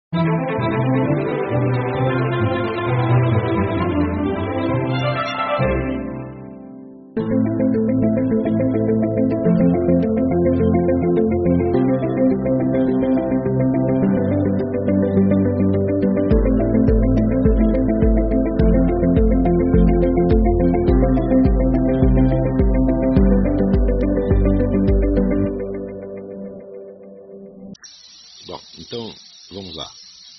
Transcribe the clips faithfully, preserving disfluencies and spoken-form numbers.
Bom, então, vamos lá.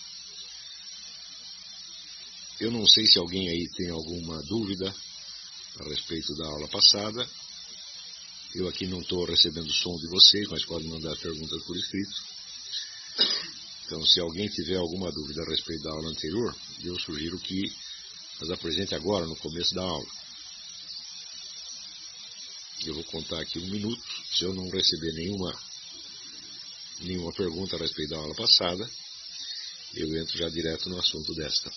Eu não sei se alguém aí tem alguma dúvida a respeito da aula passada. Eu aqui não estou recebendo o som de vocês, mas podem mandar perguntas por escrito. Então, se alguém tiver alguma dúvida a respeito da aula anterior, eu sugiro que as apresente agora, no começo da aula. Eu vou contar aqui um minuto. Se eu não receber nenhuma, nenhuma pergunta a respeito da aula passada, eu entro já direto no assunto desta.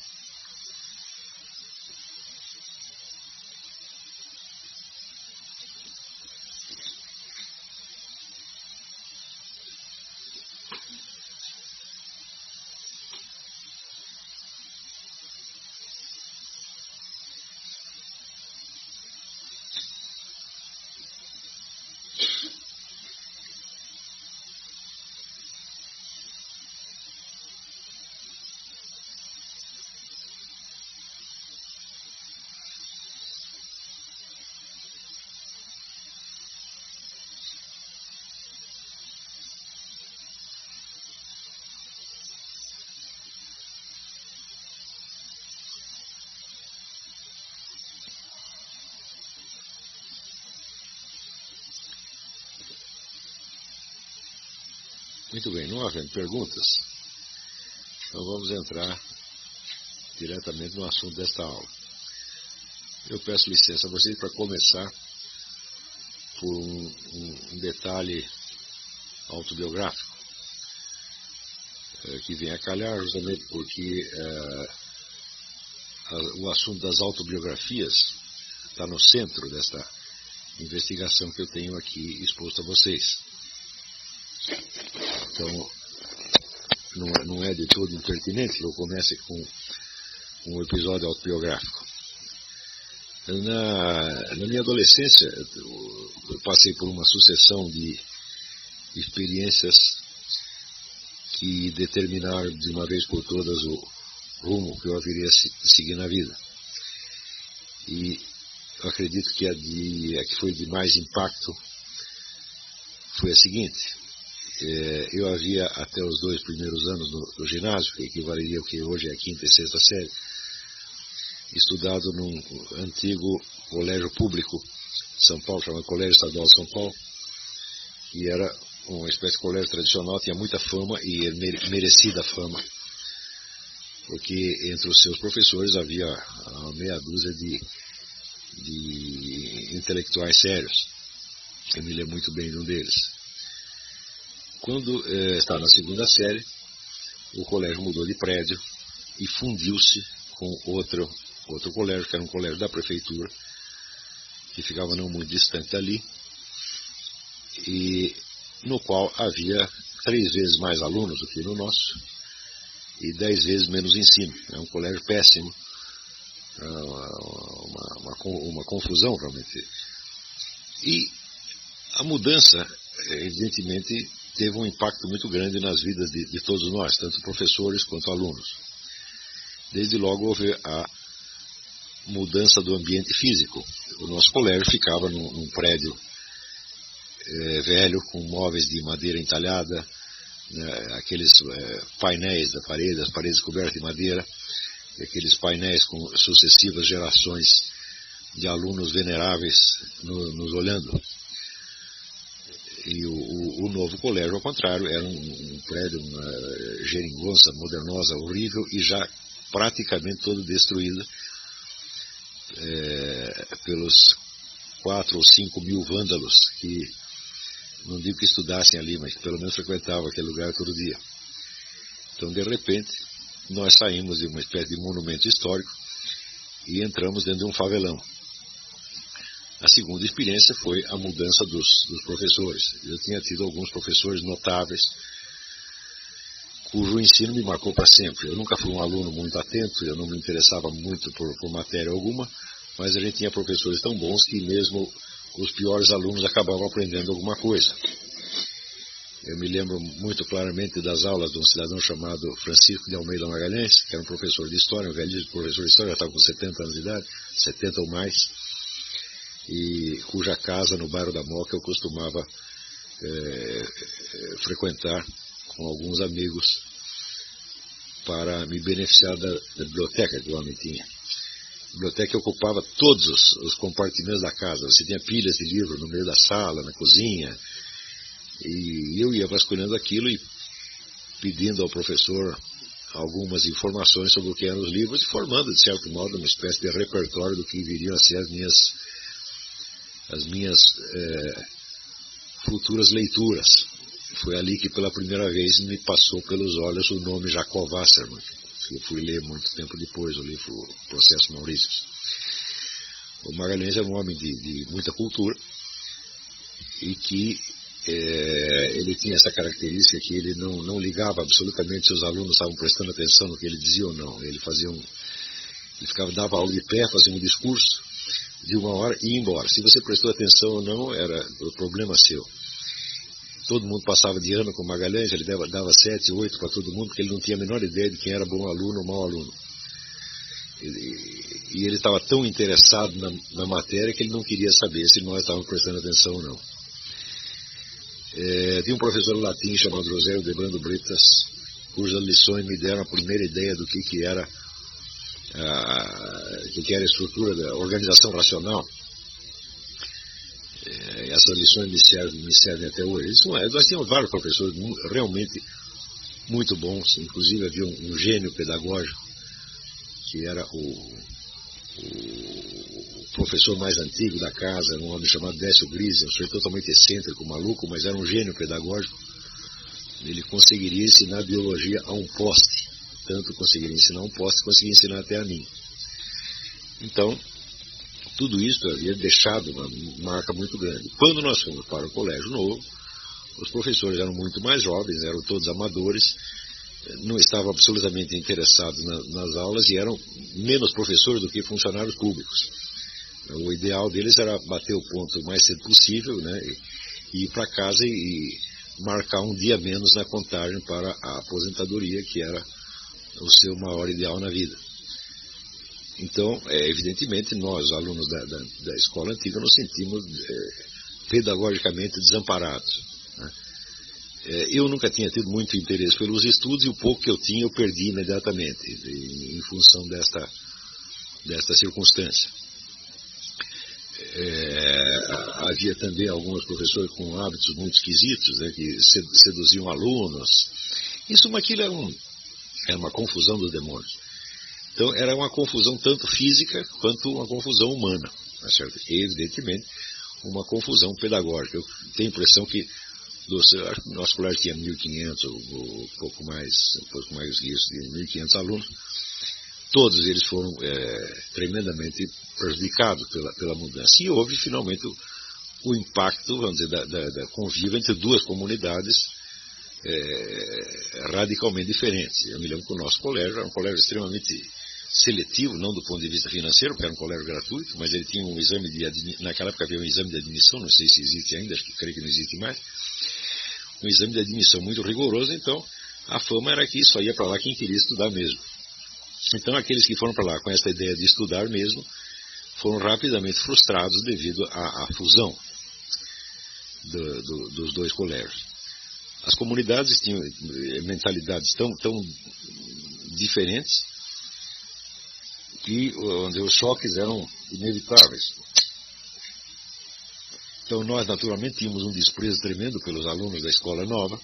Muito bem, não havendo perguntas, então vamos entrar diretamente no assunto desta aula. Eu peço licença a vocês para começar por um, um, um detalhe autobiográfico, é, que vem a calhar justamente porque é, a, o assunto das autobiografias está no centro desta investigação que eu tenho aqui exposto a vocês. Então, não é, não é de todo impertinente que eu comece com um episódio autobiográfico. Na, na minha adolescência, eu, eu passei por uma sucessão de experiências que determinaram de uma vez por todas o rumo que eu haveria seguir na vida. E eu acredito que a, de, a que foi de mais impacto foi a seguinte. É, eu havia, até os dois primeiros anos no, no ginásio, que equivaleria ao que hoje é a quinta e sexta série, estudado num antigo colégio público de São Paulo, chamado Colégio Estadual de São Paulo, que era uma espécie de colégio tradicional, tinha muita fama e merecida fama, porque entre os seus professores havia uma meia dúzia de, de intelectuais sérios. Eu me lembro muito bem de um deles. Quando eh, estava na segunda série, o colégio mudou de prédio e fundiu-se com outro, outro colégio, que era um colégio da prefeitura, que ficava não muito distante dali, e no qual havia três vezes mais alunos do que no nosso, e dez vezes menos ensino. É um colégio péssimo, é uma, uma, uma, uma confusão realmente. E a mudança, evidentemente, teve um impacto muito grande nas vidas de, de todos nós, tanto professores quanto alunos. Desde logo houve a mudança do ambiente físico. O nosso colégio ficava num, num prédio é, velho, com móveis de madeira entalhada, né, aqueles é, painéis da parede, as paredes cobertas de madeira, aqueles painéis com sucessivas gerações de alunos veneráveis no, nos olhando. E o, o, o novo colégio, ao contrário, era um, um prédio, uma geringonça modernosa, horrível, e já praticamente todo destruído é, pelos quatro ou cinco mil vândalos que, não digo que estudassem ali, mas que pelo menos frequentavam aquele lugar todo dia. Então, de repente, nós saímos de uma espécie de monumento histórico e entramos dentro de um favelão. A segunda experiência foi a mudança dos, dos professores. Eu tinha tido alguns professores notáveis, cujo ensino me marcou para sempre. Eu nunca fui um aluno muito atento, eu não me interessava muito por, por matéria alguma, mas a gente tinha professores tão bons que mesmo os piores alunos acabavam aprendendo alguma coisa. Eu me lembro muito claramente das aulas de um cidadão chamado Francisco de Almeida Magalhães, que era um professor de história, um velho professor de história, já estava com setenta anos de idade, setenta ou mais, e cuja casa no bairro da Moca eu costumava é, frequentar com alguns amigos para me beneficiar da, da biblioteca que o homem tinha. A biblioteca ocupava todos os, os compartimentos da casa. Você tinha pilhas de livros no meio da sala, na cozinha, e eu ia vasculhando aquilo e pedindo ao professor algumas informações sobre o que eram os livros e formando, de certo modo, uma espécie de repertório do que viriam a ser as minhas, as minhas é, futuras leituras. Foi ali que pela primeira vez me passou pelos olhos o nome Jacob Wassermann, que eu fui ler muito tempo depois o livro Processo Maurícios. O Magalhães era um homem de, de muita cultura e que é, ele tinha essa característica que ele não, não ligava absolutamente se os alunos estavam prestando atenção no que ele dizia ou não. Ele fazia um, ele ficava, dava aula de pé, fazia um discurso de uma hora e ia embora. Se você prestou atenção ou não, era o problema seu. Todo mundo passava de ano com o Magalhães, ele dava, dava sete, oito para todo mundo, porque ele não tinha a menor ideia de quem era bom aluno ou mau aluno. E, e ele estava tão interessado na, na matéria que ele não queria saber se nós estávamos prestando atenção ou não. É, tinha um professor de latim chamado José de Brando Britas, cujas lições me deram a primeira ideia do que, que era a, que, que era a estrutura da organização racional. É, essas lições me servem, me servem até hoje. Isso é, nós tínhamos vários professores realmente muito bons, inclusive havia um, um gênio pedagógico, que era o, o professor mais antigo da casa, um homem chamado Décio Grise, um sujeito totalmente excêntrico, maluco, mas era um gênio pedagógico. Ele conseguiria ensinar biologia a um poste, tanto conseguiria ensinar um poste, conseguiria ensinar até a mim. Então, tudo isso havia deixado uma marca muito grande. Quando nós fomos para o colégio novo, os professores eram muito mais jovens, eram todos amadores, não estavam absolutamente interessados na, nas aulas e eram menos professores do que funcionários públicos. O ideal deles era bater o ponto o mais cedo possível, né, e ir para casa e, e marcar um dia menos na contagem para a aposentadoria, que era o seu maior ideal na vida. Então, é, evidentemente, nós, alunos da, da, da escola antiga, nos sentimos é, pedagogicamente desamparados, né? É, eu nunca tinha tido muito interesse pelos estudos e o pouco que eu tinha eu perdi imediatamente, em, em função desta, desta circunstância. É, havia também alguns professores com hábitos muito esquisitos, né, que seduziam alunos. Isso aquilo era, um, era uma confusão dos demônios. Então era uma confusão tanto física quanto uma confusão humana, tá certo? E, evidentemente, uma confusão pedagógica. Eu tenho a impressão que dos, acho que o nosso colégio tinha mil e quinhentos, ou, ou pouco mais, um pouco mais isso, de mil e quinhentos alunos. Todos eles foram é, tremendamente prejudicados pela, pela mudança. E houve, finalmente, o, o impacto, vamos dizer, da, da, da convívio entre duas comunidades é, radicalmente diferentes. Eu me lembro que o nosso colégio era um colégio extremamente seletivo, não do ponto de vista financeiro, porque era um colégio gratuito, mas ele tinha um exame de admissão, naquela época havia um exame de admissão, não sei se existe ainda, acho que creio que não existe mais, um exame de admissão muito rigoroso, então a fama era que só ia para lá quem queria estudar mesmo. Então aqueles que foram para lá com essa ideia de estudar mesmo, foram rapidamente frustrados devido à, à fusão do, do, dos dois colégios. As comunidades tinham mentalidades tão, tão diferentes que onde os choques eram inevitáveis. Então nós naturalmente tínhamos um desprezo tremendo pelos alunos da escola nova,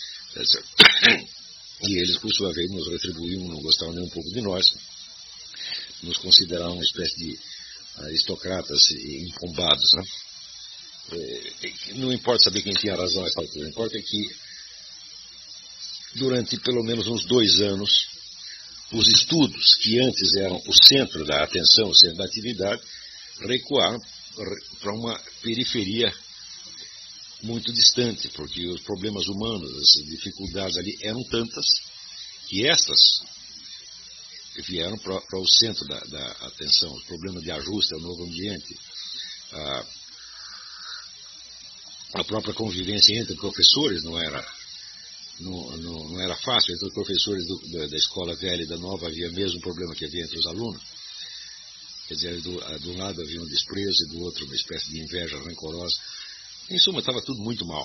e eles por sua vez nos retribuíam, não gostavam nem um pouco de nós, nos consideravam uma espécie de aristocratas empombados, né? É, não importa saber quem tinha razão a essa altura, importa é que durante pelo menos uns dois anos os estudos, que antes eram o centro da atenção, o centro da atividade, recuaram para uma periferia muito distante, porque os problemas humanos, as dificuldades ali eram tantas que estas vieram para o centro da, da atenção, o problema de ajuste ao novo ambiente, a, a própria convivência entre professores não era, não, não, não era fácil. Entre os professores do, da, da escola velha e da nova havia mesmo o problema que havia entre os alunos. Quer dizer, do, do lado havia um desprezo e do outro uma espécie de inveja rancorosa. Em suma, estava tudo muito mal.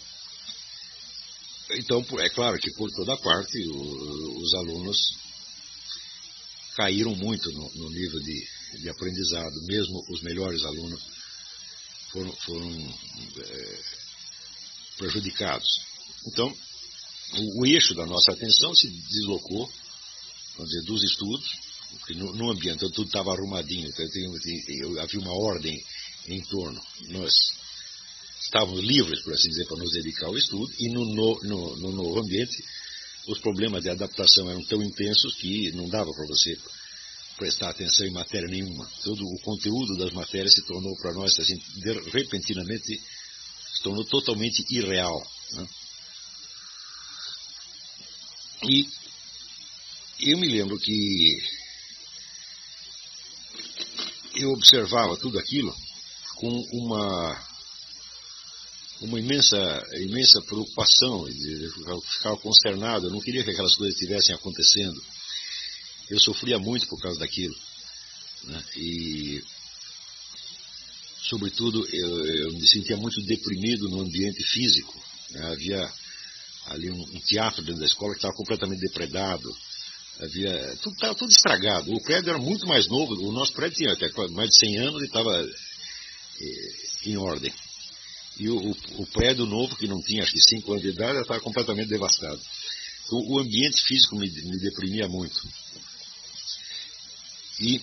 Então, é claro que por toda parte o, os alunos caíram muito no, no nível de, de aprendizado. Mesmo os melhores alunos foram, foram é, prejudicados. Então, o, o eixo da nossa atenção se deslocou, vamos dizer, dos estudos, porque no, no ambiente então, tudo estava arrumadinho, então, eu, eu, havia uma ordem em torno. Nós estávamos livres, por assim dizer, para nos dedicar ao estudo, e no, no, no, no novo ambiente os problemas de adaptação eram tão intensos que não dava para você prestar atenção em matéria nenhuma. Todo o conteúdo das matérias se tornou para nós, assim, de, repentinamente, se tornou totalmente irreal, né? E eu me lembro que eu observava tudo aquilo com uma, uma imensa, imensa preocupação, eu ficava consternado, eu não queria que aquelas coisas estivessem acontecendo. Eu sofria muito por causa daquilo, né? E, sobretudo, eu, eu me sentia muito deprimido no ambiente físico, né? Havia ali um, um teatro dentro da escola que estava completamente depredado, havia, tudo estava tudo estragado. O prédio era muito mais novo, o nosso prédio tinha até mais de cem anos e estava eh, em ordem. E o, o, o prédio novo, que não tinha acho que cinco anos de idade, estava completamente devastado. Então, o ambiente físico me, me deprimia muito. E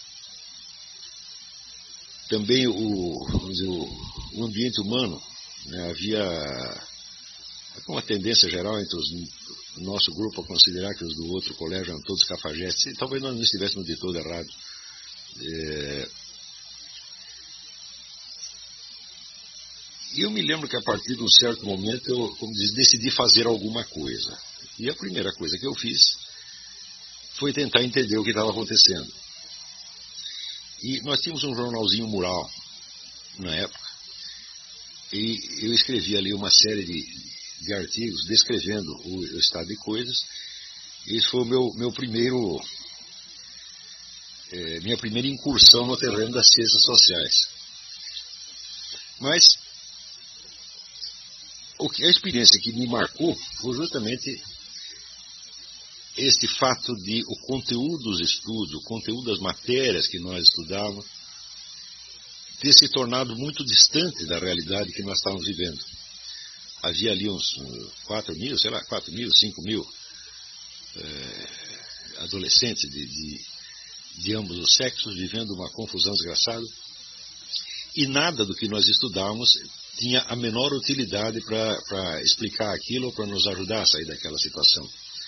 também o, vamos dizer, o, o ambiente humano, né, havia uma tendência geral entre os, o nosso grupo a considerar que os do outro colégio eram todos cafajestes, e talvez nós não estivéssemos de todo errado. É, e eu me lembro que a partir de um certo momento eu, como diz, decidi fazer alguma coisa. E a primeira coisa que eu fiz foi tentar entender o que estava acontecendo. E nós tínhamos um jornalzinho mural na época, e eu escrevi ali uma série de, de artigos descrevendo o, o estado de coisas. Esse foi o meu, meu primeiro, é, minha primeira incursão no terreno das ciências sociais. Mas o que, a experiência que me marcou foi justamente este fato de o conteúdo dos estudos, o conteúdo das matérias que nós estudávamos, ter se tornado muito distante da realidade que nós estávamos vivendo. Havia ali uns quatro mil, sei lá, quatro mil, cinco mil é, adolescentes de, de, de ambos os sexos vivendo uma confusão desgraçada, e nada do que nós estudávamos tinha a menor utilidade para explicar aquilo ou para nos ajudar a sair daquela situação.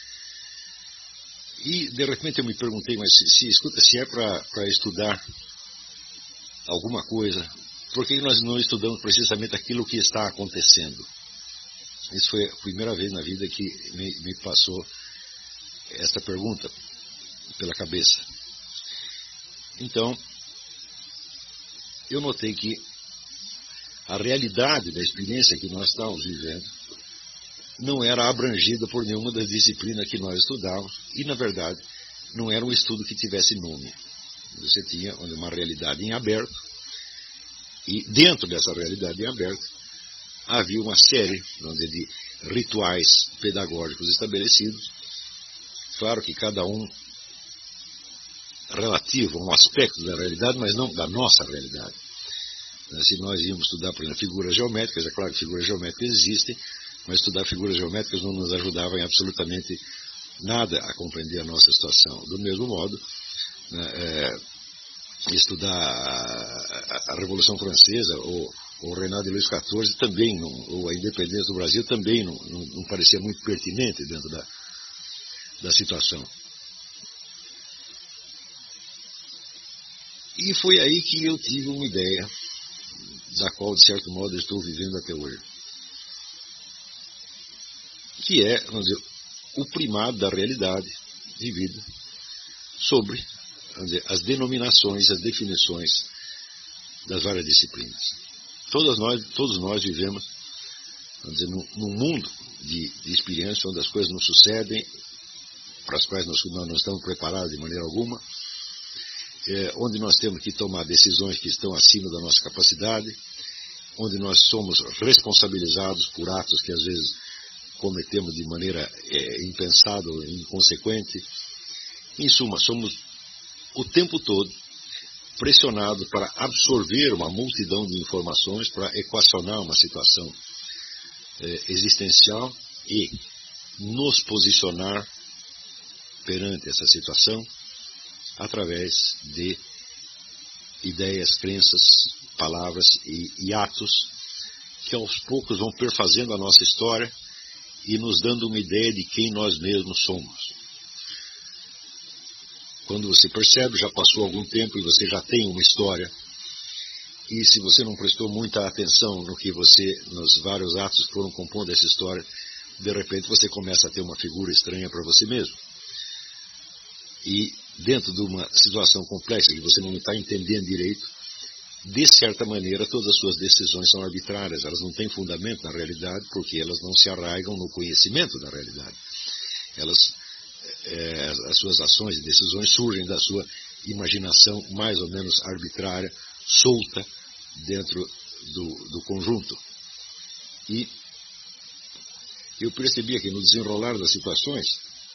E, de repente, eu me perguntei, mas se, se, escuta, se é para estudar alguma coisa, por que nós não estudamos precisamente aquilo que está acontecendo? Isso foi a primeira vez na vida que me, me passou esta pergunta pela cabeça. Então, eu notei que a realidade da experiência que nós estávamos vivendo não era abrangida por nenhuma das disciplinas que nós estudávamos, e, na verdade, não era um estudo que tivesse nome. Você tinha uma realidade em aberto, e dentro dessa realidade em aberto havia uma série, vamos dizer, de rituais pedagógicos estabelecidos, claro que cada um relativo a um aspecto da realidade, mas não da nossa realidade. Se nós íamos estudar, por exemplo, figuras geométricas, é claro que figuras geométricas existem, mas estudar figuras geométricas não nos ajudava em absolutamente nada a compreender a nossa situação. Do mesmo modo, né, é, estudar a, a Revolução Francesa ou, ou o reinado de Luís quatorze também, não, ou a independência do Brasil também não, não, não parecia muito pertinente dentro da, da situação. E foi aí que eu tive uma ideia, da qual, de certo modo, eu estou vivendo até hoje. Que é, vamos dizer, o primado da realidade vivida sobre, vamos dizer, as denominações, as definições das várias disciplinas. Todas nós, todos nós vivemos, vamos dizer, num, num mundo de, de experiência onde as coisas não sucedem, para as quais nós, nós não estamos preparados de maneira alguma, é, onde nós temos que tomar decisões que estão acima da nossa capacidade, onde nós somos responsabilizados por atos que às vezes cometemos de maneira é, impensada ou inconsequente. Em suma, somos o tempo todo pressionados para absorver uma multidão de informações, para equacionar uma situação é, existencial e nos posicionar perante essa situação através de ideias, crenças, palavras e, e atos que aos poucos vão perfazendo a nossa história e nos dando uma ideia de quem nós mesmos somos. Quando você percebe, já passou algum tempo e você já tem uma história, e se você não prestou muita atenção no que você, nos vários atos que foram compondo essa história, de repente você começa a ter uma figura estranha para você mesmo. E dentro de uma situação complexa que você não está entendendo direito, de certa maneira todas as suas decisões são arbitrárias, elas não têm fundamento na realidade porque elas não se arraigam no conhecimento da realidade. Elas, é, as suas ações e decisões surgem da sua imaginação mais ou menos arbitrária, solta dentro do, do conjunto. E eu percebi que no desenrolar das situações,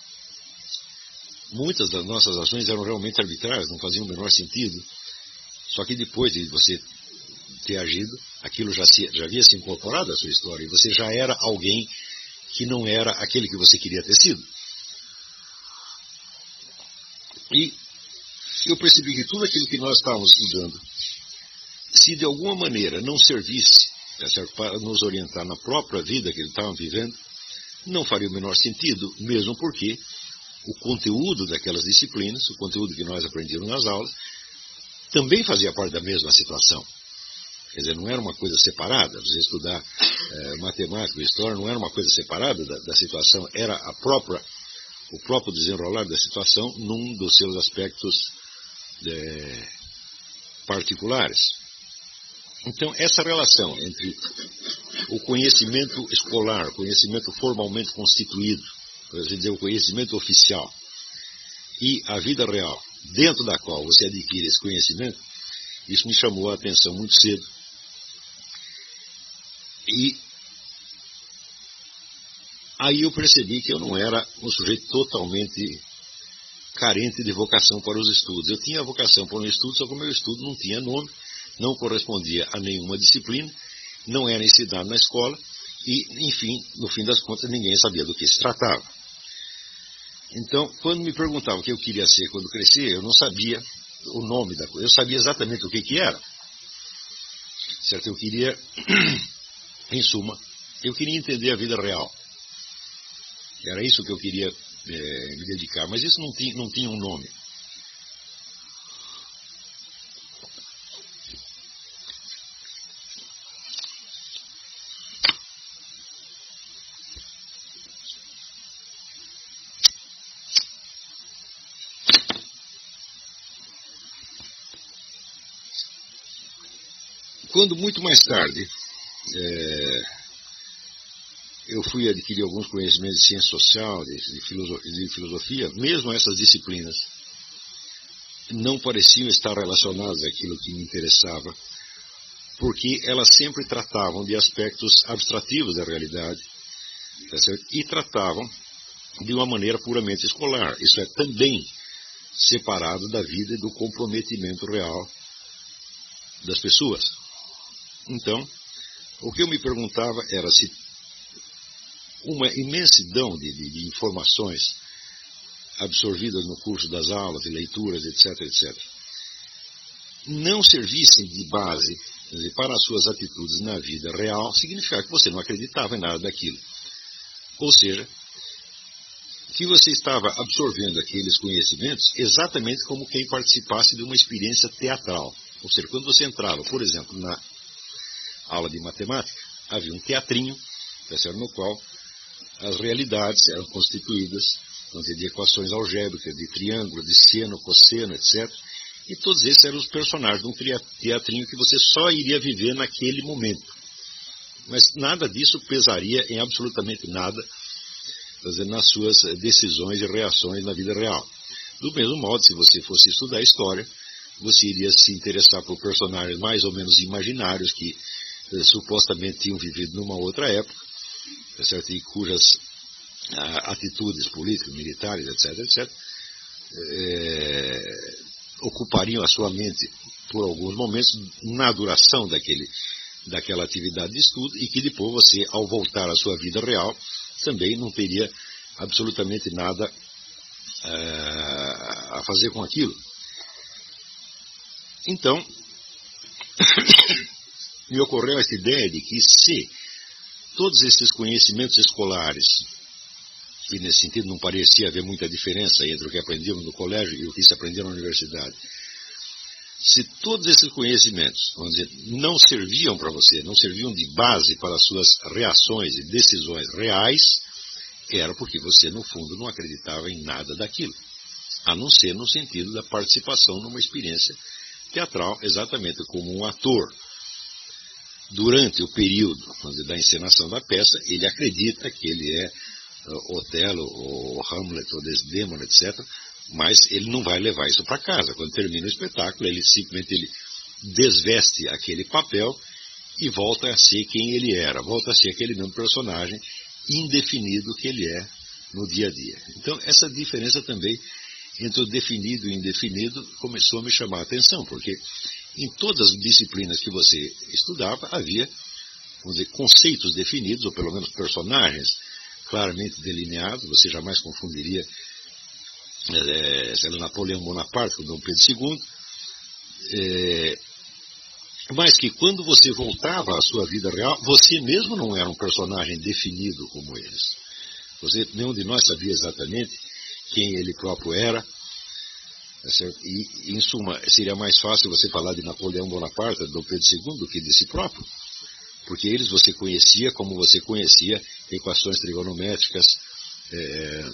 muitas das nossas ações eram realmente arbitrárias, não faziam o menor sentido. Só que depois de você ter agido, aquilo já, se, já havia se incorporado à sua história, e você já era alguém que não era aquele que você queria ter sido. E eu percebi que tudo aquilo que nós estávamos estudando, se de alguma maneira não servisse, é certo, para nos orientar na própria vida que eles estavam vivendo, não faria o menor sentido, mesmo porque o conteúdo daquelas disciplinas, o conteúdo que nós aprendíamos nas aulas, também fazia parte da mesma situação. Quer dizer, não era uma coisa separada. Você estudar é, matemática e história não era uma coisa separada da, da situação, era a própria, o próprio desenrolar da situação num dos seus aspectos é, particulares. Então, essa relação entre o conhecimento escolar, o conhecimento formalmente constituído, por assim dizer, o conhecimento oficial, e a vida real, dentro da qual você adquire esse conhecimento, isso me chamou a atenção muito cedo. E aí eu percebi que eu não era um sujeito totalmente carente de vocação para os estudos. Eu tinha vocação para um estudo, só que o meu estudo não tinha nome, não correspondia a nenhuma disciplina, não era ensinado na escola e, enfim, no fim das contas, ninguém sabia do que se tratava. Então, quando me perguntavam o que eu queria ser quando crescer, eu não sabia o nome da coisa, eu sabia exatamente o que que era. Certo? Eu queria, em suma, eu queria entender a vida real. Era isso que eu queria é, me dedicar, mas isso não tinha, não tinha um nome. Quando muito mais tarde é, eu fui adquirir alguns conhecimentos de ciência social, de, de, filosofia, de filosofia, mesmo essas disciplinas não pareciam estar relacionadas àquilo que me interessava, porque elas sempre tratavam de aspectos abstrativos da realidade, tá certo? E tratavam de uma maneira puramente escolar, isso é, também separado da vida e do comprometimento real das pessoas. Então, o que eu me perguntava era se uma imensidão de, de, de informações absorvidas no curso das aulas, de leituras, etc, etcétera, não servissem de base, quer dizer, para as suas atitudes na vida real, significava que você não acreditava em nada daquilo. Ou seja, que você estava absorvendo aqueles conhecimentos exatamente como quem participasse de uma experiência teatral. Ou seja, quando você entrava, por exemplo, na aula de matemática, havia um teatrinho, no qual as realidades eram constituídas de equações algébricas, de triângulo, de seno, cosseno, etcétera. E todos esses eram os personagens de um teatrinho que você só iria viver naquele momento. Mas nada disso pesaria em absolutamente nada, quer dizer, nas suas decisões e reações na vida real. Do mesmo modo, se você fosse estudar a história, você iria se interessar por personagens mais ou menos imaginários que eh, supostamente tinham vivido numa outra época, tá certo? E cujas ah, atitudes políticas, militares, etc, etcétera, eh, ocupariam a sua mente por alguns momentos na duração daquele, daquela atividade de estudo, e que depois você, ao voltar à sua vida real, também não teria absolutamente nada uh, a fazer com aquilo. Então, me ocorreu essa ideia de que se todos esses conhecimentos escolares, e nesse sentido não parecia haver muita diferença entre o que aprendíamos no colégio e o que se aprendeu na universidade, se todos esses conhecimentos, vamos dizer, não serviam para você, não serviam de base para as suas reações e decisões reais, era porque você, no fundo, não acreditava em nada daquilo, a não ser no sentido da participação numa experiência teatral, exatamente como um ator. Durante o período, vamos dizer, da encenação da peça, ele acredita que ele é uh, Otelo, ou Hamlet, ou Desdemona, etcétera, mas ele não vai levar isso para casa. Quando termina o espetáculo, ele simplesmente ele desveste aquele papel e volta a ser quem ele era, volta a ser aquele mesmo personagem indefinido que ele é no dia a dia. Então, essa diferença também entre o definido e o indefinido começou a me chamar a atenção, porque em todas as disciplinas que você estudava havia, vamos dizer, conceitos definidos, ou pelo menos personagens claramente delineados. Você jamais confundiria É, sei lá, Napoleão Bonaparte com Dom Pedro segundo, é, mas que quando você voltava à sua vida real, você mesmo não era um personagem definido como eles. Você, nenhum de nós sabia exatamente quem ele próprio era, e, em suma, seria mais fácil você falar de Napoleão Bonaparte, de Dom Pedro segundo, do que de si próprio, porque eles você conhecia como você conhecia equações trigonométricas, é,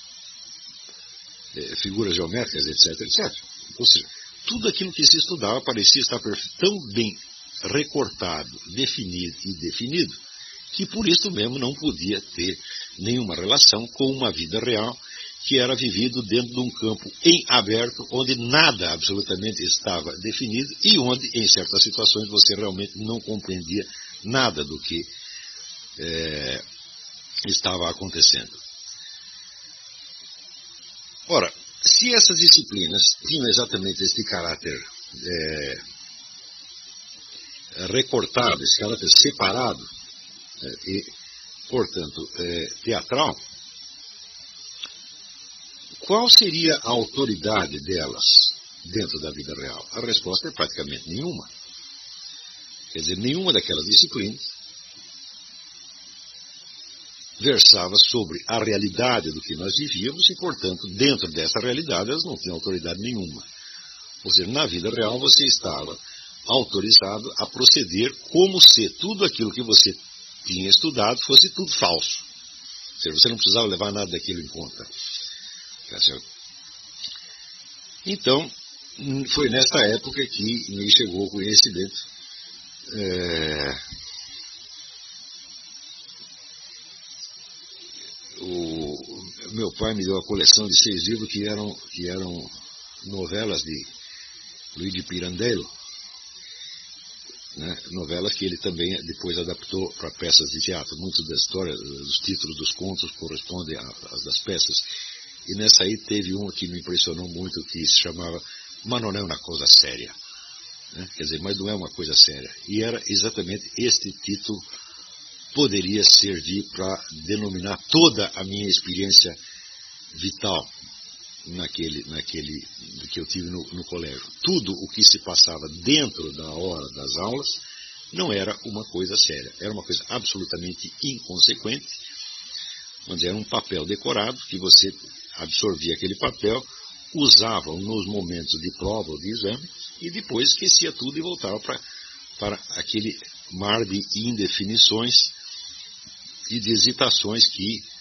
figuras geométricas, etc, etcétera. Ou seja, tudo aquilo que se estudava parecia estar tão bem recortado, definido e definido, que por isso mesmo não podia ter nenhuma relação com uma vida real que era vivido dentro de um campo em aberto, onde nada absolutamente estava definido e onde, em certas situações, você realmente não compreendia nada do que é, estava acontecendo. Ora, se essas disciplinas tinham exatamente este caráter é, recortado, esse caráter separado, é, e, portanto, é, teatral, qual seria a autoridade delas dentro da vida real? A resposta é praticamente nenhuma. Quer dizer, nenhuma daquelas disciplinas versava sobre a realidade do que nós vivíamos e, portanto, dentro dessa realidade elas não tinham autoridade nenhuma. Ou seja, na vida real você estava autorizado a proceder como se tudo aquilo que você tinha estudado fosse tudo falso. Ou seja, você não precisava levar nada daquilo em conta. Tá certo? Então, foi nessa época que me chegou o conhecimento é, o meu pai me deu uma coleção de seis livros que eram, que eram novelas de Luigi Pirandello, né? Novelas que ele também depois adaptou para peças de teatro. Muitas das histórias, dos títulos dos contos correspondem às das peças. E nessa aí teve uma que me impressionou muito, que se chamava Mas não é uma coisa séria, né? Quer dizer, mas não é uma coisa séria. E era exatamente este título poderia servir para denominar toda a minha experiência vital naquele, naquele que eu tive no, no colégio. Tudo o que se passava dentro da hora das aulas não era uma coisa séria, era uma coisa absolutamente inconsequente, onde era um papel decorado que você absorvia aquele papel, usava nos momentos de prova ou de exame e depois esquecia tudo e voltava para, para aquele mar de indefinições e de hesitações que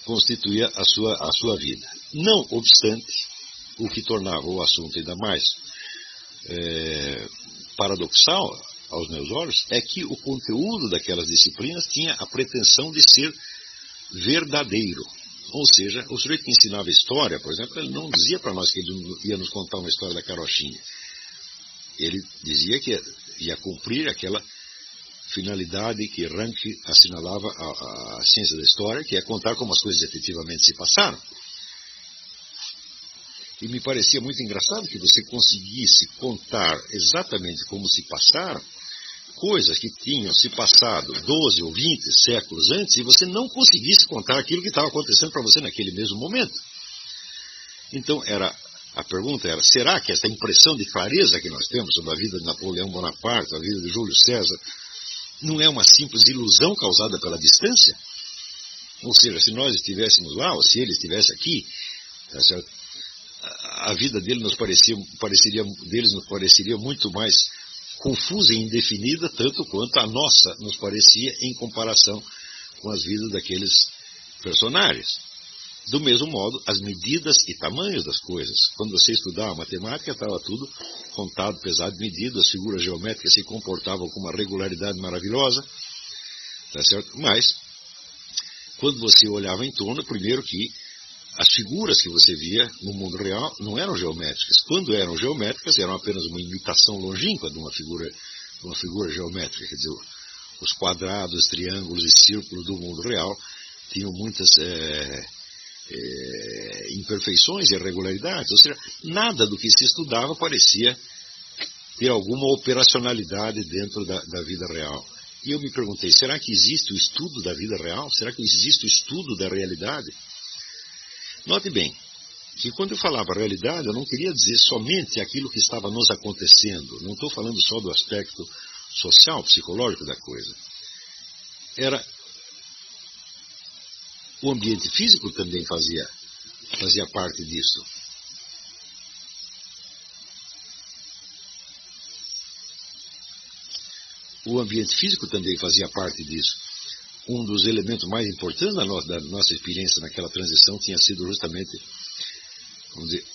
constituía a sua, a sua vida. Não obstante, o que tornava o assunto ainda mais é, paradoxal aos meus olhos é que o conteúdo daquelas disciplinas tinha a pretensão de ser verdadeiro. Ou seja, o sujeito que ensinava história, por exemplo, ele não dizia para nós que ele ia nos contar uma história da carochinha. Ele dizia que ia cumprir aquela finalidade que Rank assinalava à ciência da história, que é contar como as coisas efetivamente se passaram. E me parecia muito engraçado que você conseguisse contar exatamente como se passaram coisas que tinham se passado doze ou vinte séculos antes e você não conseguisse contar aquilo que estava acontecendo para você naquele mesmo momento. Então, era, a pergunta era, será que essa impressão de clareza que nós temos sobre a vida de Napoleão Bonaparte, a vida de Júlio César, não é uma simples ilusão causada pela distância? Ou seja, se nós estivéssemos lá, ou se ele estivesse aqui, tá certo? A vida dele nos parecia, pareceria, deles nos pareceria muito mais confusa e indefinida, tanto quanto a nossa nos parecia em comparação com as vidas daqueles personagens. Do mesmo modo, as medidas e tamanhos das coisas. Quando você estudava matemática, estava tudo contado, pesado, medido, as figuras geométricas se comportavam com uma regularidade maravilhosa, tá certo? Mas, quando você olhava em torno, primeiro que as figuras que você via no mundo real não eram geométricas. Quando eram geométricas, eram apenas uma imitação longínqua de uma figura, de uma figura geométrica. Quer dizer, os quadrados, triângulos e círculos do mundo real tinham muitas é, é, imperfeições e irregularidades. Ou seja, nada do que se estudava parecia ter alguma operacionalidade dentro da, da vida real. E eu me perguntei, será que existe o estudo da vida real? Será que existe o estudo da realidade? Note bem, que quando eu falava realidade, eu não queria dizer somente aquilo que estava nos acontecendo. Não estou falando só do aspecto social, psicológico da coisa. Era o ambiente físico também fazia, fazia parte disso. O ambiente físico também fazia parte disso. Um dos elementos mais importantes da nossa, da nossa experiência naquela transição tinha sido justamente, vamos dizer,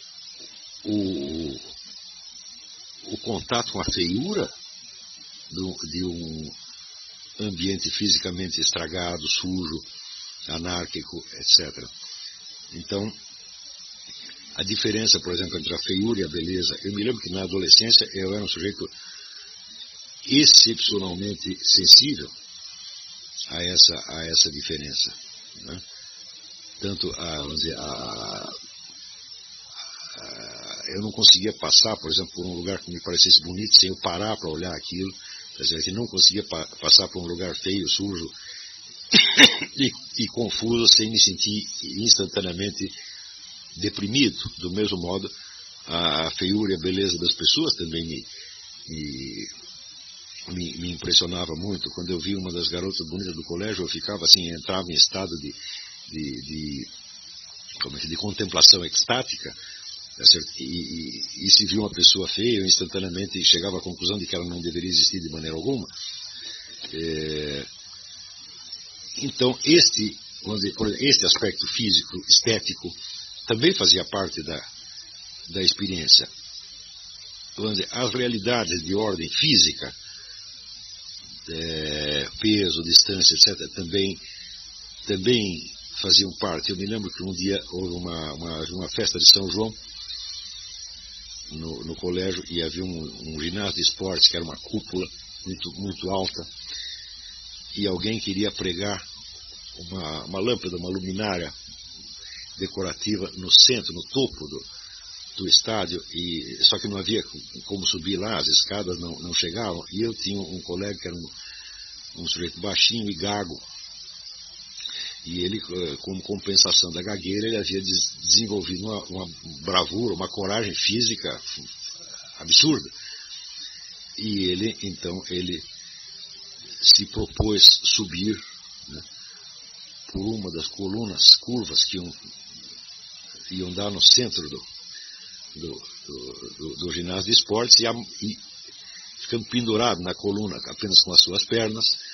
o, o contato com a feiura do, de um ambiente fisicamente estragado, sujo, anárquico, etcétera. Então, a diferença, por exemplo, entre a feiura e a beleza, eu me lembro que na adolescência eu era um sujeito excepcionalmente sensível a essa, a essa diferença, né? Tanto a, vamos dizer, a, a, eu não conseguia passar, por exemplo, por um lugar que me parecesse bonito sem eu parar para olhar aquilo, quer dizer, que não conseguia pa, passar por um lugar feio, sujo e, e confuso sem me sentir instantaneamente deprimido. Do mesmo modo, a feiura e a beleza das pessoas também me, me Me, me impressionava muito. Quando eu vi uma das garotas bonitas do colégio, eu ficava assim, entrava em estado de, de, de, como é que, de contemplação extática, tá certo? E, e, e se viu uma pessoa feia, eu instantaneamente chegava à conclusão de que ela não deveria existir de maneira alguma. É, então, este, vamos dizer, este aspecto físico, estético, também fazia parte da, da experiência. Vamos dizer, as realidades de ordem física, É, peso, distância, etcétera, também, também faziam parte. Eu me lembro que um dia houve uma, uma, uma festa de São João no, no colégio e havia um, um ginásio de esportes que era uma cúpula muito, muito alta e alguém queria pregar uma, uma lâmpada, uma luminária decorativa no centro, no topo do, do estádio, e, só que não havia como subir lá, as escadas não, não chegavam, e eu tinha um colega que era um, um sujeito baixinho e gago, e ele, como compensação da gagueira, ele havia des, desenvolvido uma, uma bravura, uma coragem física absurda, e ele, então, ele se propôs subir, né, por uma das colunas curvas que iam, iam dar no centro do Do, do, do, do ginásio de esportes e, a, e ficando pendurado na coluna apenas com as suas pernas,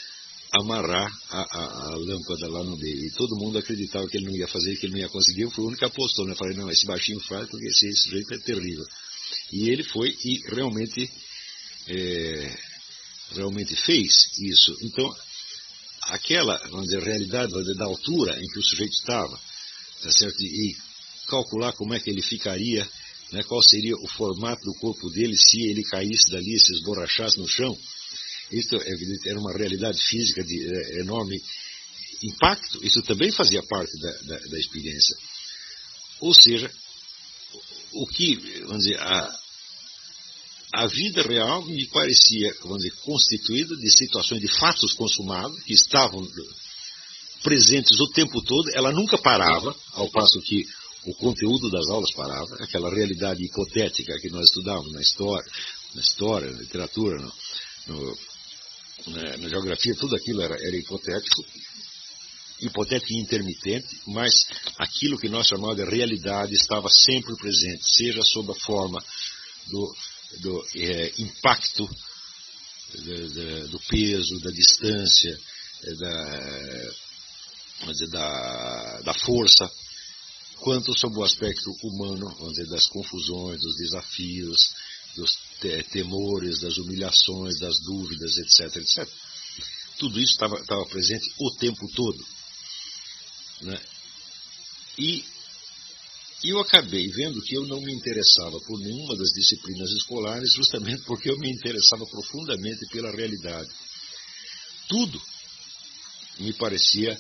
amarrar a, a, a lâmpada lá no meio. E todo mundo acreditava que ele não ia fazer, que ele não ia conseguir. Eu fui o único que apostou, né? Eu falei, não, esse baixinho faz, porque esse, esse jeito é terrível. E ele foi e realmente, é, realmente fez isso. Então, aquela, vamos dizer, realidade, vamos dizer, da altura em que o sujeito estava, tá certo? E calcular como é que ele ficaria, né? Qual seria o formato do corpo dele se ele caísse dali, se esborrachasse no chão. Isso era uma realidade física de é, enorme impacto. Isso também fazia parte da, da, da experiência. Ou seja, o que, vamos dizer, a, a vida real me parecia, vamos dizer, constituída de situações de fatos consumados, que estavam presentes o tempo todo. Ela nunca parava, ao passo que o conteúdo das aulas parava. Aquela realidade hipotética que nós estudávamos na história, na história, na literatura, no, no Na, na geografia, tudo aquilo era, era hipotético, hipotético e intermitente, mas aquilo que nós chamamos de realidade estava sempre presente, seja sob a forma do, do é, impacto do, do, do peso, da distância, da, vamos dizer, da, da força, quanto sob o aspecto humano, vamos dizer, das confusões, dos desafios, dos temores, das humilhações, das dúvidas, etc, etcétera. Tudo isso estava presente o tempo todo, né? E eu acabei vendo que eu não me interessava por nenhuma das disciplinas escolares, justamente porque eu me interessava profundamente pela realidade. Tudo me parecia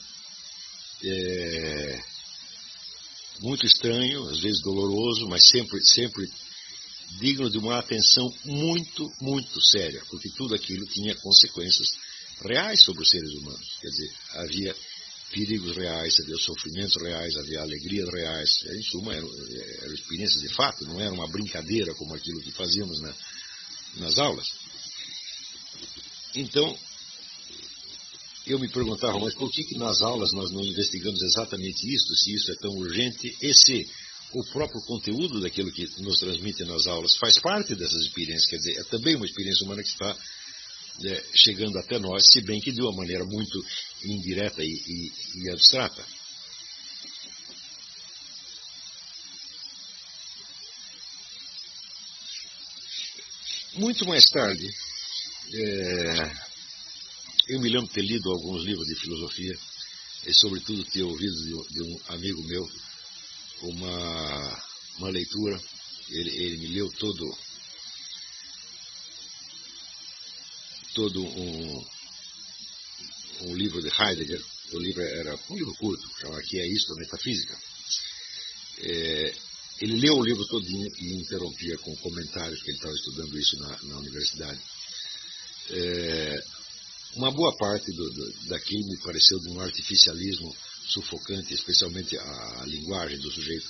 é, muito estranho, às vezes doloroso, mas sempre, sempre digno de uma atenção muito, muito séria, porque tudo aquilo tinha consequências reais sobre os seres humanos. Quer dizer, havia perigos reais, havia sofrimentos reais, havia alegrias reais. Em suma, eram, eram experiências de fato, não era uma brincadeira como aquilo que fazíamos na, nas aulas. Então, eu me perguntava, mas por que, que nas aulas nós não investigamos exatamente isso, se isso é tão urgente, e se o próprio conteúdo daquilo que nos transmite nas aulas faz parte dessas experiências. Quer dizer, é também uma experiência humana que está é, chegando até nós, se bem que de uma maneira muito indireta e, e, e abstrata. Muito mais tarde, é, eu me lembro de ter lido alguns livros de filosofia, e sobretudo ter ouvido de, de um amigo meu uma, uma leitura. Ele, ele me leu todo, todo um, um livro de Heidegger. O livro era um livro curto, chamava Que é Isto, a Metafísica. É, ele leu o livro todinho e interrompia com comentários, que ele estava estudando isso na, na universidade. É, uma boa parte do, do, daquilo me pareceu de um artificialismo sufocante, especialmente a, a linguagem do sujeito.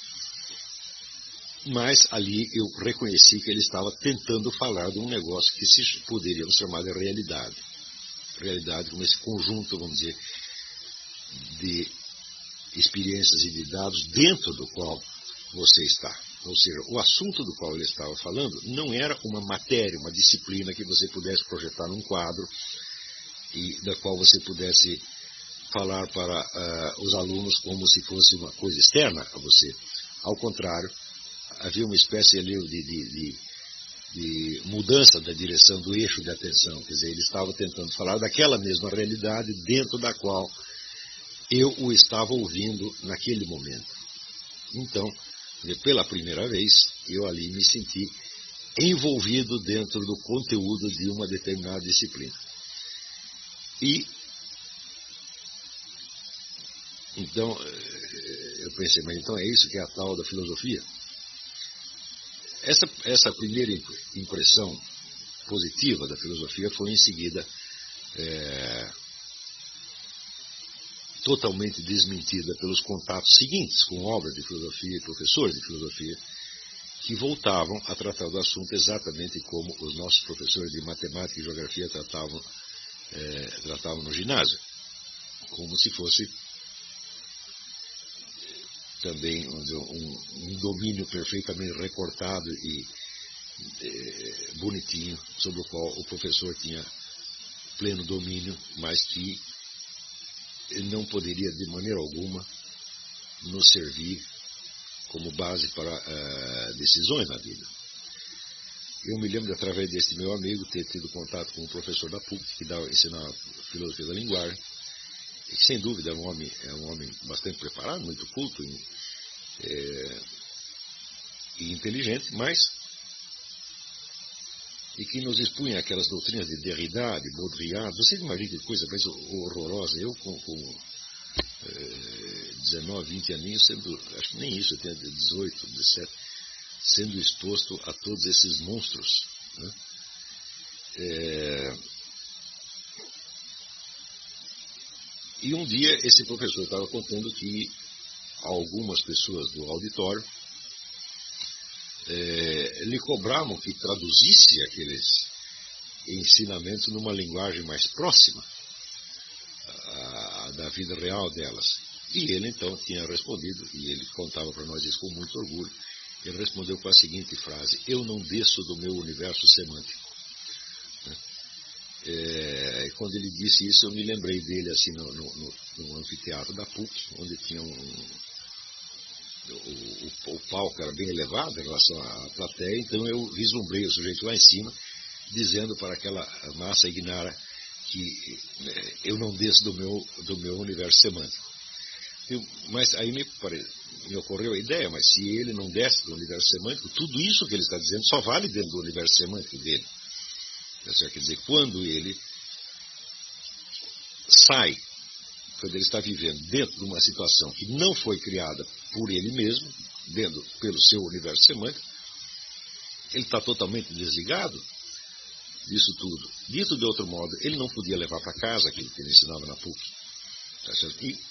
Mas ali eu reconheci que ele estava tentando falar de um negócio que se poderíamos chamar de realidade. Realidade como esse conjunto, vamos dizer, de experiências e de dados dentro do qual você está. Ou seja, o assunto do qual ele estava falando não era uma matéria, uma disciplina que você pudesse projetar num quadro e da qual você pudesse falar para uh, os alunos como se fosse uma coisa externa a você. Ao contrário, havia uma espécie ali de, de, de, de mudança da direção do eixo de atenção. Quer dizer, ele estava tentando falar daquela mesma realidade dentro da qual eu o estava ouvindo naquele momento. Então, pela primeira vez, eu ali me senti envolvido dentro do conteúdo de uma determinada disciplina. E, então, eu pensei, mas então é isso que é a tal da filosofia? Essa, essa primeira impressão positiva da filosofia foi em seguida é, totalmente desmentida pelos contatos seguintes com obras de filosofia e professores de filosofia que voltavam a tratar do assunto exatamente como os nossos professores de matemática e geografia tratavam, é, tratavam no ginásio, como se fosse também um, um domínio perfeitamente recortado e é, bonitinho, sobre o qual o professor tinha pleno domínio, mas que não poderia de maneira alguma nos servir como base para uh, decisões na vida. Eu me lembro, de, através desse meu amigo, ter tido contato com um professor da P U C, que dava, ensinava filosofia da linguagem, e que, sem dúvida, é um homem, é um homem bastante preparado, muito culto e, é, e inteligente, mas e que nos expunha aquelas doutrinas de Derrida, de Baudrillard. Você imagina que coisa mais horrorosa. Eu, com, com é, dezenove, vinte aninhos, sendo, acho que nem isso, eu tinha dezoito, dezessete, sendo exposto a todos esses monstros, né? É... E um dia esse professor estava contando que algumas pessoas do auditório é, lhe cobravam que traduzisse aqueles ensinamentos numa linguagem mais próxima a, da vida real delas. E ele então tinha respondido, e ele contava para nós isso com muito orgulho. Ele respondeu com a seguinte frase: eu não desço do meu universo semântico. É, e quando ele disse isso, eu me lembrei dele assim no, no, no anfiteatro da P U C, onde tinha um, o, o, o palco era bem elevado em relação à plateia, então eu vislumbrei o sujeito lá em cima, dizendo para aquela massa ignara que é, eu não desço do meu, do meu universo semântico. Eu, mas aí me, me ocorreu a ideia, mas se ele não desce do universo semântico, tudo isso que ele está dizendo só vale dentro do universo semântico dele. Quer dizer, quando ele sai, quando ele está vivendo dentro de uma situação que não foi criada por ele mesmo, dentro, pelo seu universo semântico, ele está totalmente desligado disso tudo. Dito de outro modo, ele não podia levar para casa aquilo que ele ensinava na P U C. Tá certo? E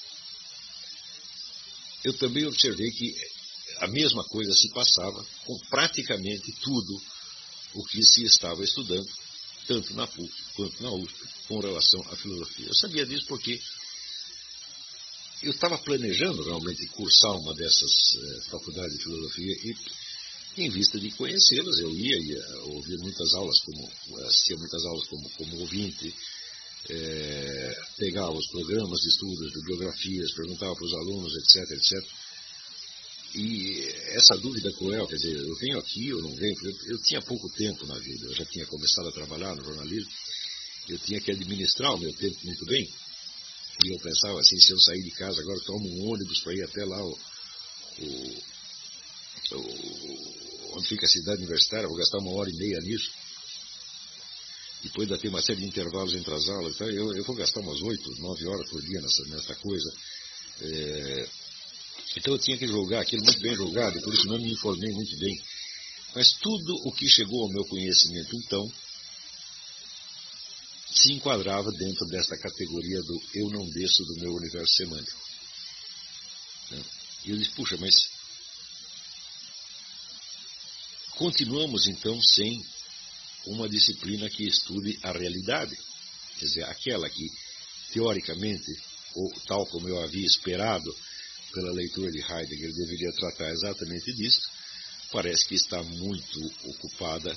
eu também observei que a mesma coisa se passava com praticamente tudo o que se estava estudando, tanto na P U C quanto na U S P, com relação à filosofia. Eu sabia disso porque eu estava planejando realmente cursar uma dessas eh, faculdades de filosofia e, em vista de conhecê-las, eu ia, ia ouvir muitas aulas, como, assistia muitas aulas como, como ouvinte, eh, pegava os programas de estudos, bibliografias, perguntava para os alunos, etc, etcétera. E essa dúvida cruel, quer dizer, eu venho aqui, eu não venho, eu, eu tinha pouco tempo na vida, eu já tinha começado a trabalhar no jornalismo, eu tinha que administrar o meu tempo muito bem, e eu pensava assim, se eu sair de casa agora, eu tomo um ônibus para ir até lá, o, o, o, onde fica a cidade universitária, vou gastar uma hora e meia nisso, depois ainda tem uma série de intervalos entre as aulas, então eu, eu vou gastar umas oito, nove horas por dia nessa, nessa coisa. É, então eu tinha que julgar aquilo muito bem julgado, e por isso não me informei muito bem. Mas tudo o que chegou ao meu conhecimento então se enquadrava dentro dessa categoria do eu não desço do meu universo semântico. E eu disse, puxa, mas continuamos então sem uma disciplina que estude a realidade. Quer dizer, aquela que, teoricamente, ou tal como eu havia esperado pela leitura de Heidegger, deveria tratar exatamente disso, parece que está muito ocupada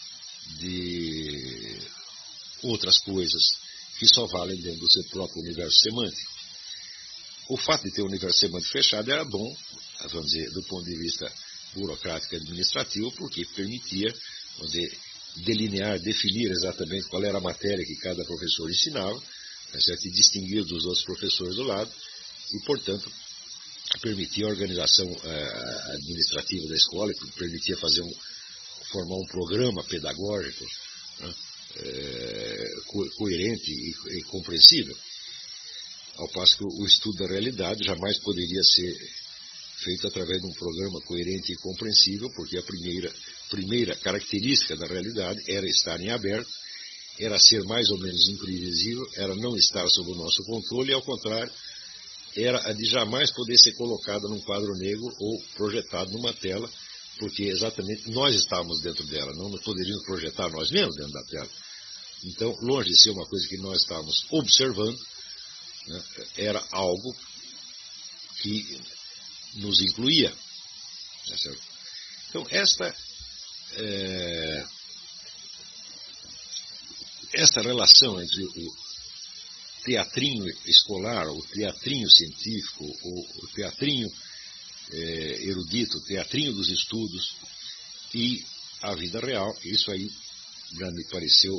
de outras coisas que só valem dentro do seu próprio universo semântico. O fato de ter um universo semântico fechado era bom, vamos dizer, do ponto de vista burocrático e administrativo, porque permitia, vamos dizer, delinear, definir exatamente qual era a matéria que cada professor ensinava, tá certo? E distinguir dos outros professores do lado, e, portanto, permitia a organização eh, administrativa da escola, e permitia fazer um, formar um programa pedagógico, né, eh, co coerente e, e compreensível. Ao passo que o estudo da realidade jamais poderia ser feito através de um programa coerente e compreensível, porque a primeira, primeira característica da realidade era estar em aberto, era ser mais ou menos imprevisível, era não estar sob o nosso controle, e ao contrário, era a de jamais poder ser colocada num quadro negro ou projetado numa tela, porque exatamente nós estávamos dentro dela, não poderíamos projetar nós mesmos dentro da tela. Então, longe de ser uma coisa que nós estávamos observando, né, era algo que nos incluía. Tá certo? Então, esta, é, esta relação entre o, teatrinho escolar, o teatrinho científico, o, o teatrinho é, erudito, o teatrinho dos estudos e a vida real. Isso aí já me pareceu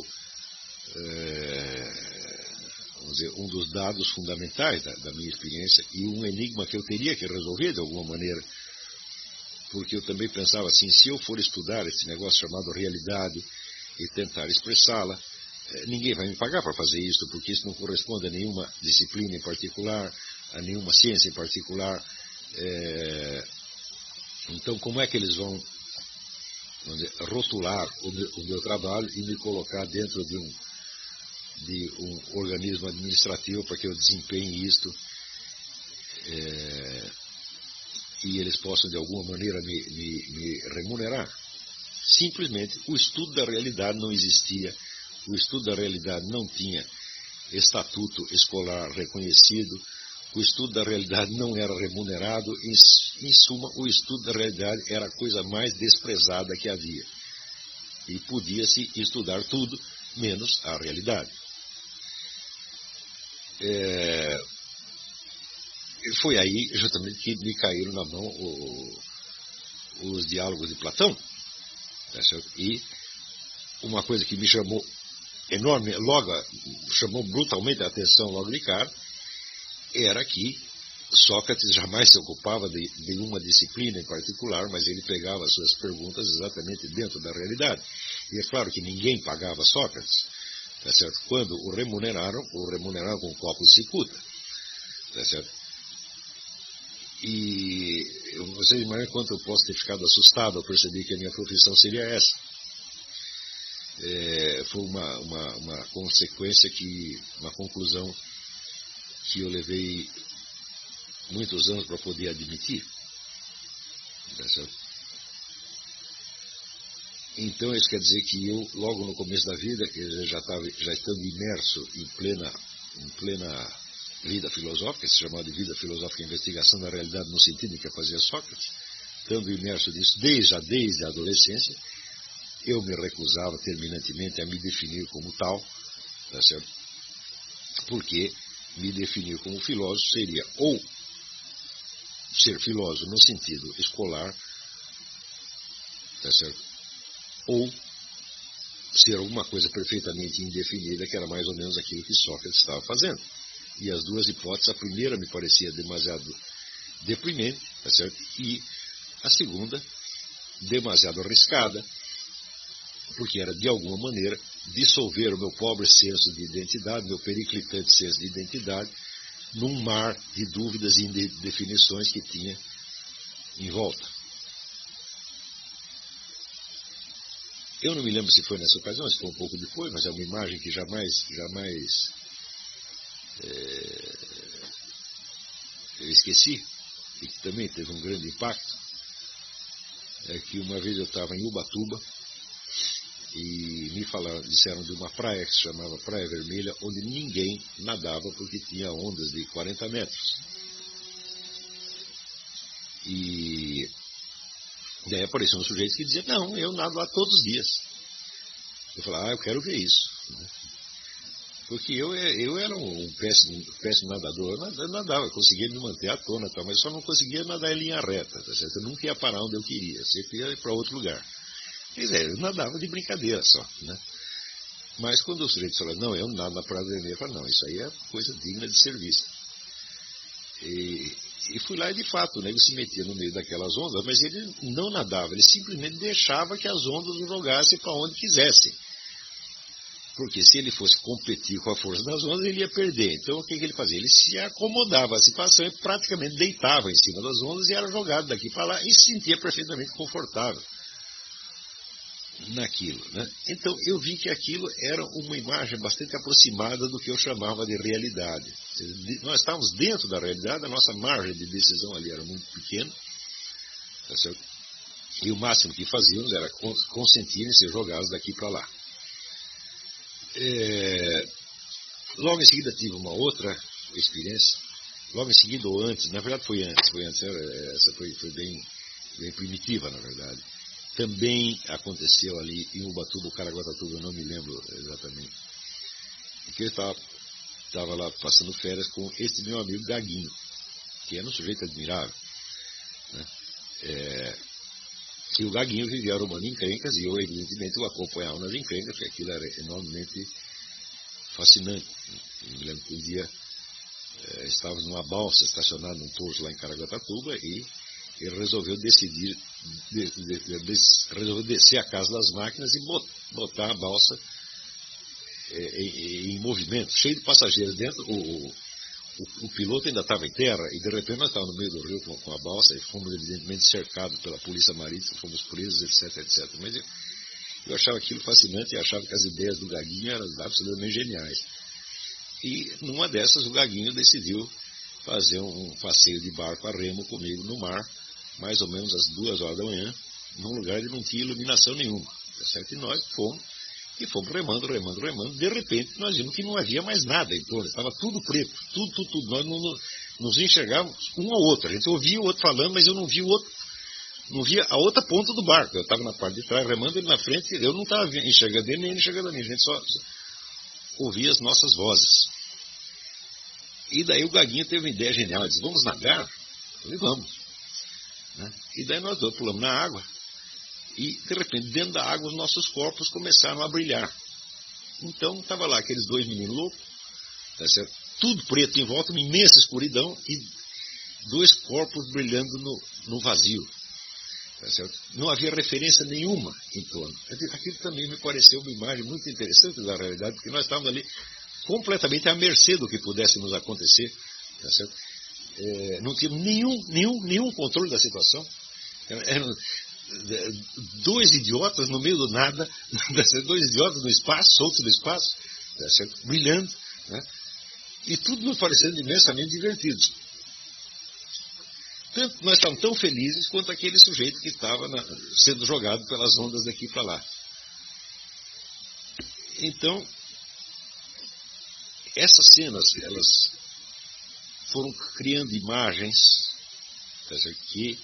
é, vamos dizer, um dos dados fundamentais da, da minha experiência e um enigma que eu teria que resolver de alguma maneira, porque eu também pensava assim, se eu for estudar esse negócio chamado realidade e tentar expressá-la, ninguém vai me pagar para fazer isso, porque isso não corresponde a nenhuma disciplina em particular, a nenhuma ciência em particular. É... Então, como é que eles vão, vamos dizer, rotular o meu, o meu trabalho e me colocar dentro de um, de um organismo administrativo para que eu desempenhe isto é... e eles possam, de alguma maneira, me, me, me remunerar? Simplesmente, o estudo da realidade não existia. O estudo da realidade não tinha estatuto escolar reconhecido, o estudo da realidade não era remunerado, em, em suma, o estudo da realidade era a coisa mais desprezada que havia. E podia-se estudar tudo, menos a realidade. É, foi aí, justamente, que me caíram na mão o, os diálogos de Platão. Tá certo? E uma coisa que me chamou enorme, logo, chamou brutalmente a atenção logo de cara, era que Sócrates jamais se ocupava de, de uma disciplina em particular, mas ele pegava as suas perguntas exatamente dentro da realidade. E é claro que ninguém pagava Sócrates, tá certo? Quando o remuneraram, o remuneraram com um copo de cicuta, tá certo? E vocês imaginam quanto eu posso ter ficado assustado ao perceber que a minha profissão seria essa. É, foi uma, uma, uma consequência, que, uma conclusão que eu levei muitos anos para poder admitir. Tá certo? Então isso quer dizer que eu, logo no começo da vida, eu já estava já estando imerso em plena, em plena vida filosófica, se chamava de vida filosófica, investigação da realidade no sentido que fazia Sócrates, estando imerso nisso desde, desde a adolescência, eu me recusava terminantemente a me definir como tal, tá certo? Porque me definir como filósofo seria ou ser filósofo no sentido escolar, tá certo? Ou ser alguma coisa perfeitamente indefinida, que era mais ou menos aquilo que Sócrates estava fazendo. E as duas hipóteses, a primeira me parecia demasiado deprimente, tá certo? E a segunda, demasiado arriscada, porque era, de alguma maneira, dissolver o meu pobre senso de identidade, meu periclitante senso de identidade, num mar de dúvidas e indefinições que tinha em volta. Eu não me lembro se foi nessa ocasião, se foi um pouco depois, mas é uma imagem que jamais, jamais é, eu esqueci, e que também teve um grande impacto. É que uma vez eu estava em Ubatuba, e me falaram, disseram de uma praia que se chamava Praia Vermelha, onde ninguém nadava porque tinha ondas de quarenta metros. E daí apareceu um sujeito que dizia, não, eu nado lá todos os dias. Eu falei, ah, eu quero ver isso. Porque eu, eu era um péssimo, péssimo nadador, eu nadava, eu conseguia me manter à tona, mas só não conseguia nadar em linha reta, tá certo? Eu nunca ia parar onde eu queria, sempre ia para outro lugar. Quer dizer, eu nadava de brincadeira só, né? Mas quando o sujeito falou, não, eu nado na Praia Vermelha, eu falei, não, isso aí é coisa digna de ser vista. E, e fui lá e, de fato, né, ele se metia no meio daquelas ondas, mas ele não nadava, ele simplesmente deixava que as ondas o jogassem para onde quisessem. Porque se ele fosse competir com a força das ondas, ele ia perder. Então, o que, que ele fazia? Ele se acomodava à situação e praticamente deitava em cima das ondas e era jogado daqui para lá e se sentia perfeitamente confortável naquilo, né? Então eu vi que aquilo era uma imagem bastante aproximada do que eu chamava de realidade. Nós estávamos dentro da realidade, a nossa margem de decisão ali era muito pequena, tá certo? E o máximo que fazíamos era consentir em ser jogados daqui para lá. É... Logo em seguida tive uma outra experiência, logo em seguida ou antes, na verdade foi antes, foi antes, essa foi, foi bem, bem primitiva, na verdade. Também aconteceu ali em Ubatuba, ou Caraguatatuba, eu não me lembro exatamente. Porque eu estava estava lá passando férias com esse meu amigo Gaguinho, que era um sujeito admirável, né? É, e o Gaguinho vivia arrumando encrencas e eu, evidentemente, o acompanhava nas encrencas, porque aquilo era enormemente fascinante. Eu me lembro que um dia é, estávamos numa balsa estacionada num posto lá em Caraguatatuba e ele resolveu decidir, de, de, de, de, resolveu descer a casa das máquinas e botar a balsa é, em, em movimento, cheio de passageiros dentro. O, o, o piloto ainda estava em terra e de repente nós estávamos no meio do rio com, com a balsa e fomos evidentemente cercados pela polícia marítima, fomos presos, etc, etcétera. Mas eu, eu achava aquilo fascinante e achava que as ideias do Gaguinho eram absolutamente geniais. E numa dessas o Gaguinho decidiu fazer um passeio de barco a remo comigo no mar, mais ou menos às duas horas da manhã, num lugar onde não tinha iluminação nenhuma. Tá certo? E nós fomos, e fomos remando, remando, remando. De repente nós vimos que não havia mais nada em torno, estava tudo preto, tudo, tudo, tudo. Nós não, não nos enxergávamos um ao outro. A gente ouvia o outro falando, mas eu não via o outro, não via a outra ponta do barco. Eu estava na parte de trás remando, ele na frente, eu não estava enxergando ele, nem ele enxergando a mim. A gente só, só ouvia as nossas vozes. E daí o Gaguinho teve uma ideia genial, ele disse, vamos nadar? Eu falei, vamos. Né? E daí nós dois pulamos na água, e de repente dentro da água os nossos corpos começaram a brilhar. Então estava lá aqueles dois meninos loucos, tá certo? Tudo preto em volta, uma imensa escuridão, e dois corpos brilhando no, no vazio. Tá certo? Não havia referência nenhuma em torno. Aquilo também me pareceu uma imagem muito interessante da realidade, porque nós estávamos ali completamente à mercê do que pudesse nos acontecer, tá certo? É, não tínhamos nenhum, nenhum, nenhum controle da situação. Eram dois idiotas no meio do nada, tá certo? Dois idiotas no espaço, soltos no espaço, tá certo? Brilhando, né? E tudo nos parecendo imensamente divertido. Tanto, nós estávamos tão felizes quanto aquele sujeito que estava na, sendo jogado pelas ondas daqui para lá. Então, essas cenas, elas foram criando imagens, tá certo, que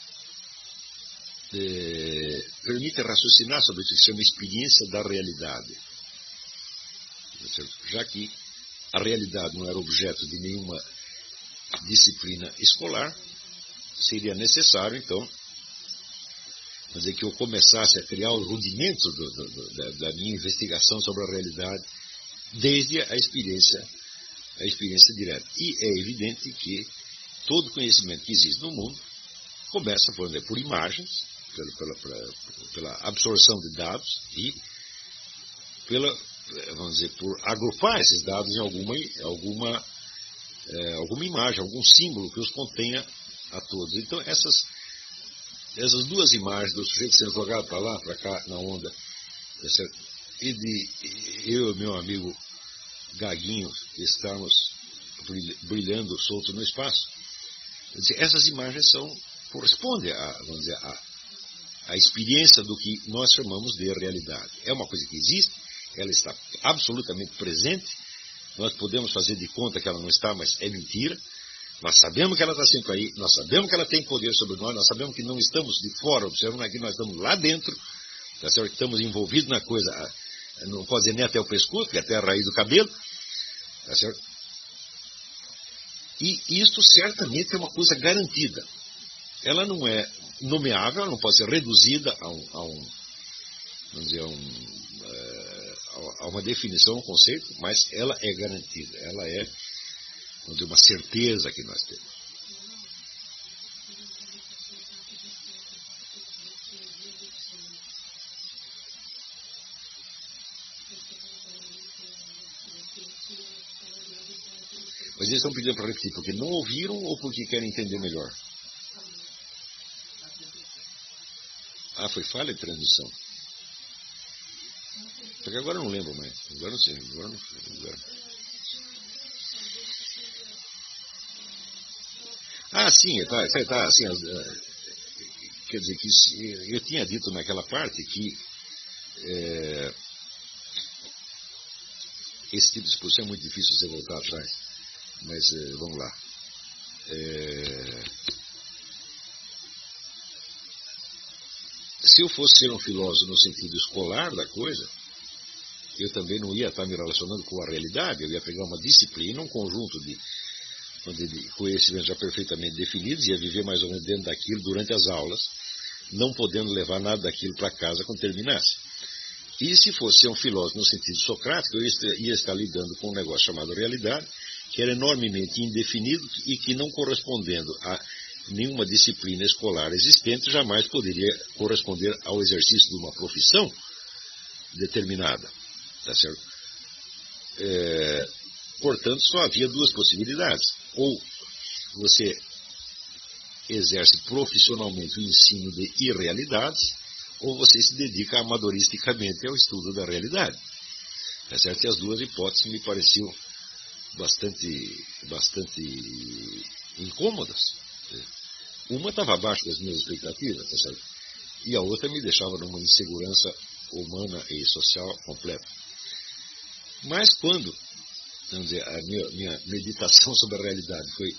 é, permitem raciocinar sobre o que se chama experiência da realidade. Tá certo? Já que a realidade não era objeto de nenhuma disciplina escolar, seria necessário, então, vamos dizer, que eu começasse a criar os rudimentos do, do, do, da, da minha investigação sobre a realidade desde a experiência, a experiência direta. E é evidente que todo conhecimento que existe no mundo começa, por exemplo, por imagens, pela, pela, pela, pela absorção de dados e pela, vamos dizer, por agrupar esses dados em alguma, alguma, é, alguma imagem, algum símbolo que os contenha a todos. Então, essas, essas duas imagens do sujeito sendo jogado para lá, para cá, na onda, tá certo? E de eu e meu amigo Gaguinho estarmos brilhando soltos no espaço, essas imagens são, correspondem a, vamos dizer, a, a experiência do que nós chamamos de realidade. É uma coisa que existe, ela está absolutamente presente, nós podemos fazer de conta que ela não está, mas é mentira. Nós sabemos que ela está sempre aí, nós sabemos que ela tem poder sobre nós, nós sabemos que não estamos de fora observando aqui, nós estamos lá dentro, tá certo? Estamos envolvidos na coisa, não pode dizer nem até o pescoço, que é até a raiz do cabelo, tá certo? E isso certamente é uma coisa garantida. Ela não é nomeável, ela não pode ser reduzida a, um, a, um, vamos dizer, a, um, a uma definição, a um conceito, mas ela é garantida, ela é, vamos dizer, uma certeza que nós temos. Mas eles estão pedindo para repetir porque não ouviram ou porque querem entender melhor? Ah, foi falha de transmissão. Porque agora eu não lembro mais. Agora não sei. Agora não sei. Agora... Ah, sim, tá, tá, tá assim, quer dizer que eu tinha dito naquela parte que é, esse tipo de exposição é muito difícil você voltar atrás. Mas é, vamos lá. É, se eu fosse ser um filósofo no sentido escolar da coisa, eu também não ia estar me relacionando com a realidade, eu ia pegar uma disciplina, um conjunto de, de conhecimentos já perfeitamente definidos, ia viver mais ou menos dentro daquilo durante as aulas, não podendo levar nada daquilo para casa quando terminasse. E se fosse um filósofo no sentido socrático, eu ia estar lidando com um negócio chamado realidade, que era enormemente indefinido e que, não correspondendo a nenhuma disciplina escolar existente, jamais poderia corresponder ao exercício de uma profissão determinada. Tá certo? É, portanto, só havia duas possibilidades. Ou você exerce profissionalmente o ensino de irrealidades, ou você se dedica amadoristicamente ao estudo da realidade. Tá certo? E as duas hipóteses me pareciam bastante, bastante incômodas. Uma estava abaixo das minhas expectativas, tá certo? E a outra me deixava numa insegurança humana e social completa. Mas quando, vamos dizer, a minha, minha meditação sobre a realidade foi,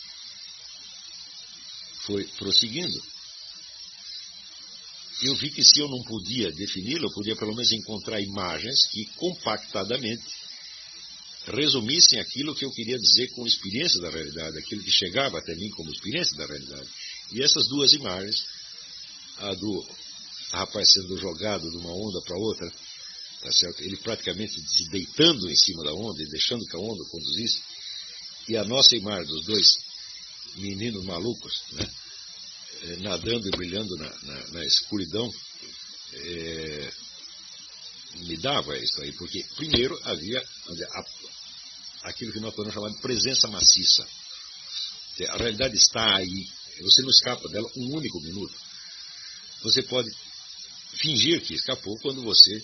foi prosseguindo, eu vi que se eu não podia defini-la, eu podia pelo menos encontrar imagens que compactadamente resumissem aquilo que eu queria dizer com experiência da realidade, aquilo que chegava até mim como experiência da realidade. E essas duas imagens, a do rapaz sendo jogado de uma onda para outra, tá certo? Ele praticamente se deitando em cima da onda e deixando que a onda conduzisse, e a nossa imagem dos dois meninos malucos, né? Nadando e brilhando na, na, na escuridão, é, me dava isso aí, porque primeiro havia a, aquilo que nós podemos chamar de presença maciça. A realidade está aí, você não escapa dela um único minuto. Você pode fingir que escapou quando você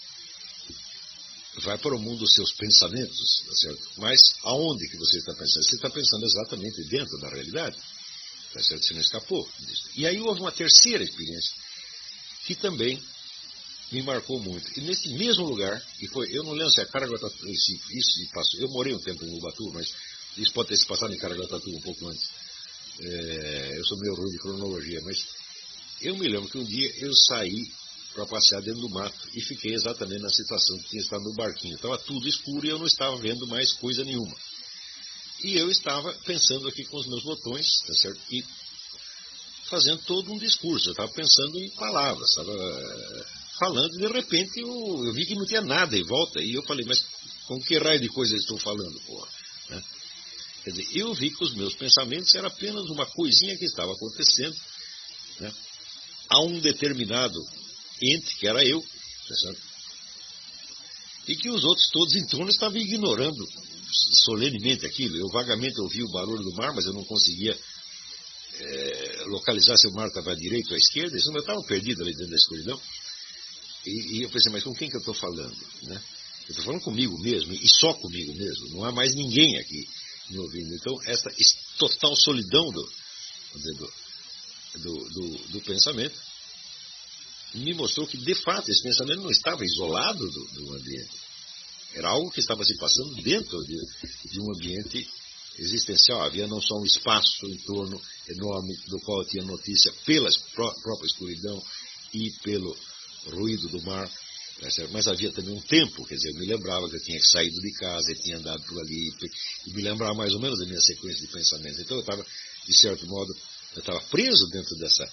vai para o mundo dos seus pensamentos, tá certo? Mas aonde que você está pensando? Você está pensando exatamente dentro da realidade. Tá certo? Você não escapou disso. E aí houve uma terceira experiência que também me marcou muito. E nesse mesmo lugar, e foi, eu não lembro se é Caraguatatuba, isso, isso passou, eu morei um tempo em Ubatuba, mas isso pode ter se passado em Caraguatatuba um pouco antes. É, eu sou meio ruim de cronologia, mas eu me lembro que um dia eu saí para passear dentro do mato e fiquei exatamente na situação que tinha estado no barquinho. Estava tudo escuro e eu não estava vendo mais coisa nenhuma. E eu estava pensando aqui com os meus botões, tá certo? E fazendo todo um discurso. Eu estava pensando em palavras, estava falando, e de repente eu, eu vi que não tinha nada em volta. E eu falei, mas com que raio de coisa eu estou falando, porra? Né? Quer dizer, eu vi que os meus pensamentos eram apenas uma coisinha que estava acontecendo, né, a um determinado ente, que era eu, tá certo? E que os outros todos em torno estavam ignorando solenemente aquilo. Eu vagamente ouvi o barulho do mar, mas eu não conseguia é, localizar se o mar estava à direita ou à esquerda. Eu estava perdido ali dentro da escuridão. E, e eu pensei, mas com quem que eu estou falando? Né? Eu estou falando comigo mesmo, e só comigo mesmo. Não há mais ninguém aqui me ouvindo. Então, essa total solidão do, do, do, do, do pensamento me mostrou que, de fato, esse pensamento não estava isolado do, do ambiente. Era algo que estava se passando dentro de, de um ambiente existencial. Havia não só um espaço em torno enorme do qual eu tinha notícia pela pró própria escuridão e pelo ruído do mar, mas havia também um tempo. Quer dizer, eu me lembrava que eu tinha saído de casa e tinha andado por ali, e me lembrava mais ou menos da minha sequência de pensamentos. Então eu estava, de certo modo, eu estava preso dentro dessa,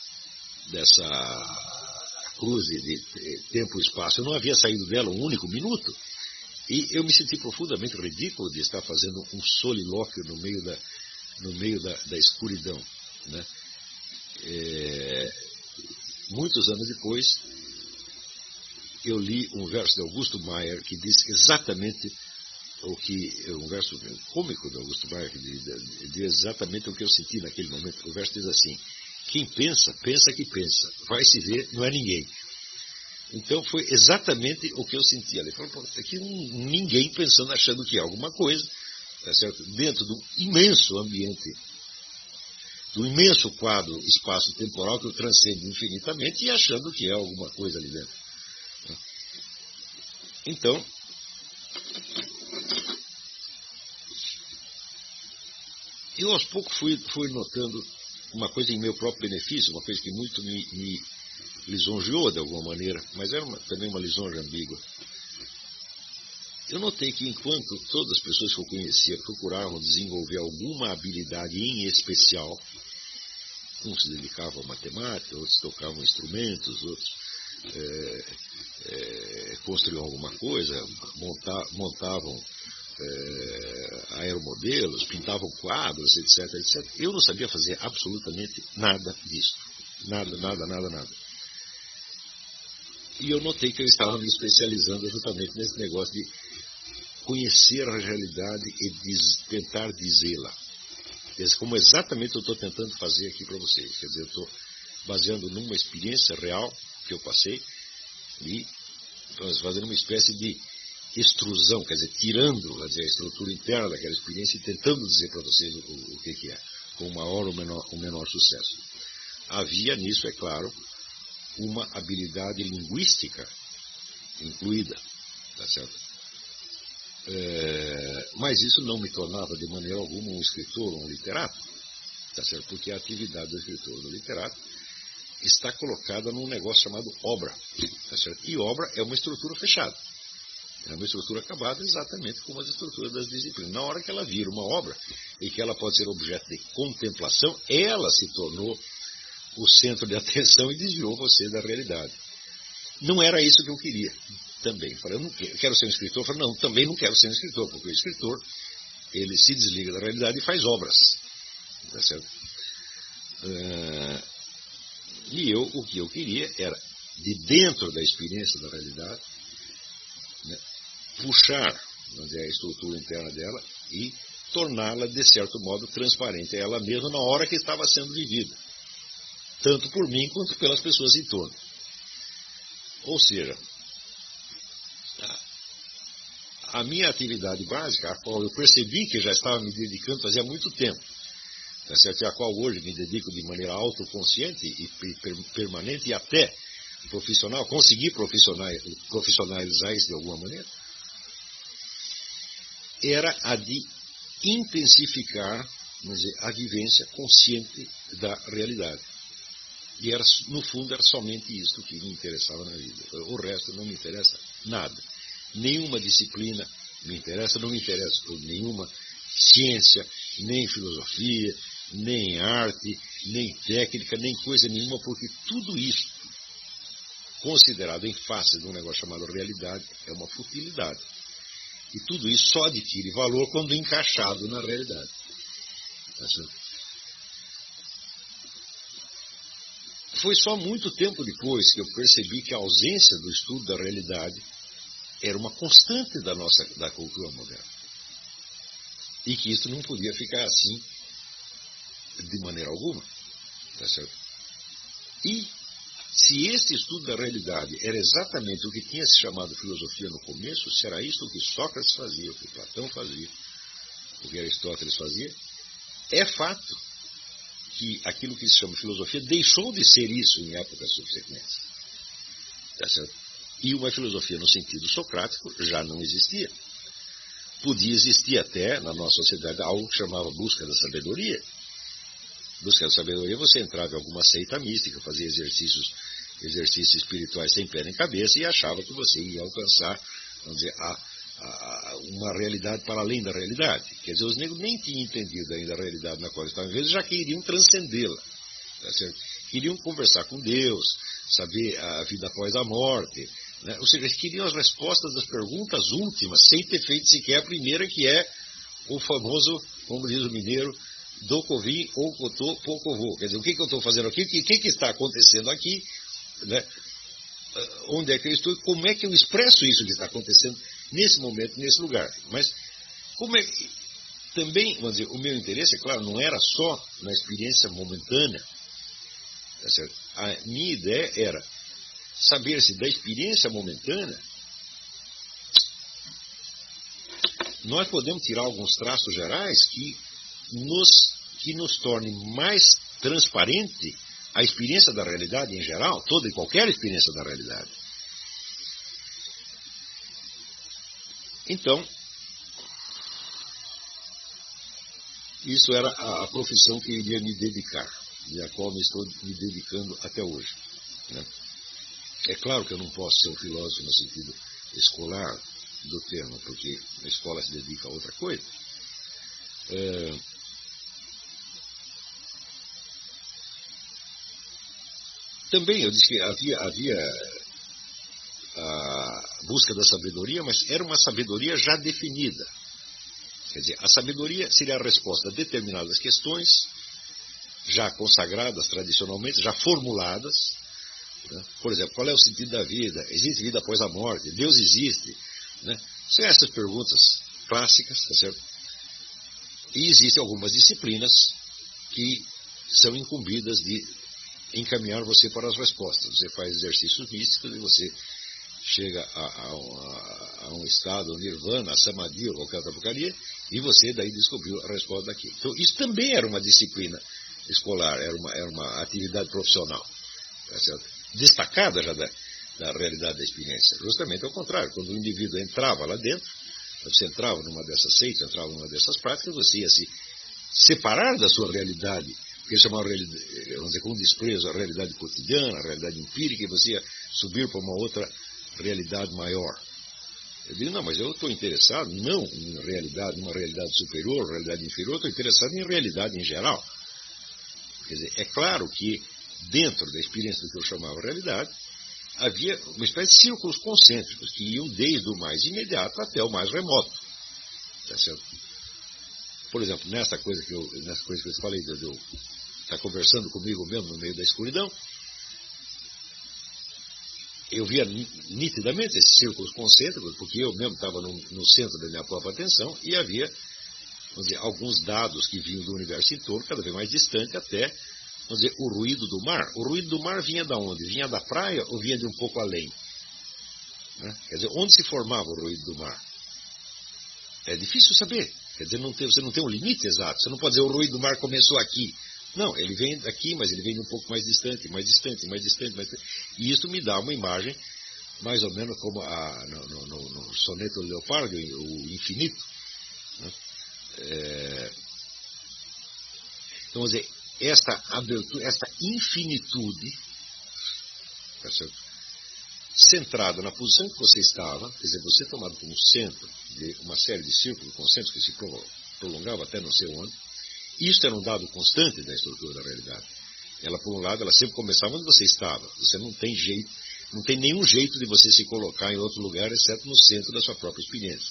dessa cruz de tempo e espaço. Eu não havia saído dela um único minuto. E eu me senti profundamente ridículo de estar fazendo um solilóquio no meio da, no meio da, da escuridão. Né? É, muitos anos depois, eu li um verso de Augusto Maier que diz exatamente o que, um verso cômico de Augusto Maier, que diz, diz exatamente o que eu senti naquele momento. O verso diz assim: quem pensa, pensa que pensa, vai se ver, não é ninguém. Então foi exatamente o que eu senti ali. Aqui ninguém pensando, achando que é alguma coisa, tá certo? Dentro do imenso ambiente, do imenso quadro espaço-temporal que eu transcendo infinitamente e achando que é alguma coisa ali dentro. Então, eu aos poucos fui, fui notando uma coisa em meu próprio benefício, uma coisa que muito me, me lisonjeou de alguma maneira, mas era uma, também uma lisonja ambígua. eu notei que enquanto todas as pessoas que eu conhecia procuravam desenvolver alguma habilidade em especial, uns se dedicavam à matemática, outros tocavam instrumentos, outros é, é, construíam alguma coisa, monta, montavam é, aeromodelos, pintavam quadros, etc, etcétera. Eu não sabia fazer absolutamente nada disso. Nada, nada, nada, nada. E eu notei que eu estava me especializando justamente nesse negócio de conhecer a realidade e diz, tentar dizê-la. Como exatamente eu estou tentando fazer aqui para vocês. Quer dizer, eu estou baseando numa experiência real que eu passei e fazendo uma espécie de extrusão, quer dizer, tirando quer dizer, a estrutura interna daquela experiência e tentando dizer para vocês o, o que, que é, com o maior ou menor, o menor sucesso. Havia nisso, é claro, uma habilidade linguística incluída, tá certo? É, mas isso não me tornava de maneira alguma um escritor ou um literato, tá certo? Porque a atividade do escritor ou do literato está colocada num negócio chamado obra, tá certo? E obra é uma estrutura fechada, é uma estrutura acabada exatamente como as estruturas das disciplinas. Na hora que ela vira uma obra e que ela pode ser objeto de contemplação, ela se tornou o centro de atenção e desviou você da realidade. Não era isso que eu queria também. Falei, eu não quero, eu quero ser um escritor. Eu falei, não, também não quero ser um escritor, porque o escritor, ele se desliga da realidade e faz obras. Tá certo? Uh, e eu, o que eu queria era, de dentro da experiência da realidade, né, puxar, vamos dizer, a estrutura interna dela e torná-la, de certo modo, transparente a ela mesma na hora que estava sendo vivida. Tanto por mim quanto pelas pessoas em torno. Ou seja, a minha atividade básica, a qual eu percebi que já estava me dedicando fazia muito tempo, tá certo? E a qual hoje me dedico de maneira autoconsciente e permanente e até profissional, consegui profissionalizar isso de alguma maneira, era a de intensificar, vamos dizer, a vivência consciente da realidade. E era, no fundo era somente isso que me interessava na vida. O resto não me interessa nada. Nenhuma disciplina me interessa, não me interessa por nenhuma ciência, nem filosofia, nem arte, nem técnica, nem coisa nenhuma, porque tudo isso, considerado em face de um negócio chamado realidade, é uma futilidade. E tudo isso só adquire valor quando encaixado na realidade. Tá certo? Foi só muito tempo depois que eu percebi que a ausência do estudo da realidade era uma constante da nossa da cultura moderna. E que isso não podia ficar assim de maneira alguma. Tá certo? E se este estudo da realidade era exatamente o que tinha se chamado filosofia no começo, será isso o que Sócrates fazia, o que Platão fazia, o que Aristóteles fazia, é fato que aquilo que se chama filosofia deixou de ser isso em épocas subsequentes. Tá certo? E uma filosofia no sentido socrático já não existia. Podia existir até, na nossa sociedade, algo que chamava busca da sabedoria. Busca da sabedoria, você entrava em alguma seita mística, fazia exercícios, exercícios espirituais sem pé nem cabeça e achava que você ia alcançar, vamos dizer, a, a, uma realidade para além da realidade. Quer dizer, os negros nem tinham entendido ainda a realidade na qual estavam vivendo, já queriam transcendê-la. Tá certo? Queriam conversar com Deus, saber a vida após a morte, né? Ou seja, eles queriam as respostas das perguntas últimas, sem ter feito sequer a primeira, que é o famoso, como diz o mineiro, do covim ou cotô pouco vou. Quer dizer, o que, que eu estou fazendo aqui, o que, que, que está acontecendo aqui, né? Onde é que eu estou, como é que eu expresso isso que está acontecendo nesse momento, nesse lugar. Mas como é que também, vamos dizer, o meu interesse, é claro, não era só na experiência momentânea. Tá certo? A minha ideia era saber se da experiência momentânea nós podemos tirar alguns traços gerais que nos, que nos tornem mais transparente a experiência da realidade em geral, toda e qualquer experiência da realidade. Então, isso era a, a profissão que eu iria me dedicar, e a qual me estou me dedicando até hoje, né? É claro que eu não posso ser um filósofo no sentido escolar, do tema, porque a escola se dedica a outra coisa. É, também eu disse que havia, havia a busca da sabedoria, mas era uma sabedoria já definida. Quer dizer, a sabedoria seria a resposta a determinadas questões, já consagradas tradicionalmente, já formuladas. Né? Por exemplo, qual é o sentido da vida? Existe vida após a morte? Deus existe? Né? São essas perguntas clássicas, tá certo? E existem algumas disciplinas que são incumbidas de encaminhar você para as respostas. Você faz exercícios místicos e você chega a, a, a, a um estado, um nirvana, a samadhi ou qualquer outra porcaria, e você daí descobriu a resposta daquilo. Então, isso também era uma disciplina escolar, era uma, era uma atividade profissional, tá certo? Destacada já da, da realidade da experiência. Justamente ao contrário, quando o indivíduo entrava lá dentro, você entrava numa dessas seitas, entrava numa dessas práticas, você ia se separar da sua realidade, que chamava, vamos dizer, com desprezo a realidade cotidiana, a realidade empírica, e você ia subir para uma outra realidade maior. Eu digo, não, mas eu estou interessado não em realidade, numa realidade superior, realidade inferior, estou interessado em realidade em geral. Quer dizer, é claro que dentro da experiência do que eu chamava realidade, havia uma espécie de círculos concêntricos que iam desde o mais imediato até o mais remoto. Tá certo? Por exemplo, nessa coisa que eu, nessa coisa que eu falei, de eu estar conversando comigo mesmo no meio da escuridão, eu via nitidamente esses círculos concêntricos, porque eu mesmo estava no, no centro da minha própria atenção, e havia, vamos dizer, alguns dados que vinham do universo em torno, cada vez mais distante, até, vamos dizer, o ruído do mar. O ruído do mar vinha da onde? Vinha da praia ou vinha de um pouco além? Né? Quer dizer, onde se formava o ruído do mar? É difícil saber. Quer dizer, não tem, você não tem um limite exato. Você não pode dizer o ruído do mar começou aqui. Não, ele vem daqui, mas ele vem um pouco mais distante, mais distante, mais distante, mais distante. E isso me dá uma imagem, mais ou menos como a, no, no, no, no soneto do Leopardo, o infinito. Né? É... Então, vamos dizer, esta abertura, esta infinitude, tá certo? Centrada na posição que você estava, quer dizer, você tomado como centro de uma série de círculos concêntricos que se prolongava até não sei onde. Isso era um dado constante da estrutura da realidade. Ela, por um lado, ela sempre começava onde você estava. Você não tem jeito, não tem nenhum jeito de você se colocar em outro lugar, exceto no centro da sua própria experiência.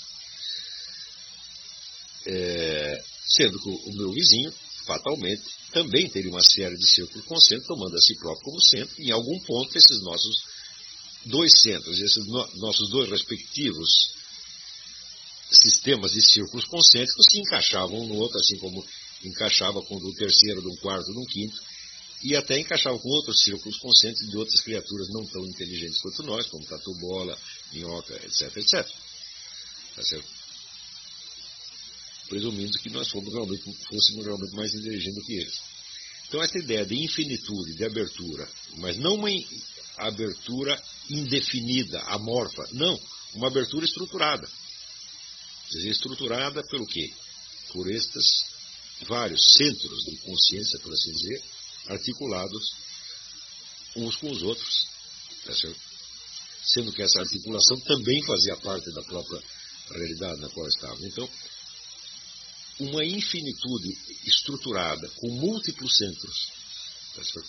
É, sendo que o meu vizinho, fatalmente, também teria uma série de círculos concêntricos, tomando a si próprio como centro, e em algum ponto esses nossos dois centros, esses no, nossos dois respectivos sistemas de círculos concêntricos se encaixavam um no outro, assim como encaixava com o terceiro, de um quarto, de um quinto, e até encaixava com outros círculos concêntricos de outras criaturas não tão inteligentes quanto nós, como tatu-bola, minhoca, etc, etc. Tá certo? Presumindo que nós fomos realmente, fôssemos realmente mais inteligentes do que eles. Então, essa ideia de infinitude, de abertura, mas não uma abertura indefinida, amorfa, não, uma abertura estruturada. Quer dizer, estruturada pelo quê? Por estes vários centros de consciência, por assim dizer, articulados uns com os outros, tá certo? Sendo que essa articulação também fazia parte da própria realidade na qual estava. Então, uma infinitude estruturada com múltiplos centros, tá certo?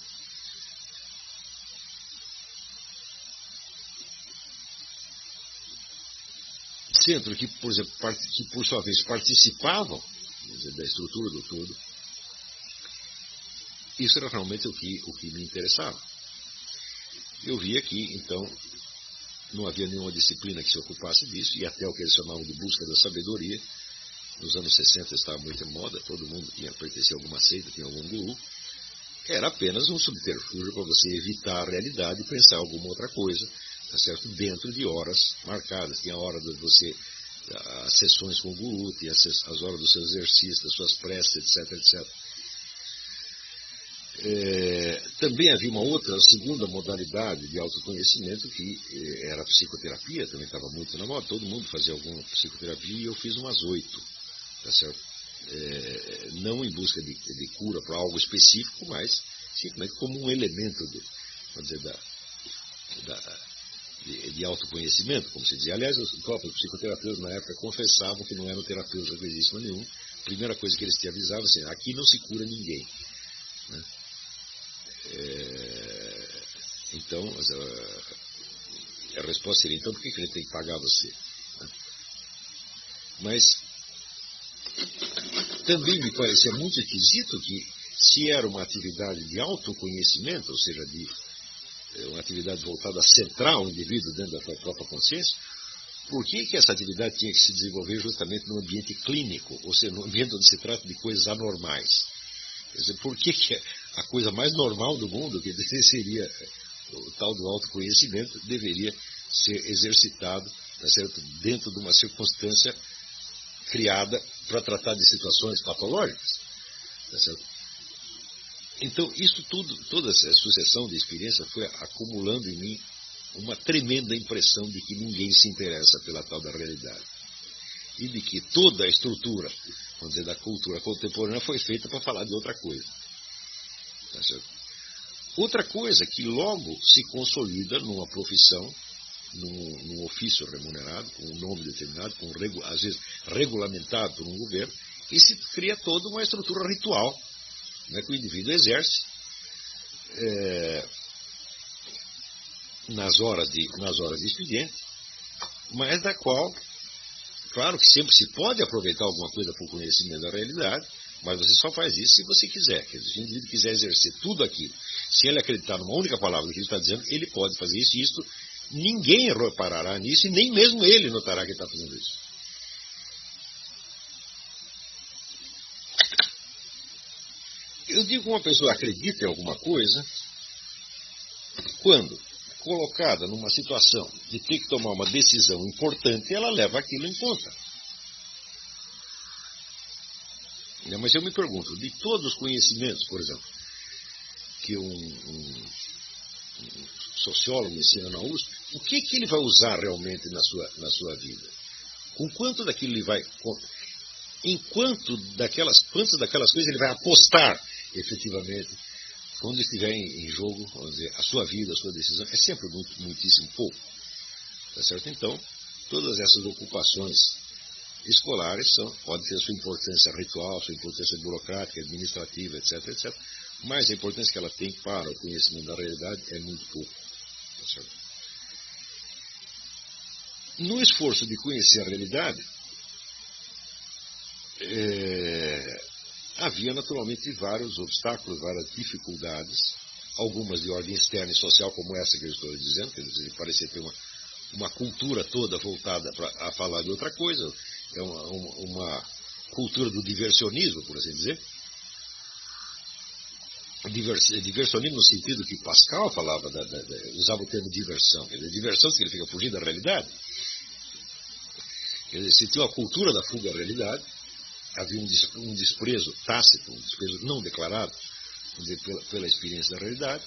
Centros que, por exemplo, que por sua vez participavam da estrutura do todo. Isso era realmente o que, o que me interessava. Eu via que, então, não havia nenhuma disciplina que se ocupasse disso, e até o que eles chamavam de busca da sabedoria. Nos anos sessenta estava muito em moda, todo mundo tinha pertencido a alguma seita, tinha algum guru. Era apenas um subterfúgio para você evitar a realidade e pensar alguma outra coisa, tá certo? Dentro de horas marcadas. Tinha a hora de você, as sessões com o guru, tinha as, as horas dos seus exercícios, das suas preces, etc, etcétera. É, também havia uma outra, segunda modalidade de autoconhecimento, que é, era a psicoterapia, também estava muito na moda, todo mundo fazia alguma psicoterapia, e eu fiz umas oito, tá certo? É, não em busca de, de cura para algo específico, mas simplesmente como um elemento de, vamos dizer, da, da, de, de autoconhecimento, como se dizia. Aliás, os próprios psicoterapeutas na época confessavam que não eram terapeutas coisíssima nenhum. A primeira coisa que eles te avisavam assim, aqui não se cura ninguém. Né? É, então, a, a resposta seria, então por que, que ele tem que pagar você? Né? Mas também me parecia muito esquisito que, se era uma atividade de autoconhecimento, ou seja, de uma atividade voltada a centrar o indivíduo dentro da sua própria consciência, por que, que essa atividade tinha que se desenvolver justamente no ambiente clínico, ou seja, no ambiente onde se trata de coisas anormais? Quer dizer, por que, que a coisa mais normal do mundo, que seria o tal do autoconhecimento, deveria ser exercitado, tá certo, dentro de uma circunstância criada para tratar de situações patológicas? Tá certo? Então, isso tudo, toda essa sucessão de experiências foi acumulando em mim uma tremenda impressão de que ninguém se interessa pela tal da realidade. E de que toda a estrutura, vamos dizer, da cultura contemporânea foi feita para falar de outra coisa. Tá certo? Outra coisa que logo se consolida numa profissão, num, num ofício remunerado, com um nome determinado, com, às vezes regulamentado por um governo, e se cria toda uma estrutura ritual, né, que o indivíduo exerce é, nas, horas de, nas horas de expediente, mas da qual, claro que sempre se pode aproveitar alguma coisa para o conhecimento da realidade, mas você só faz isso se você quiser. Quer dizer, se o indivíduo quiser exercer tudo aquilo, se ele acreditar numa única palavra que ele está dizendo, ele pode fazer isso, e isso ninguém reparará nisso, e nem mesmo ele notará que está fazendo isso. Eu digo que uma pessoa acredita em alguma coisa quando, colocada numa situação de ter que tomar uma decisão importante, ela leva aquilo em conta. Mas eu me pergunto, de todos os conhecimentos, por exemplo, que um, um, um sociólogo ensina na U S P, o que, que ele vai usar realmente na sua, na sua vida? Com quanto daquilo ele vai... Em quanto daquelas, quantas daquelas coisas ele vai apostar efetivamente, quando estiver em, em jogo, vamos dizer, a sua vida, a sua decisão, é sempre muito, muitíssimo pouco. Tá certo? Então, todas essas ocupações escolares são, podem ter a sua importância ritual, sua importância burocrática, administrativa, etc, etcétera, mas a importância que ela tem para o conhecimento da realidade é muito pouco. Tá certo? No esforço de conhecer a realidade, é, havia naturalmente vários obstáculos, várias dificuldades, algumas de ordem externa e social, como essa que eu estou dizendo, quer dizer, parecia ter uma, uma cultura toda voltada pra, a falar de outra coisa, é uma, uma, uma cultura do diversionismo, por assim dizer. Divers, diversionismo no sentido que Pascal falava, da, da, da, usava o termo diversão. Quer dizer, diversão significa fugir da realidade. Quer dizer, se tinha a cultura da fuga da realidade, havia um, des, um desprezo tácito, um desprezo não declarado, vamos dizer, pela, pela experiência da realidade.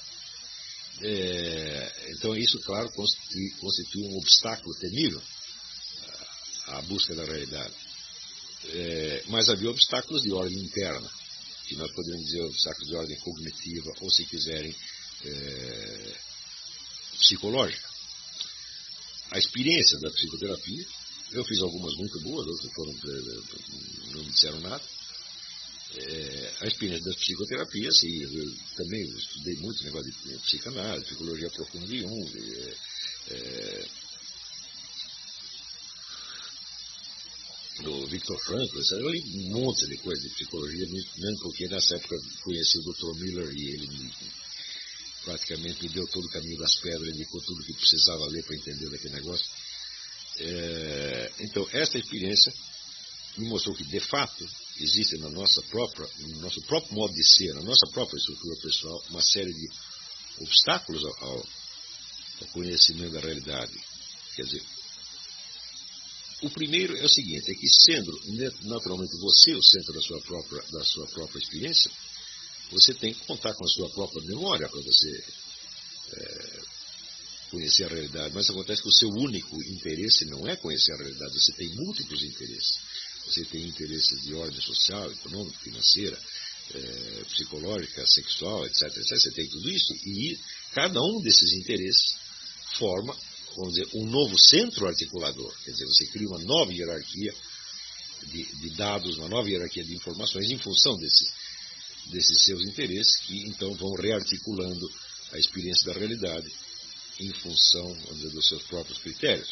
É, então isso, claro, constitui, constitui um obstáculo temível à, à busca da realidade. É, mas havia obstáculos de ordem interna, que nós podemos dizer obstáculos de ordem cognitiva, ou se quiserem, é, psicológica. A experiência da psicoterapia, eu fiz algumas muito boas, outras foram, não me disseram nada. É, a experiência das psicoterapias, e eu também estudei muito negócio de psicanálise, psicologia profunda de Jung, é, é, do Viktor Frankl, eu li um monte de coisa de psicologia, mesmo porque nessa época conheci o doutor Miller e ele me, praticamente me deu todo o caminho das pedras, indicou tudo que precisava ler para entender daquele negócio. É, então, esta experiência me mostrou que, de fato, existe na nossa própria, no nosso próprio modo de ser, na nossa própria estrutura pessoal, uma série de obstáculos ao, ao conhecimento da realidade. Quer dizer, o primeiro é o seguinte, é que sendo naturalmente você o centro da sua própria, da sua própria experiência, você tem que contar com a sua própria memória para você é, conhecer a realidade. Mas acontece que o seu único interesse não é conhecer a realidade, você tem múltiplos interesses. Você tem interesses de ordem social, econômica, financeira, é, psicológica, sexual, etc, etcétera. Você tem tudo isso e cada um desses interesses forma vamos dizer, um novo centro articulador. Quer dizer, você cria uma nova hierarquia de, de dados, uma nova hierarquia de informações em função desse, desses seus interesses, que então vão rearticulando a experiência da realidade em função, vamos dizer, dos seus próprios critérios.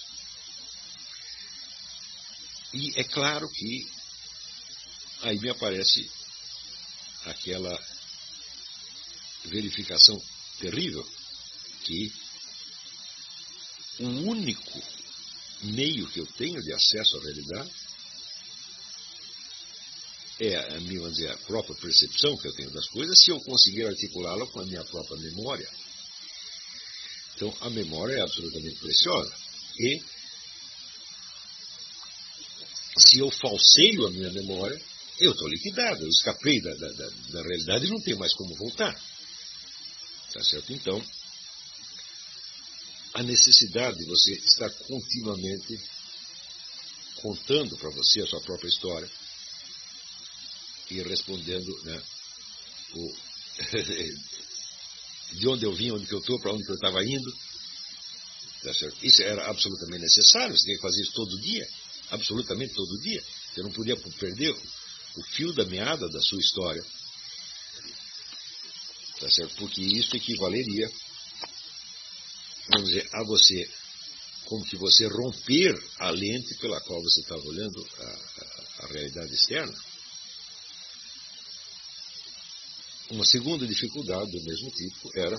E é claro que aí me aparece aquela verificação terrível que o único meio que eu tenho de acesso à realidade é a minha, vamos dizer, a própria percepção que eu tenho das coisas, se eu conseguir articulá-la com a minha própria memória. Então, a memória é absolutamente preciosa. E se eu falseio a minha memória, eu estou liquidado, eu escapei da, da, da, da realidade e não tenho mais como voltar. Tá certo? Então, a necessidade de você estar continuamente contando para você a sua própria história e respondendo, né, o de onde eu vim, onde que eu estou, para onde que eu estava indo. Tá certo? Isso era absolutamente necessário, você tinha que fazer isso todo dia, absolutamente todo dia. Você não podia perder o fio da meada da sua história. Tá certo? Porque isso equivaleria, vamos dizer, a você, como que você romper a lente pela qual você estava olhando a, a, a realidade externa. Uma segunda dificuldade do mesmo tipo era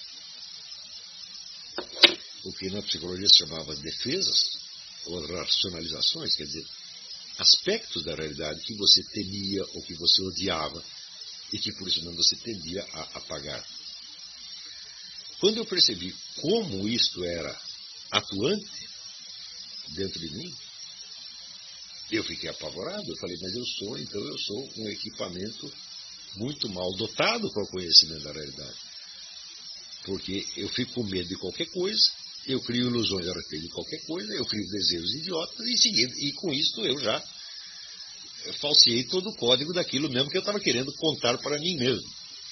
o que na psicologia se chamava as defesas, ou as racionalizações, quer dizer, aspectos da realidade que você temia ou que você odiava e que por isso mesmo você tendia a apagar. Quando eu percebi como isto era atuante dentro de mim, eu fiquei apavorado. Eu falei, mas eu sou, então eu sou um equipamento muito mal dotado para o conhecimento da realidade. Porque eu fico com medo de qualquer coisa, eu crio ilusões a respeito de qualquer coisa, eu crio desejos idiotas, e, seguindo, e com isso eu já falseei todo o código daquilo mesmo que eu estava querendo contar para mim mesmo.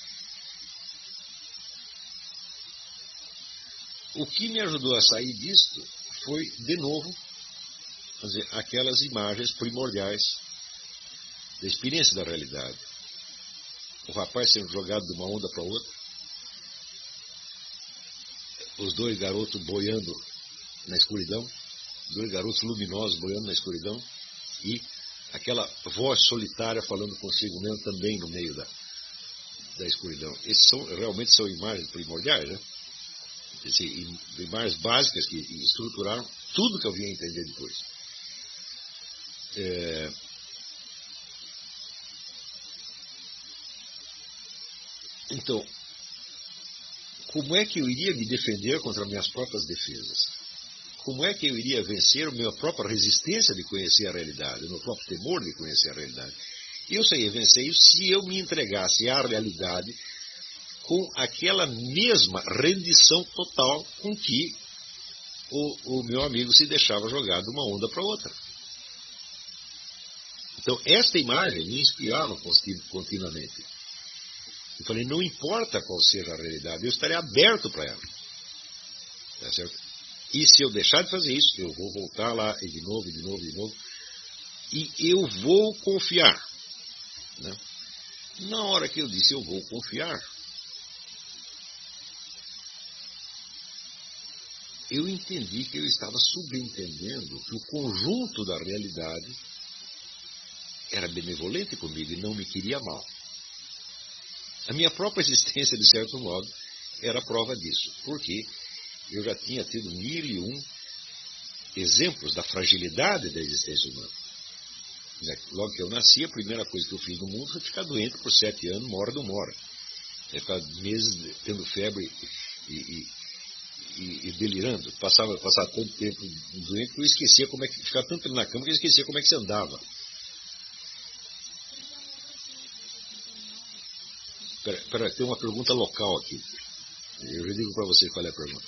O que me ajudou a sair disto foi, de novo, fazer aquelas imagens primordiais da experiência da realidade. O rapaz sendo jogado de uma onda para outra, os dois garotos boiando na escuridão, dois garotos luminosos boiando na escuridão, e aquela voz solitária falando consigo mesmo também no meio da, da escuridão. Esses são, realmente são imagens primordiais, né? Assim, imagens básicas que estruturaram tudo que eu vim a entender depois. É... Então, como é que eu iria me defender contra minhas próprias defesas? Como é que eu iria vencer a minha própria resistência de conhecer a realidade, o meu próprio temor de conhecer a realidade? Eu só ia vencer isso se eu me entregasse à realidade com aquela mesma rendição total com que o, o meu amigo se deixava jogar de uma onda para outra. Então, esta imagem me inspirava continuamente. Eu falei, não importa qual seja a realidade, eu estarei aberto para ela. Tá certo? E se eu deixar de fazer isso, eu vou voltar lá, e de novo, e de novo, e de novo. E eu vou confiar. Né? Na hora que eu disse eu vou confiar, eu entendi que eu estava subentendendo que o conjunto da realidade era benevolente comigo e não me queria mal. A minha própria existência, de certo modo, era prova disso. Porque eu já tinha tido mil e um exemplos da fragilidade da existência humana. Logo que eu nasci, a primeira coisa que eu fiz no mundo foi ficar doente por sete anos, mora ou não mora. É ficar meses tendo febre e, e, e, e delirando. Passava, passava tanto tempo doente que eu esquecia como é que... Ficava tanto tempo na cama que eu esquecia como é que se andava. Espera, espera, tem uma pergunta local aqui. Eu já digo para você qual é a pergunta.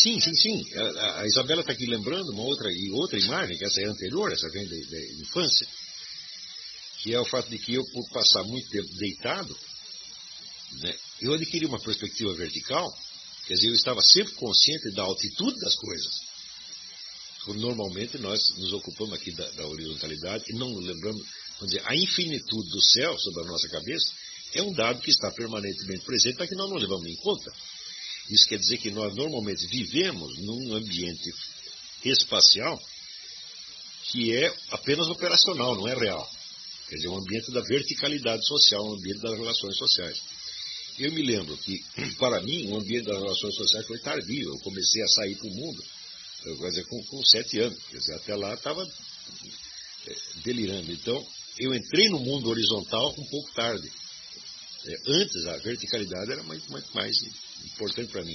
Sim, sim, sim. A, a Isabela está aqui lembrando uma outra, e outra imagem, que essa é anterior, essa vem da infância, que é o fato de que eu, por passar muito tempo deitado, né, eu adquiri uma perspectiva vertical, quer dizer, eu estava sempre consciente da altitude das coisas. Normalmente nós nos ocupamos aqui da, da horizontalidade e não lembramos, vamos dizer, a infinitude do céu sobre a nossa cabeça é um dado que está permanentemente presente, mas que nós não levamos em conta. Isso quer dizer que nós normalmente vivemos num ambiente espacial que é apenas operacional, não é real. Quer dizer, um ambiente da verticalidade social, um ambiente das relações sociais. Eu me lembro que, para mim, o ambiente das relações sociais foi tardio. Eu comecei a sair para o mundo, quer dizer, com, com sete anos. Quer dizer, até lá estava é, delirando. Então, eu entrei no mundo horizontal um pouco tarde. É, antes, a verticalidade era muito, muito mais importante para mim.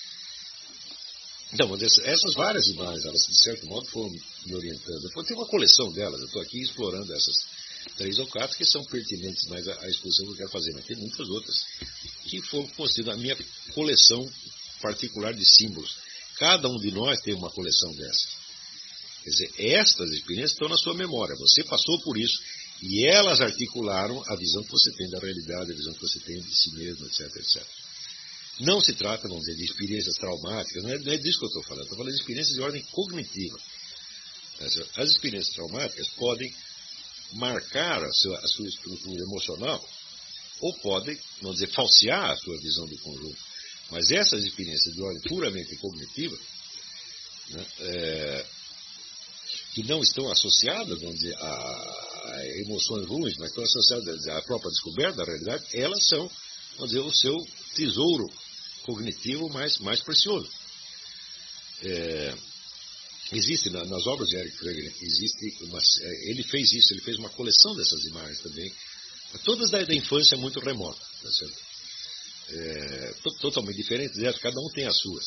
Então, essas várias imagens, elas de certo modo foram me orientando. Eu tenho uma coleção delas, eu estou aqui explorando essas três ou quatro que são pertinentes mais à, à exposição que eu quero fazer, mas tem muitas outras que foram constituídas a minha coleção particular de símbolos. Cada um de nós tem uma coleção dessas. Quer dizer, estas experiências estão na sua memória, você passou por isso e elas articularam a visão que você tem da realidade, a visão que você tem de si mesmo, etc, etcétera. Não se trata, vamos dizer, de experiências traumáticas, não é, não é disso que eu estou falando, eu estou falando de experiências de ordem cognitiva. As experiências traumáticas podem marcar a sua, a sua estrutura emocional ou podem, vamos dizer, falsear a sua visão do conjunto. Mas essas experiências de ordem puramente cognitiva, né, é, que não estão associadas, vamos dizer, a, a emoções ruins, mas estão associadas à própria descoberta da realidade, elas são, vamos dizer, o seu tesouro cognitivo mais, mais precioso. É, existe, na, nas obras de Eric Freire, existe uma, ele fez isso, ele fez uma coleção dessas imagens também, todas da, da infância muito remota, tá certo? É, to, totalmente diferentes dessas, cada um tem as suas.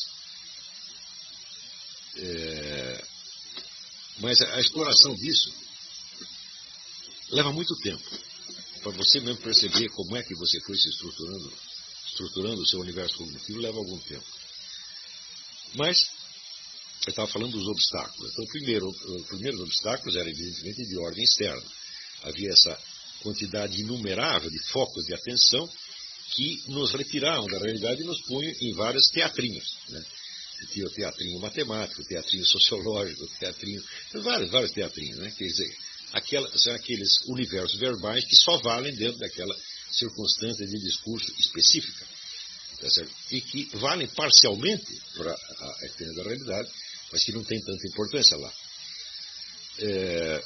É, mas a, a exploração disso leva muito tempo, para você mesmo perceber como é que você foi se estruturando, estruturando o seu universo cognitivo, leva algum tempo. Mas eu estava falando dos obstáculos. Então, primeiro, os primeiros obstáculos eram, evidentemente, de ordem externa. Havia essa quantidade inumerável de focos de atenção que nos retiravam da realidade e nos punham em vários teatrinhos. Né? Tinha o teatrinho matemático, o teatrinho sociológico, o teatrinho... Vários, vários teatrinhos, né? Quer dizer, aquela, são aqueles universos verbais que só valem dentro daquela circunstância de discurso específica. Tá certo? E que valem parcialmente para a experiência da realidade, mas que não tem tanta importância lá. É...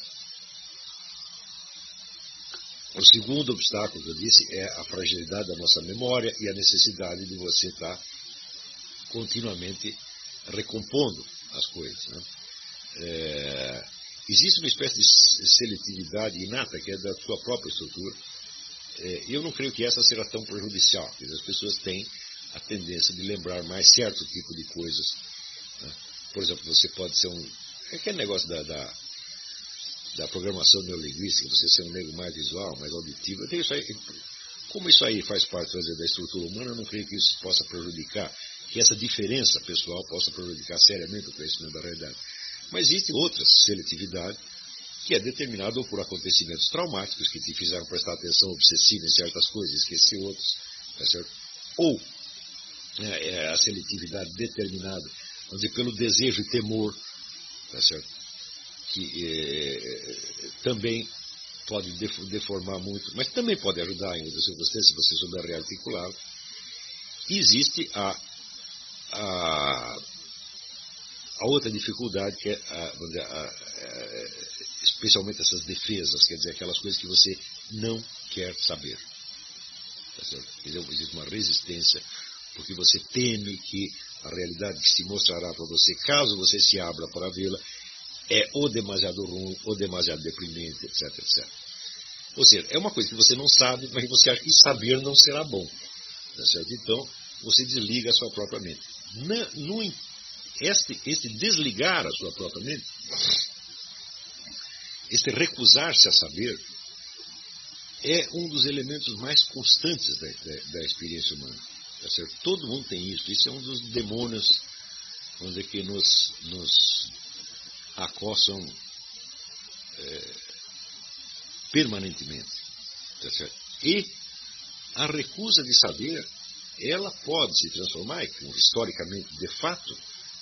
O segundo obstáculo que eu disse é a fragilidade da nossa memória e a necessidade de você estar continuamente recompondo as coisas. Né? É... Existe uma espécie de seletividade inata que é da sua própria estrutura. É... Eu não creio que essa seja tão prejudicial. As pessoas têm a tendência de lembrar mais certo tipo de coisas. Né? Por exemplo, você pode ser um... É aquele negócio da, da, da programação neurolinguística, você ser um nego mais visual, mais auditivo. Eu isso aí, como isso aí faz parte dizer, da estrutura humana, eu não creio que isso possa prejudicar, que essa diferença pessoal possa prejudicar seriamente o conhecimento da realidade. Mas existe outra seletividade que é determinada ou por acontecimentos traumáticos que te fizeram prestar atenção obsessiva em certas coisas e esquecer outras, tá certo? Ou é, é a seletividade determinada, vamos dizer, pelo desejo e temor, tá certo? Que é, também pode deformar muito, mas também pode ajudar em outras circunstâncias, se você souber rearticulá-lo. Existe a, a, a outra dificuldade, que é a, vamos dizer, a, a, especialmente essas defesas, quer dizer, aquelas coisas que você não quer saber. Tá certo? Existe uma resistência, porque você teme que a realidade que se mostrará para você, caso você se abra para vê-la, é ou demasiado ruim, ou demasiado deprimente, etc, etcétera. Ou seja, é uma coisa que você não sabe, mas você acha que saber não será bom. Tá certo? Então, você desliga a sua própria mente. Na, no, este, este desligar a sua própria mente, este recusar-se a saber, é um dos elementos mais constantes da, da, da experiência humana. Tá certo? Todo mundo tem isso. Isso é um dos demônios onde que nos, nos acossam é, permanentemente. Tá certo? E a recusa de saber, ela pode se transformar, historicamente, de fato,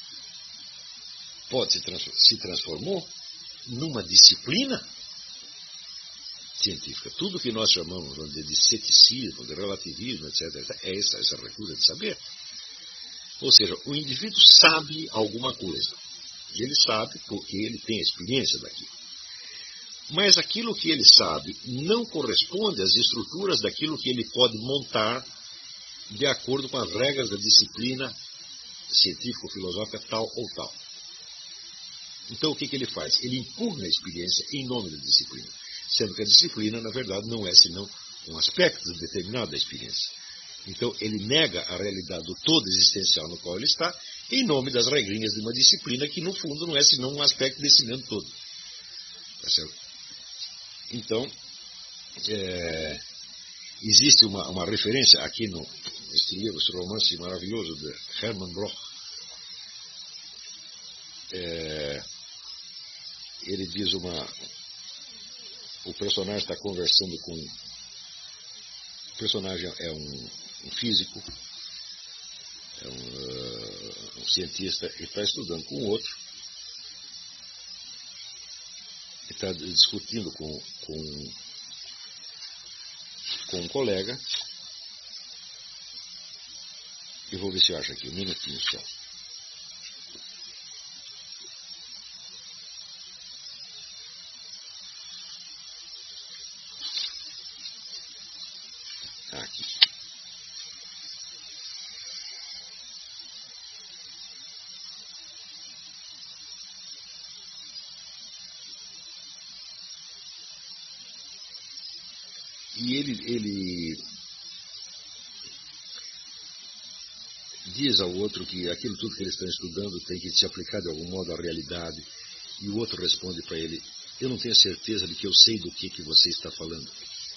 pode se, trans, se transformou numa disciplina científica. Tudo que nós chamamos de, de ceticismo, de relativismo, etcétera, é essa, essa recusa de saber. Ou seja, o indivíduo sabe alguma coisa. E ele sabe porque ele tem a experiência daquilo. Mas aquilo que ele sabe não corresponde às estruturas daquilo que ele pode montar de acordo com as regras da disciplina científico-filosófica tal ou tal. Então, o que, que ele faz? Ele impugna a experiência em nome da disciplina, sendo que a disciplina, na verdade, não é senão um aspecto determinado da experiência. Então, ele nega a realidade do todo existencial no qual ele está, em nome das regrinhas de uma disciplina que, no fundo, não é senão um aspecto desse mesmo todo. Tá certo? Então, é, existe uma, uma referência aqui no este livro, esse romance maravilhoso de Hermann Bloch. É, ele diz uma... O personagem está conversando com... O personagem é um, um físico, é um, uh, um cientista, e está estudando com o outro, e está discutindo com, com, com um colega. Eu vou ver se eu acho aqui, um minutinho só. Aqui. E ele, ele diz ao outro que aquilo tudo que eles estão estudando tem que se aplicar de algum modo à realidade. E o outro responde para ele: eu não tenho certeza de que eu sei do que, que você está falando.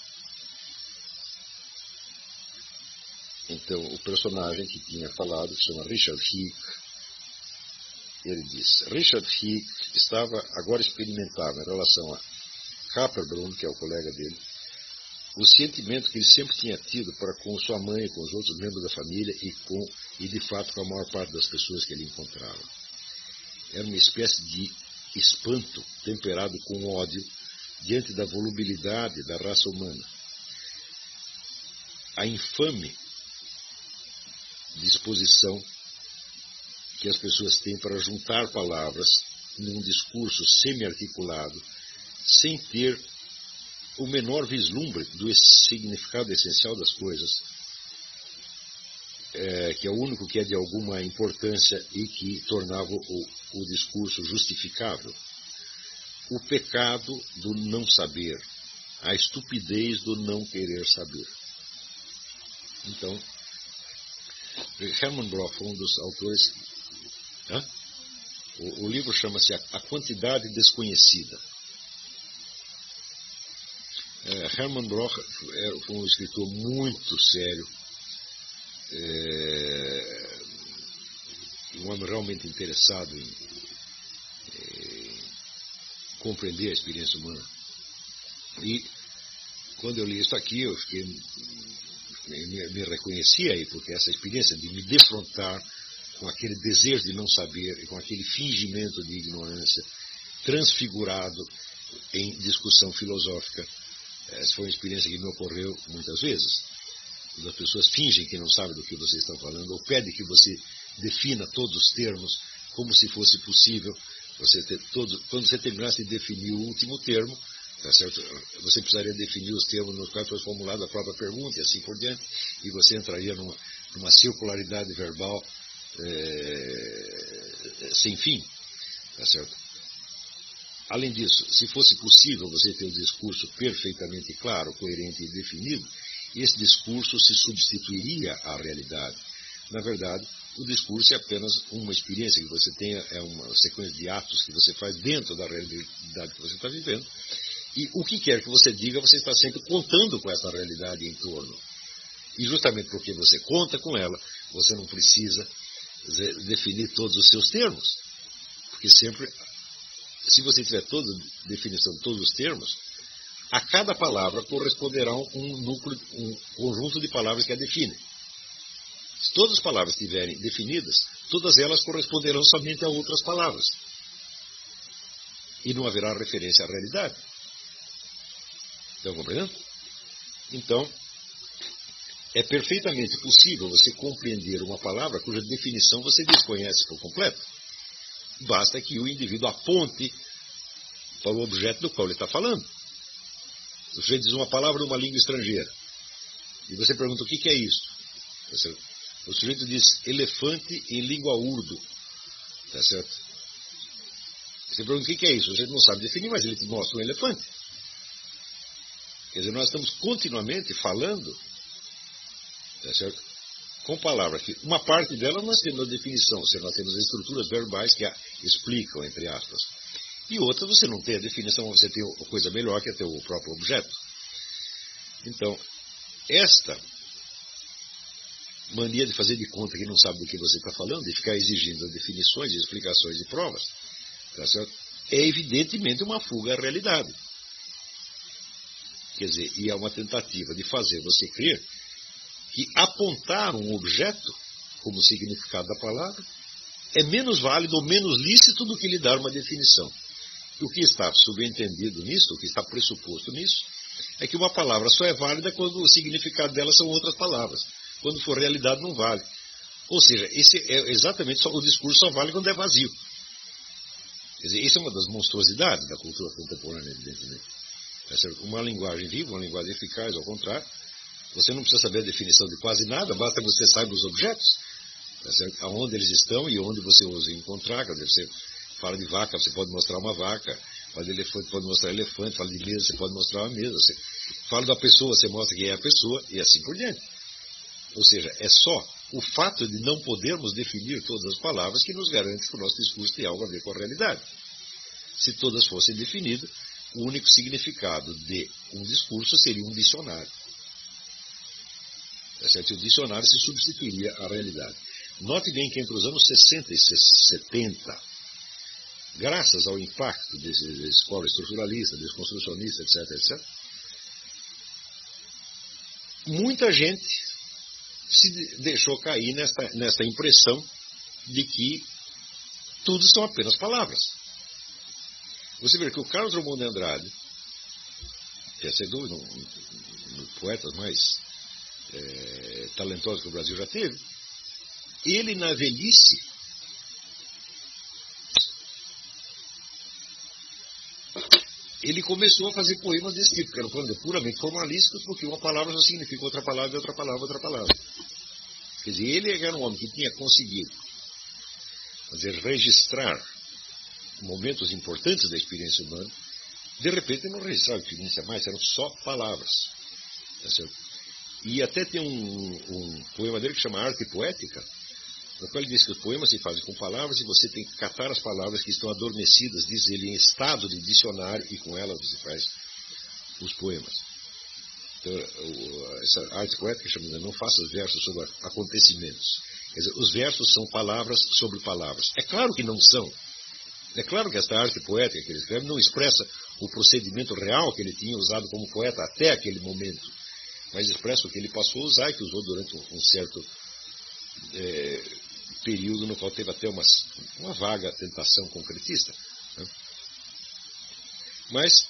Então, o personagem que tinha falado, que se chama Richard Hick, ele diz: Richard Hick estava, agora experimentava em relação a Capperbrunn, que é o colega dele, o sentimento que ele sempre tinha tido para com sua mãe, com os outros membros da família e, com, e de fato com a maior parte das pessoas que ele encontrava. Era uma espécie de espanto temperado com ódio diante da volubilidade da raça humana. A infame disposição que as pessoas têm para juntar palavras num discurso semi-articulado, sem ter o menor vislumbre do significado essencial das coisas, é, que é o único que é de alguma importância e que tornava o, o discurso justificável. O pecado do não saber, a estupidez do não querer saber. Então, Hermann Bloch foi um dos autores. Hã? O, o livro chama-se A Quantidade Desconhecida. É, Hermann Bloch foi um escritor muito sério, é, um homem realmente interessado em, em compreender a experiência humana. E quando eu li isso aqui, eu fiquei, me, me reconheci aí, porque essa experiência de me defrontar com aquele desejo de não saber e com aquele fingimento de ignorância transfigurado em discussão filosófica, essa foi uma experiência que me ocorreu muitas vezes. As pessoas fingem que não sabem do que vocês estão falando, ou pedem que você defina todos os termos, como se fosse possível você ter todo, quando você terminasse de definir o último termo, tá certo? Você precisaria definir os termos nos quais foi formulada a própria pergunta e assim por diante, e você entraria numa, numa circularidade verbal é, sem fim, tá certo? Além disso, se fosse possível você ter um discurso perfeitamente claro, coerente e definido, esse discurso se substituiria à realidade. Na verdade, o discurso é apenas uma experiência que você tem, é uma sequência de atos que você faz dentro da realidade que você está vivendo, e o que quer que você diga, você está sempre contando com essa realidade em torno. E justamente porque você conta com ela, você não precisa dizer, definir todos os seus termos. Porque sempre, se você tiver toda a definição de todos os termos, a cada palavra corresponderá um núcleo, um conjunto de palavras que a definem. Se todas as palavras estiverem definidas, todas elas corresponderão somente a outras palavras. E não haverá referência à realidade. Estão compreendendo? Então, é perfeitamente possível você compreender uma palavra cuja definição você desconhece por completo. Basta que o indivíduo aponte para o objeto do qual ele está falando. O sujeito diz uma palavra numa língua estrangeira. E você pergunta o que, que é isso? O sujeito diz elefante em língua urdu. Tá certo? Você pergunta o que, que é isso? O sujeito não sabe definir, mas ele te mostra um elefante. Quer dizer, nós estamos continuamente falando, tá certo? Com palavras que uma parte delas nós temos a definição, ou seja, nós temos as estruturas verbais que a explicam, entre aspas. E outra você não tem a definição, você tem uma coisa melhor que é ter o próprio objeto. Então, esta mania de fazer de conta que não sabe do que você está falando, de ficar exigindo definições, explicações e provas, tá certo? É evidentemente uma fuga à realidade. Quer dizer, e é uma tentativa de fazer você crer que apontar um objeto como significado da palavra é menos válido ou menos lícito do que lhe dar uma definição. O que está subentendido nisso, o que está pressuposto nisso, é que uma palavra só é válida quando o significado dela são outras palavras. Quando for realidade, não vale. Ou seja, esse é exatamente só, o discurso só vale quando é vazio. Quer dizer, isso é uma das monstruosidades da cultura contemporânea, evidentemente. Uma linguagem viva, uma linguagem eficaz, ao contrário. Você não precisa saber a definição de quase nada, basta que você saiba os objetos, aonde eles estão e onde você os encontrar. Quer dizer, você fala de vaca, você pode mostrar uma vaca. Fala de elefante, pode mostrar elefante. Fala de mesa, você pode mostrar uma mesa. Você fala da pessoa, você mostra quem é a pessoa, e assim por diante. Ou seja, é só o fato de não podermos definir todas as palavras que nos garante que o nosso discurso tem algo a ver com a realidade. Se todas fossem definidas, o único significado de um discurso seria um dicionário. Tá certo? E o dicionário se substituiria à realidade. Note bem que entre os anos sessenta e setenta, graças ao impacto dessa escola estruturalista, desconstrucionista, etc, etcétera, muita gente se deixou cair nesta, nesta impressão de que tudo são apenas palavras. Você vê que o Carlos Drummond de Andrade, que é sem dúvida um dos poetas mais é, talentosos que o Brasil já teve, ele na velhice ele começou a fazer poemas desse tipo, que eram poemas puramente formalísticos, porque uma palavra só significa outra palavra, outra palavra, outra palavra. Quer dizer, ele era um homem que tinha conseguido, quer dizer, registrar momentos importantes da experiência humana. De repente ele não registrava experiência mais, eram só palavras. Tá certo? E até tem um, um poema dele que chama Arte Poética, no qual ele diz que os poemas se fazem com palavras e você tem que catar as palavras que estão adormecidas, diz ele, em estado de dicionário, e com elas você faz os poemas. Então, essa arte poética chama, não faça os versos sobre acontecimentos. Quer dizer, os versos são palavras sobre palavras. É claro que não são. É claro que esta arte poética que ele escreve não expressa o procedimento real que ele tinha usado como poeta até aquele momento, mas expressa o que ele passou a usar e que usou durante um, um certo é, período no qual teve até uma, uma vaga tentação concretista. Né? Mas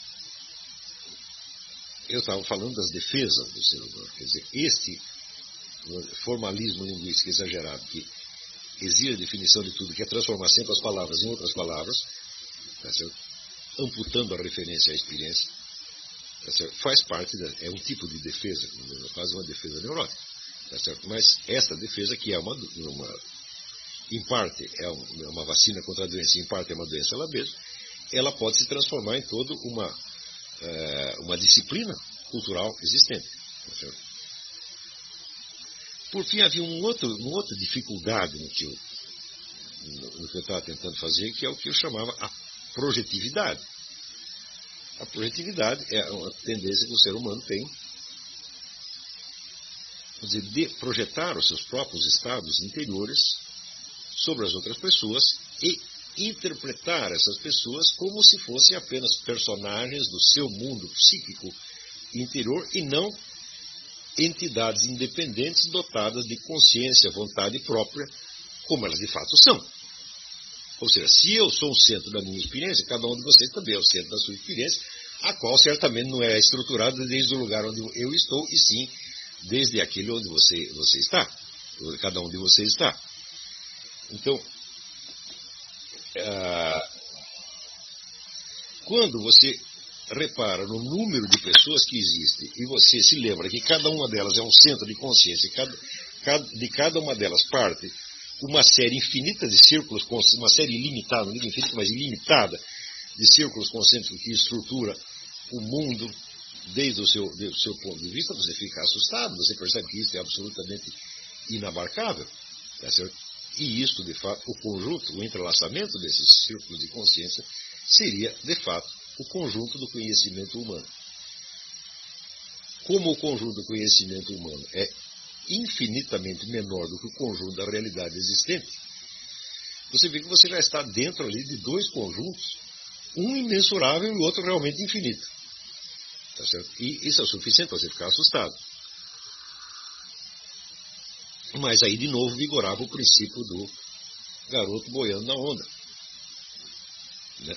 eu estava falando das defesas do ser humano. Quer dizer, este formalismo linguístico exagerado que exige a definição de tudo, que é transformar sempre as palavras em outras palavras, tá certo? Amputando a referência à experiência, tá certo? Faz parte, da, é um tipo de defesa, quase uma defesa neurótica, tá certo? Mas esta defesa, que é uma, uma em parte é uma vacina contra a doença, em parte é uma doença ela mesma, ela pode se transformar em toda uma, é, uma disciplina cultural existente, tá certo? Por fim, havia um outro, uma outra dificuldade no que, eu, no que eu estava tentando fazer, que é o que eu chamava a projetividade. A projetividade é uma tendência que o ser humano tem, quer dizer, de projetar os seus próprios estados interiores sobre as outras pessoas e interpretar essas pessoas como se fossem apenas personagens do seu mundo psíquico interior e não entidades independentes dotadas de consciência, vontade própria, como elas de fato são. Ou seja, se eu sou o centro da minha experiência, cada um de vocês também é o centro da sua experiência, a qual certamente não é estruturada desde o lugar onde eu estou, e sim desde aquele onde você, você está, onde cada um de vocês está. Então, ah, quando você repara no número de pessoas que existem e você se lembra que cada uma delas é um centro de consciência, e cada, cada, de cada uma delas parte uma série infinita de círculos, uma série ilimitada, não digo infinita, mas ilimitada, de círculos concêntricos que estrutura o mundo desde o seu, desde o seu ponto de vista, você fica assustado, você percebe que isso é absolutamente inabarcável, tá certo? E isto, de fato, o conjunto, o entrelaçamento desses círculos de consciência seria, de fato, o conjunto do conhecimento humano. Como o conjunto do conhecimento humano é infinitamente menor do que o conjunto da realidade existente, você vê que você já está dentro ali de dois conjuntos, um imensurável e o outro realmente infinito. Tá certo? E isso é o suficiente para você ficar assustado. Mas aí de novo vigorava o princípio do garoto boiando na onda. Né?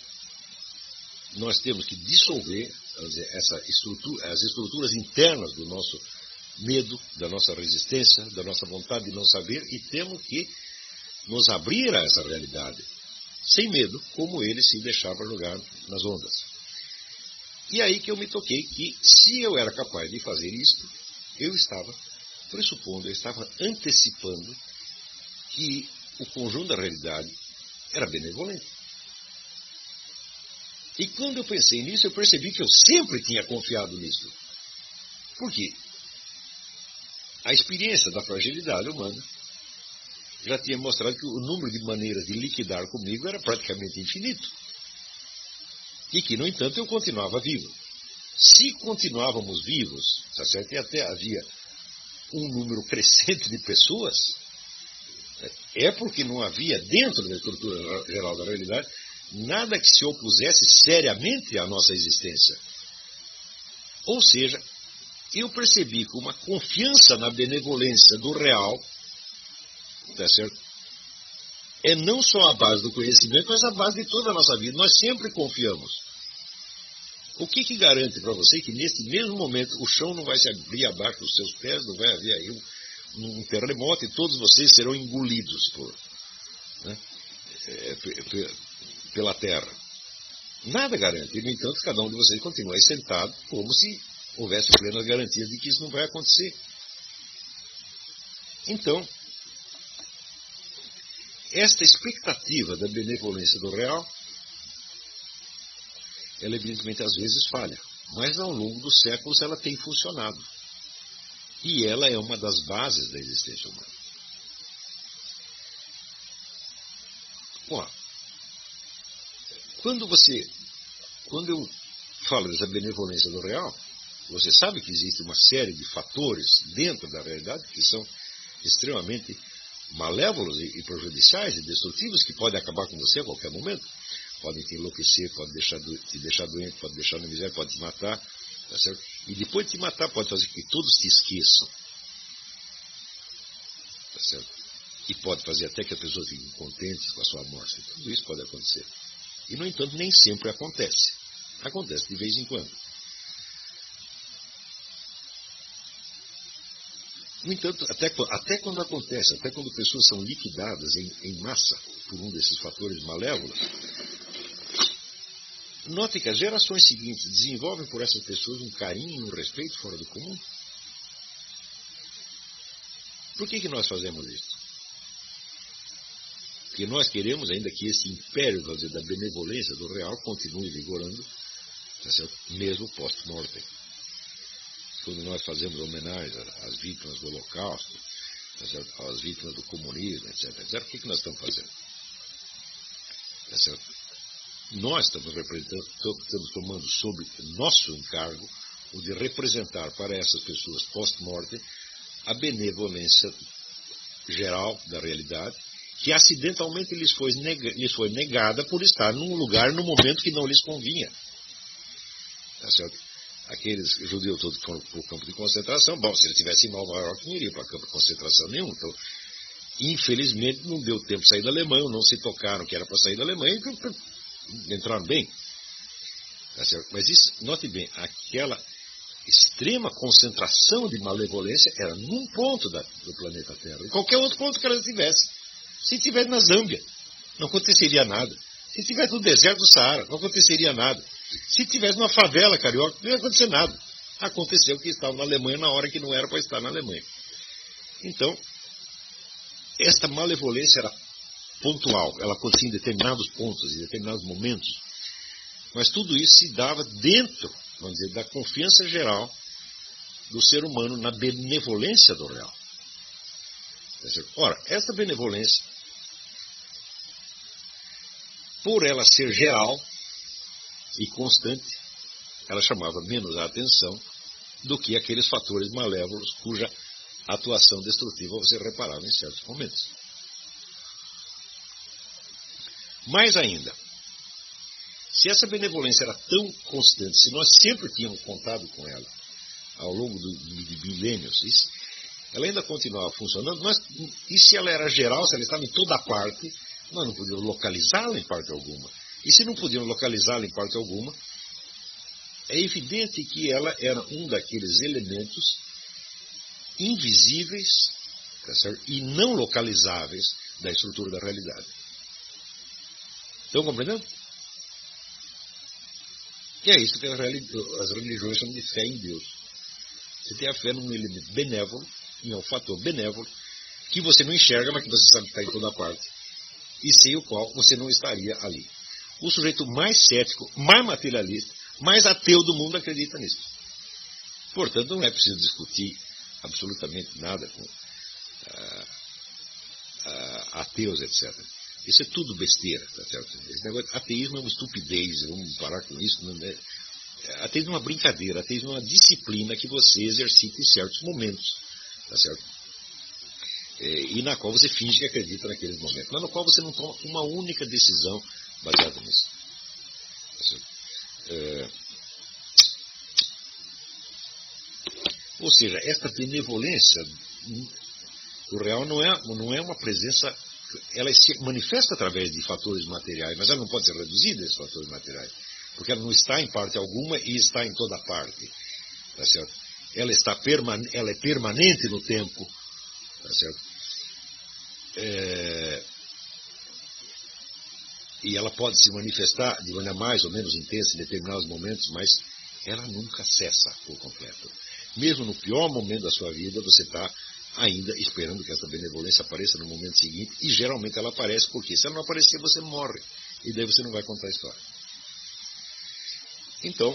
Nós temos que dissolver essa estrutura, as estruturas internas do nosso medo, da nossa resistência, da nossa vontade de não saber, e temos que nos abrir a essa realidade, sem medo, como ele se deixava jogar nas ondas. E aí que eu me toquei que, se eu era capaz de fazer isto, eu estava pressupondo, eu estava antecipando que o conjunto da realidade era benevolente. E quando eu pensei nisso, eu percebi que eu sempre tinha confiado nisso. Por quê? A experiência da fragilidade humana já tinha mostrado que o número de maneiras de liquidar comigo era praticamente infinito. E que, no entanto, eu continuava vivo. Se continuávamos vivos, tá certo? E até havia um número crescente de pessoas, é porque não havia, dentro da estrutura geral da realidade, nada que se opusesse seriamente à nossa existência. Ou seja, eu percebi que uma confiança na benevolência do real, tá certo? É não só a base do conhecimento, mas a base de toda a nossa vida. Nós sempre confiamos. O que, que garante para você que neste mesmo momento o chão não vai se abrir abaixo dos seus pés, não vai haver aí um, um terremoto e todos vocês serão engolidos por, né, é, pela terra? Nada garante. E, no entanto, cada um de vocês continua aí sentado como se houvesse plenas garantias de que isso não vai acontecer. Então, esta expectativa da benevolência do real, ela evidentemente às vezes falha, mas ao longo dos séculos ela tem funcionado. E ela é uma das bases da existência humana. Bom, quando você, quando eu falo dessa benevolência do real, você sabe que existe uma série de fatores dentro da realidade que são extremamente malévolos e prejudiciais e destrutivos, que podem acabar com você a qualquer momento. Podem te enlouquecer, podem deixar do, te deixar doente, podem deixar na miséria, podem te matar. Tá certo? E depois de te matar, pode fazer com que todos te esqueçam. Tá certo? E pode fazer até que as pessoas fiquem contentes com a sua morte. Tudo isso pode acontecer. E, no entanto, nem sempre acontece. Acontece de vez em quando. No entanto, até, até quando acontece, até quando pessoas são liquidadas em, em massa por um desses fatores malévolos, note que as gerações seguintes desenvolvem por essas pessoas um carinho e um respeito fora do comum. Por que, que nós fazemos isso? Porque nós queremos ainda que esse império, vamos dizer, da benevolência do real continue vigorando, tá certo? Mesmo post-mortem. Quando nós fazemos homenagem às vítimas do Holocausto, tá certo? Às vítimas do comunismo, etc, etcétera, o que, que nós estamos fazendo? Tá certo? Nós estamos representando, estamos tomando sobre nosso encargo o de representar para essas pessoas post-mortem a benevolência geral da realidade que acidentalmente lhes foi, nega, lhes foi negada por estar num lugar, num momento que não lhes convinha. Tá certo? Aqueles judeus todos que foram para o campo de concentração, bom, se ele estivesse em Nova York, não iria para campo de concentração nenhum. Então, infelizmente, não deu tempo de sair da Alemanha, não se tocaram que era para sair da Alemanha, e entraram bem. Tá certo? Mas isso, note bem, aquela extrema concentração de malevolência era num ponto da, do planeta Terra. Em qualquer outro ponto que ela estivesse. Se estivesse na Zâmbia, não aconteceria nada. Se estivesse no deserto do Saara, não aconteceria nada. Se estivesse numa favela carioca, não ia acontecer nada. Aconteceu que estava na Alemanha na hora que não era para estar na Alemanha. Então, esta malevolência era pontual. Ela acontecia em determinados pontos, em determinados momentos. Mas tudo isso se dava dentro, vamos dizer, da confiança geral do ser humano na benevolência do real. Ora, essa benevolência, por ela ser geral e constante, ela chamava menos a atenção do que aqueles fatores malévolos cuja atuação destrutiva você reparava em certos momentos. Mais ainda, se essa benevolência era tão constante, se nós sempre tínhamos contado com ela ao longo do, de milênios, isso, ela ainda continuava funcionando, mas e se ela era geral, se ela estava em toda parte, nós não podíamos localizá-la em parte alguma. E se não podíamos localizá-la em parte alguma, é evidente que ela era um daqueles elementos invisíveis, tá certo? E não localizáveis da estrutura da realidade. Estão compreendendo? E é isso que as religiões chamam de fé em Deus. Você tem a fé num elemento benévolo, em um fator benévolo, que você não enxerga, mas que você sabe que está em toda parte, e sem o qual você não estaria ali. O sujeito mais cético, mais materialista, mais ateu do mundo acredita nisso. Portanto, não é preciso discutir absolutamente nada com ah, ah, ateus, etcétera. Isso é tudo besteira, tá certo? Esse negócio, ateísmo é uma estupidez, vamos parar com isso. Não é, ateísmo é uma brincadeira, ateísmo é uma disciplina que você exercita em certos momentos, tá certo? É, e na qual você finge que acredita naqueles momentos, mas no qual você não toma uma única decisão baseada nisso. Tá certo? É, ou seja, esta benevolência do real não é, não é uma presença. Ela se manifesta através de fatores materiais, mas ela não pode ser reduzida a esses fatores materiais, porque ela não está em parte alguma e está em toda parte, tá certo? Ela, está perman ela é permanente no tempo, tá certo? É... E ela pode se manifestar de maneira mais ou menos intensa em determinados momentos, mas ela nunca cessa por completo. Mesmo no pior momento da sua vida, você está ainda esperando que essa benevolência apareça no momento seguinte, e geralmente ela aparece, porque se ela não aparecer, você morre, e daí você não vai contar a história. Então,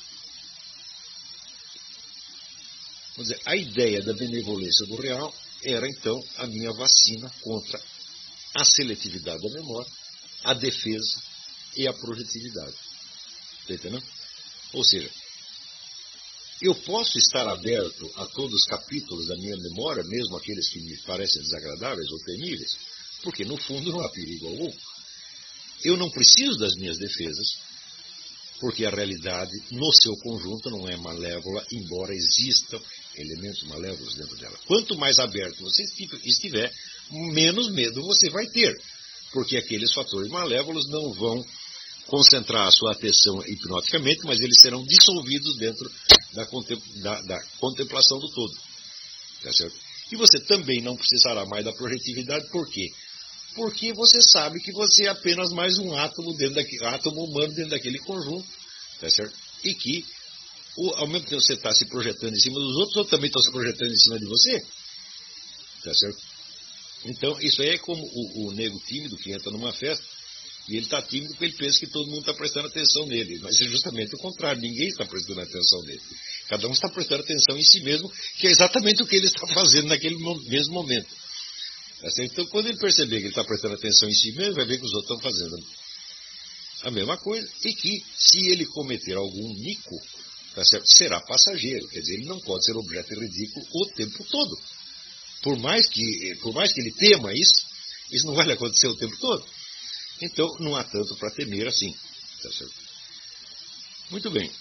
vamos dizer, a ideia da benevolência do real era, então, a minha vacina contra a seletividade da memória, a defesa e a projetividade. Está entendendo? Ou seja, eu posso estar aberto a todos os capítulos da minha memória, mesmo aqueles que me parecem desagradáveis ou temíveis, porque no fundo não há perigo algum. Eu não preciso das minhas defesas, porque a realidade, no seu conjunto, não é malévola, embora existam elementos malévolos dentro dela. Quanto mais aberto você estiver, menos medo você vai ter, porque aqueles fatores malévolos não vão concentrar a sua atenção hipnoticamente, mas eles serão dissolvidos dentro da, contem da, da contemplação do todo. Tá certo? E você também não precisará mais da projetividade, por quê? Porque você sabe que você é apenas mais um átomo, dentro daquele, átomo humano dentro daquele conjunto, tá certo? E que, o, ao mesmo tempo que você está se projetando em cima dos outros, outros também estão se projetando em cima de você, tá certo? Então, isso aí é como o, o nego tímido que entra numa festa, e ele está tímido porque ele pensa que todo mundo está prestando atenção nele. Mas é justamente o contrário, ninguém está prestando atenção nele. Cada um está prestando atenção em si mesmo, que é exatamente o que ele está fazendo naquele mesmo momento. Tá certo? Então, quando ele perceber que ele está prestando atenção em si mesmo, vai ver que os outros estão fazendo a mesma coisa, e que, se ele cometer algum mico, tá certo? Será passageiro. Quer dizer, ele não pode ser objeto ridículo o tempo todo. Por mais que, por mais que ele tema isso, Isso não vai lhe acontecer o tempo todo. Então, não há tanto para temer assim. Tá certo? Muito bem.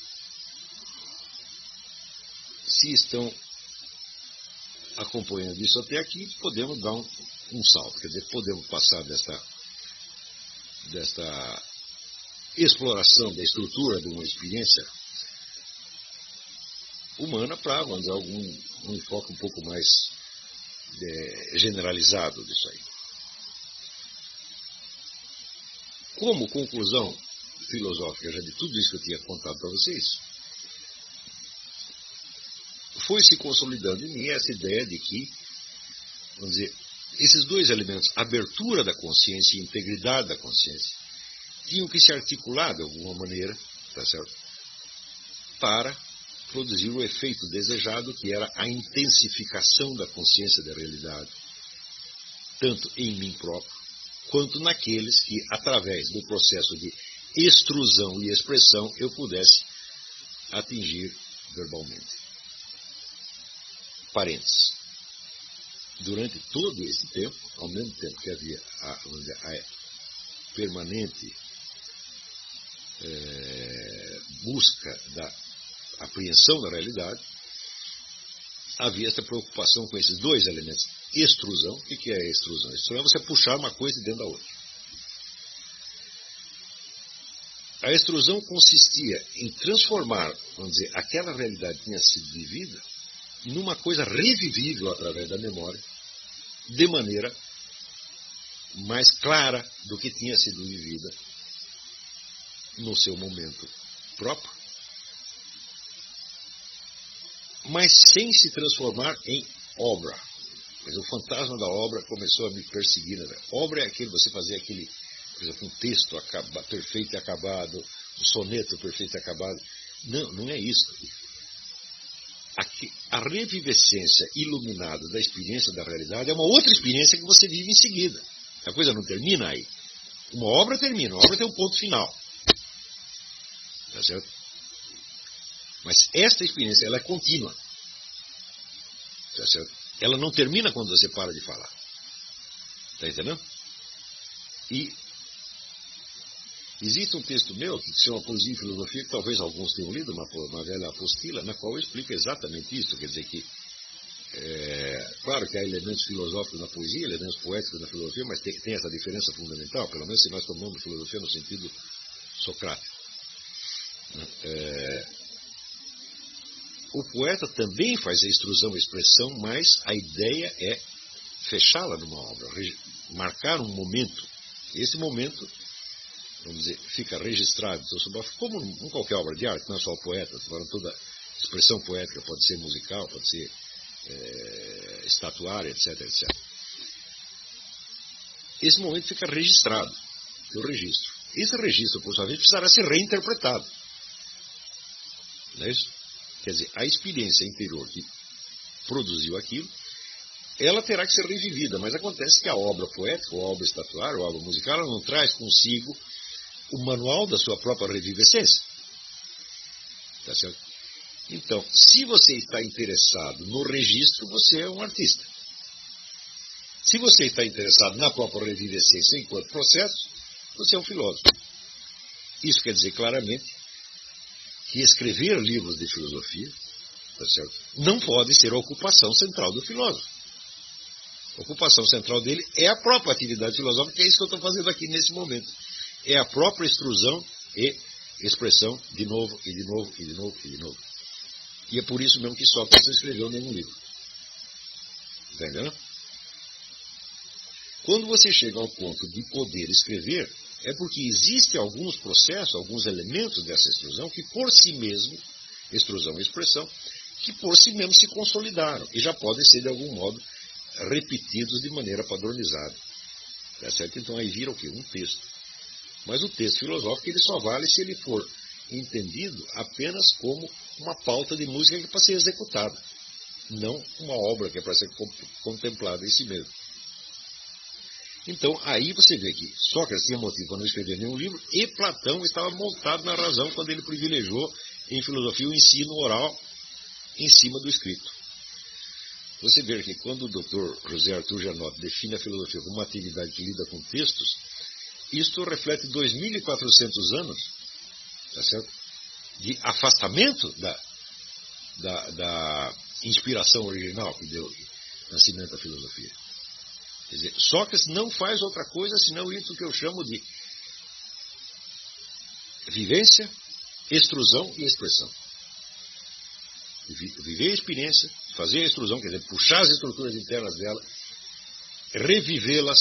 Se estão acompanhando isso até aqui, podemos dar um, um salto. Quer dizer, podemos passar desta, desta exploração da estrutura de uma experiência humana para, vamos dizer, algum, um enfoque um pouco mais é, generalizado disso aí. Como conclusão filosófica já de tudo isso que eu tinha contado para vocês, foi se consolidando em mim essa ideia de que, vamos dizer, esses dois elementos, abertura da consciência e integridade da consciência, tinham que se articular de alguma maneira, tá certo? Para produzir o efeito desejado, que era a intensificação da consciência da realidade, tanto em mim próprio, quanto naqueles que, através do processo de extrusão e expressão, eu pudesse atingir verbalmente. Parênteses. Durante todo esse tempo, ao mesmo tempo que havia a, a permanente é, busca da apreensão da realidade, havia essa preocupação com esses dois elementos. Extrusão. O que é a extrusão? A extrusão é você puxar uma coisa dentro da outra. A extrusão consistia em transformar, vamos dizer, aquela realidade que tinha sido vivida numa coisa revivível através da memória, de maneira mais clara do que tinha sido vivida no seu momento próprio, mas sem se transformar em obra. Mas o fantasma da obra começou a me perseguir. Né? Obra é aquele, você fazer aquele, por exemplo, um texto acaba, perfeito e acabado, um soneto perfeito e acabado. Não, não é isso. Aqui, a revivescência iluminada da experiência da realidade é uma outra experiência que você vive em seguida. A coisa não termina aí. Uma obra termina, uma obra tem um ponto final. Tá certo? Mas esta experiência, ela é contínua. Tá certo? Ela não termina quando você para de falar. Está entendendo? E existe um texto meu, que se chama Poesia e Filosofia, que talvez alguns tenham lido, uma, uma velha apostila, na qual eu explico exatamente isso. Quer dizer que, é, claro que há elementos filosóficos na poesia, elementos poéticos na filosofia, mas tem, tem essa diferença fundamental, pelo menos se nós tomamos filosofia no sentido socrático. É, o poeta também faz a extrusão e expressão, mas a ideia é fechá-la numa obra, marcar um momento. Esse momento, vamos dizer, fica registrado, como em qualquer obra de arte, não é só o poeta, toda expressão poética pode ser musical, pode ser é, estatuária, etc, etcétera. Esse momento fica registrado, o registro. Esse registro, por sua vez, precisará ser reinterpretado. Não é isso? Quer dizer, a experiência interior que produziu aquilo, ela terá que ser revivida, mas acontece que a obra poética, ou a obra estatuária, ou a obra musical, ela não traz consigo o manual da sua própria revivescência. Tá certo? Então, se você está interessado no registro, você é um artista. Se você está interessado na própria revivescência enquanto processo, você é um filósofo. Isso quer dizer claramente que escrever livros de filosofia, tá certo, não pode ser a ocupação central do filósofo. A ocupação central dele é a própria atividade filosófica, que é isso que eu estou fazendo aqui nesse momento. É a própria extrusão e expressão de novo, e de novo, e de novo, e de novo. E é por isso mesmo que Sócrates não escreveu nenhum livro. Entendeu? Quando você chega ao ponto de poder escrever, é porque existem alguns processos, alguns elementos dessa extrusão que por si mesmo, extrusão e expressão, que por si mesmo se consolidaram e já podem ser de algum modo repetidos de maneira padronizada. Tá certo? Então aí vira o quê? Um texto. Mas o texto filosófico ele só vale se ele for entendido apenas como uma pauta de música que é para ser executada, não uma obra que é para ser contemplada em si mesmo. Então, aí você vê que Sócrates tinha motivo para não escrever nenhum livro e Platão estava montado na razão quando ele privilegiou em filosofia o ensino oral em cima do escrito. você vê que quando o doutor José Arthur Janot define a filosofia como uma atividade que lida com textos, isto reflete dois mil e quatrocentos anos, tá certo? De afastamento da, da, da inspiração original que deu nascimento à filosofia. Quer dizer, Sócrates não faz outra coisa senão isso que eu chamo de vivência, extrusão e expressão. Viver a experiência, fazer a extrusão, quer dizer, puxar as estruturas internas dela, revivê-las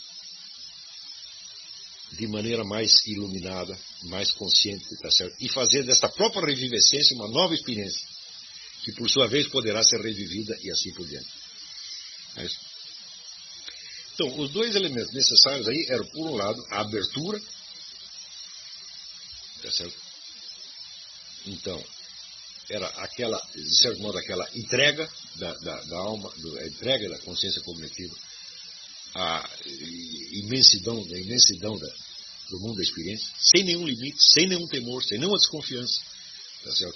de maneira mais iluminada, mais consciente, tá certo? E fazer desta própria revivescência uma nova experiência, que por sua vez poderá ser revivida e assim por diante. É isso. Então, os dois elementos necessários aí eram, por um lado, a abertura, tá certo? Então, era aquela, de certo modo, aquela entrega da, da, da alma, do, a entrega da consciência cognitiva, a imensidão, a imensidão da, do mundo da experiência, sem nenhum limite, sem nenhum temor, sem nenhuma desconfiança, tá certo?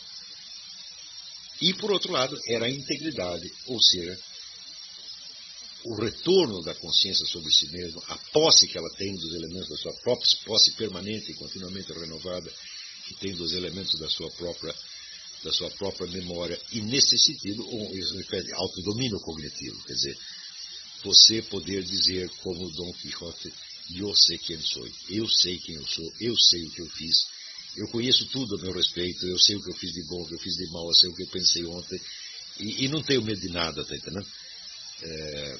E, por outro lado, era a integridade, ou seja, o retorno da consciência sobre si mesma, a posse que ela tem dos elementos da sua própria posse permanente e continuamente renovada, que tem dos elementos da sua própria, da sua própria memória, e nesse sentido, isso repete, autodomínio cognitivo, quer dizer, você poder dizer como Dom Quixote, eu sei quem sou, eu sei quem eu sou, eu sei o que eu fiz, eu conheço tudo a meu respeito, eu sei o que eu fiz de bom, o que eu fiz de mal, eu sei o que eu pensei ontem, e, e não tenho medo de nada, tá entendendo? É,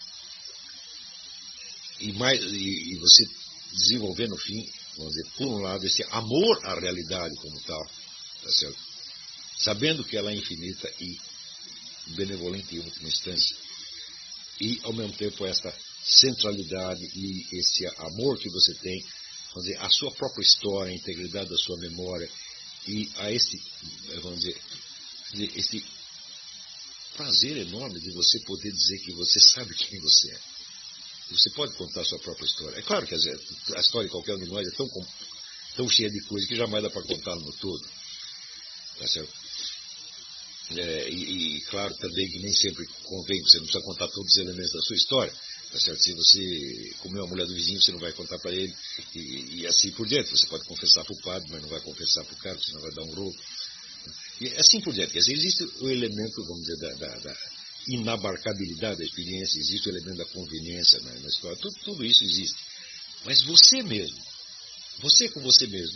e, mais, e, e você desenvolver no fim, vamos dizer, por um lado, esse amor à realidade como tal, tá certo? Sabendo que ela é infinita e benevolente em última instância, e ao mesmo tempo esta centralidade e esse amor que você tem, vamos dizer, a sua própria história, a integridade da sua memória, e a esse, vamos dizer, esse prazer enorme de você poder dizer que você sabe quem você é. Você pode contar a sua própria história. É claro que a história de qualquer um de nós é tão, tão cheia de coisas que jamais dá para contá-la no todo. Tá certo? É, e, e claro também que nem sempre convém, você não precisa contar todos os elementos da sua história. Tá certo? Se você comeu a mulher do vizinho, você não vai contar para ele, e, e assim por diante. Você pode confessar para o padre, mas não vai confessar para o cara, senão vai dar um rolo. E assim por diante. Quer dizer, existe o elemento, vamos dizer, da, da, da inabarcabilidade da experiência, existe o elemento da conveniência na, na história, tudo, tudo isso existe. Mas você mesmo, você com você mesmo,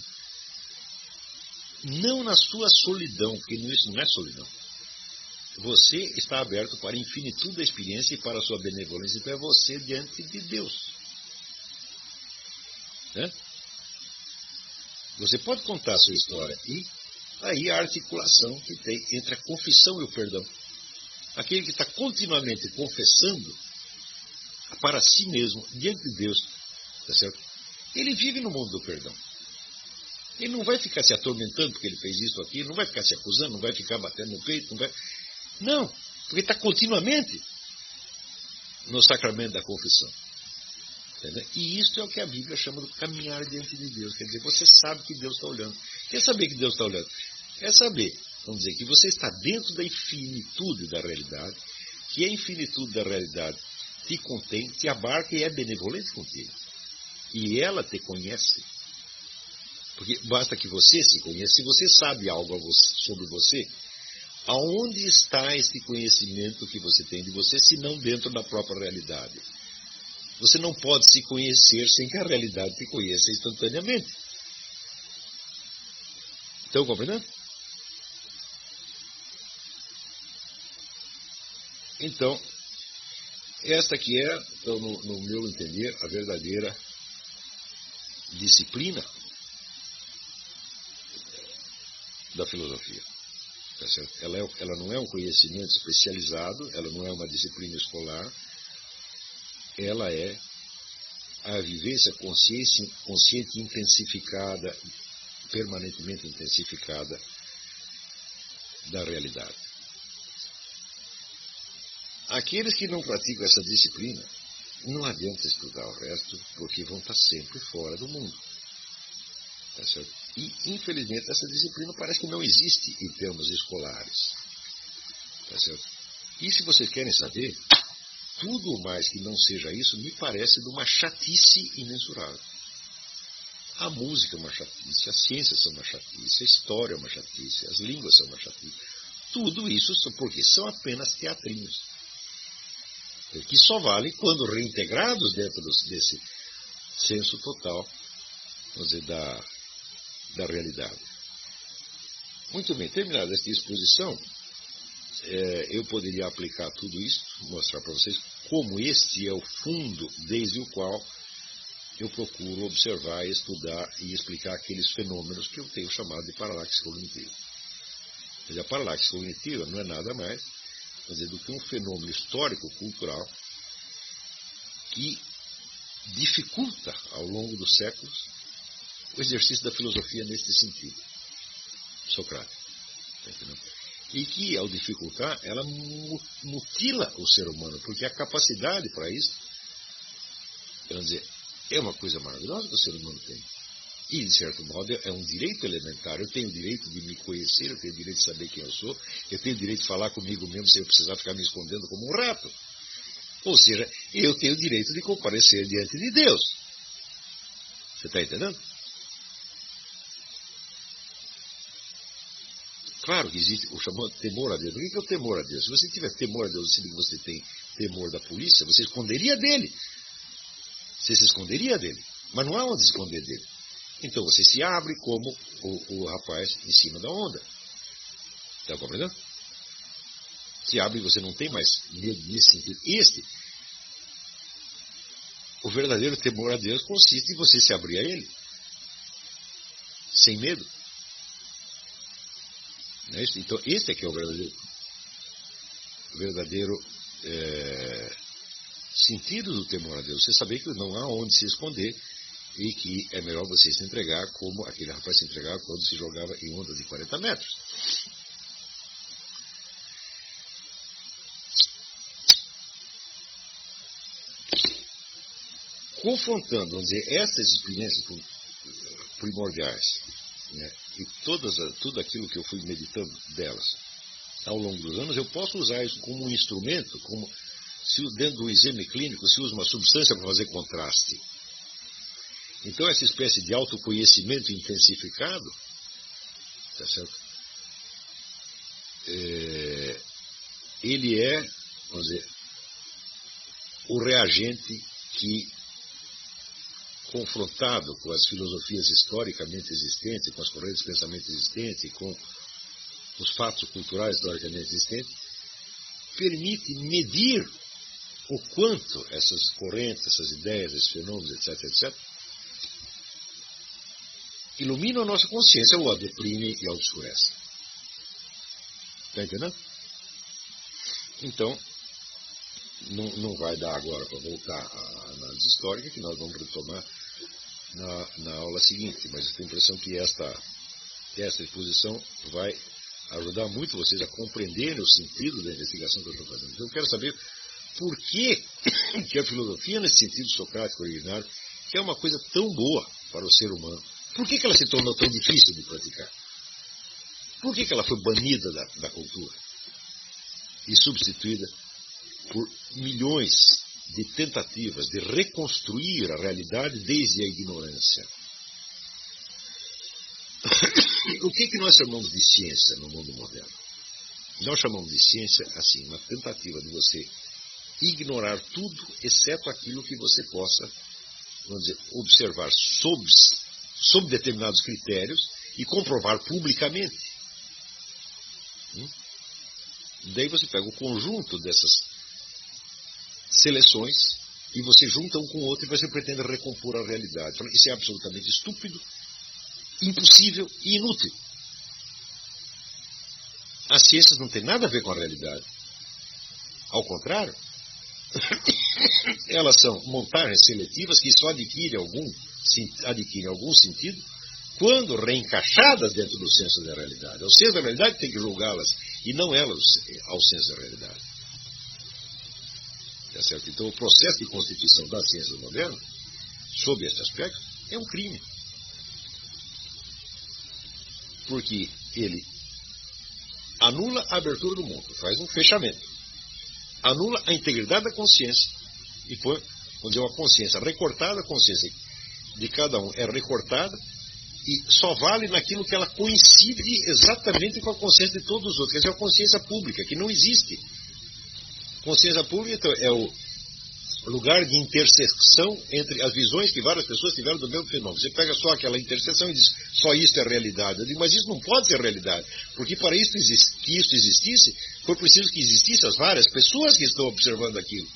não na sua solidão, porque isso não é solidão. Você está aberto para a infinitude da experiência e para a sua benevolência, então é você diante de Deus. Né? Você pode contar a sua história e aí a articulação que tem entre a confissão e o perdão. Aquele que está continuamente confessando para si mesmo, diante de Deus, tá certo? Ele vive no mundo do perdão. Ele não vai ficar se atormentando porque ele fez isso aqui, não vai ficar se acusando, não vai ficar batendo no peito, não vai... Não, porque está continuamente no sacramento da confissão. Entendeu? E isso é o que a Bíblia chama de caminhar diante de Deus. Quer dizer, você sabe que Deus está olhando. Quer saber que Deus está olhando? É saber, vamos dizer, que você está dentro da infinitude da realidade, que a infinitude da realidade te contém, te abarca e é benevolente contigo. E ela te conhece. Porque basta que você se conheça. Se você sabe algo sobre você, aonde está esse conhecimento que você tem de você, se não dentro da própria realidade? Você não pode se conhecer sem que a realidade te conheça instantaneamente. Estão compreendendo? Então, esta que é, então, no, no meu entender, a verdadeira disciplina da filosofia. Tá certo? Ela, é, ela não é um conhecimento especializado, ela não é uma disciplina escolar, ela é a vivência consciente, consciente intensificada, permanentemente intensificada da realidade. Aqueles que não praticam essa disciplina, não adianta estudar o resto, porque vão estar sempre fora do mundo. Tá certo? E, infelizmente, essa disciplina parece que não existe em termos escolares. Tá certo? E se vocês querem saber, tudo mais que não seja isso me parece de uma chatice imensurável. A música é uma chatice, as ciências são uma chatice, a história é uma chatice, as línguas são uma chatice. Tudo isso porque são apenas teatrinhos. Que só valem quando reintegrados dentro desse senso total, vamos dizer, da, da realidade. Muito bem, terminada esta exposição, é, eu poderia aplicar tudo isso, mostrar para vocês como este é o fundo desde o qual eu procuro observar, estudar e explicar aqueles fenômenos que eu tenho chamado de paralaxe cognitiva. A paralaxe cognitiva não é nada mais, quer dizer, do que um fenômeno histórico-cultural que dificulta, ao longo dos séculos, o exercício da filosofia neste sentido, socrático. Tá entendendo? E que, ao dificultar, ela mutila o ser humano, porque a capacidade para isso, vamos dizer, é uma coisa maravilhosa que o ser humano tem. E, de certo modo, é um direito elementar. Eu tenho o direito de me conhecer, eu tenho o direito de saber quem eu sou, eu tenho o direito de falar comigo mesmo sem eu precisar ficar me escondendo como um rato. Ou seja, eu tenho o direito de comparecer diante de Deus. Você está entendendo? Claro que existe o chamado temor a Deus. O que é o temor a Deus? Se você tiver temor a Deus, se você tem temor da polícia, você esconderia dele. Você se esconderia dele. Mas não há onde esconder dele. Então você se abre como o, o rapaz em cima da onda. Está compreendendo? Se abre e você não tem mais medo nesse sentido. Este, o verdadeiro temor a Deus consiste em você se abrir a Ele. Sem medo. Não é isso? Então este é que é o verdadeiro, o verdadeiro é, sentido do temor a Deus. Você saber que não há onde se esconder e que é melhor você se entregar como aquele rapaz se entregava quando se jogava em ondas de quarenta metros. Confrontando, vamos dizer, essas experiências primordiais, né, e todas, tudo aquilo que eu fui meditando delas ao longo dos anos, eu posso usar isso como um instrumento, como se dentro do exame clínico se usa uma substância para fazer contraste. Então, essa espécie de autoconhecimento intensificado, tá certo? É, ele é, vamos dizer, o reagente que, confrontado com as filosofias historicamente existentes, com as correntes de pensamento existentes, com os fatos culturais historicamente existentes, permite medir o quanto essas correntes, essas ideias, esses fenômenos, etc, etcétera, iluminam a nossa consciência ou a deprime e a obscurece. Está entendendo? Então, não, não vai dar agora para voltar à análise histórica, que nós vamos retomar na, na aula seguinte, mas eu tenho a impressão que esta, esta exposição vai ajudar muito vocês a compreenderem o sentido da investigação que eu estou fazendo. Então, eu quero saber por que, que a filosofia, nesse sentido socrático originário, que é uma coisa tão boa para o ser humano, por que, que ela se tornou tão difícil de praticar? Por que, que ela foi banida da, da cultura e substituída por milhões de tentativas de reconstruir a realidade desde a ignorância? O que, que nós chamamos de ciência no mundo moderno? Nós chamamos de ciência, assim, uma tentativa de você ignorar tudo, exceto aquilo que você possa, vamos dizer, observar sob, sob determinados critérios e comprovar publicamente. Hum? Daí você pega o conjunto dessas seleções e você junta um com o outro e você pretende recompor a realidade. Isso é absolutamente estúpido, impossível e inútil. As ciências não têm nada a ver com a realidade. Ao contrário, elas são montagens seletivas que só adquirem algum, adquirem algum sentido quando reencaixadas dentro do senso da realidade. O senso da realidade tem que julgá-las e não elas ao senso da realidade. Tá certo? Então, o processo de constituição da ciência moderna, sob esse aspecto, é um crime. Porque ele anula a abertura do mundo, faz um fechamento. anula a integridade da consciência e põe, vamos dizer, uma consciência recortada, a consciência de cada um é recortada e só vale naquilo que ela coincide exatamente com a consciência de todos os outros, quer dizer, a consciência pública, que não existe. Consciência pública então, é o lugar de interseção entre as visões que várias pessoas tiveram do mesmo fenômeno. Você pega só aquela interseção e diz, só isso é realidade. Eu digo, mas isso não pode ser realidade, porque para isso que isso existisse, foi preciso que existissem as várias pessoas que estão observando aquilo.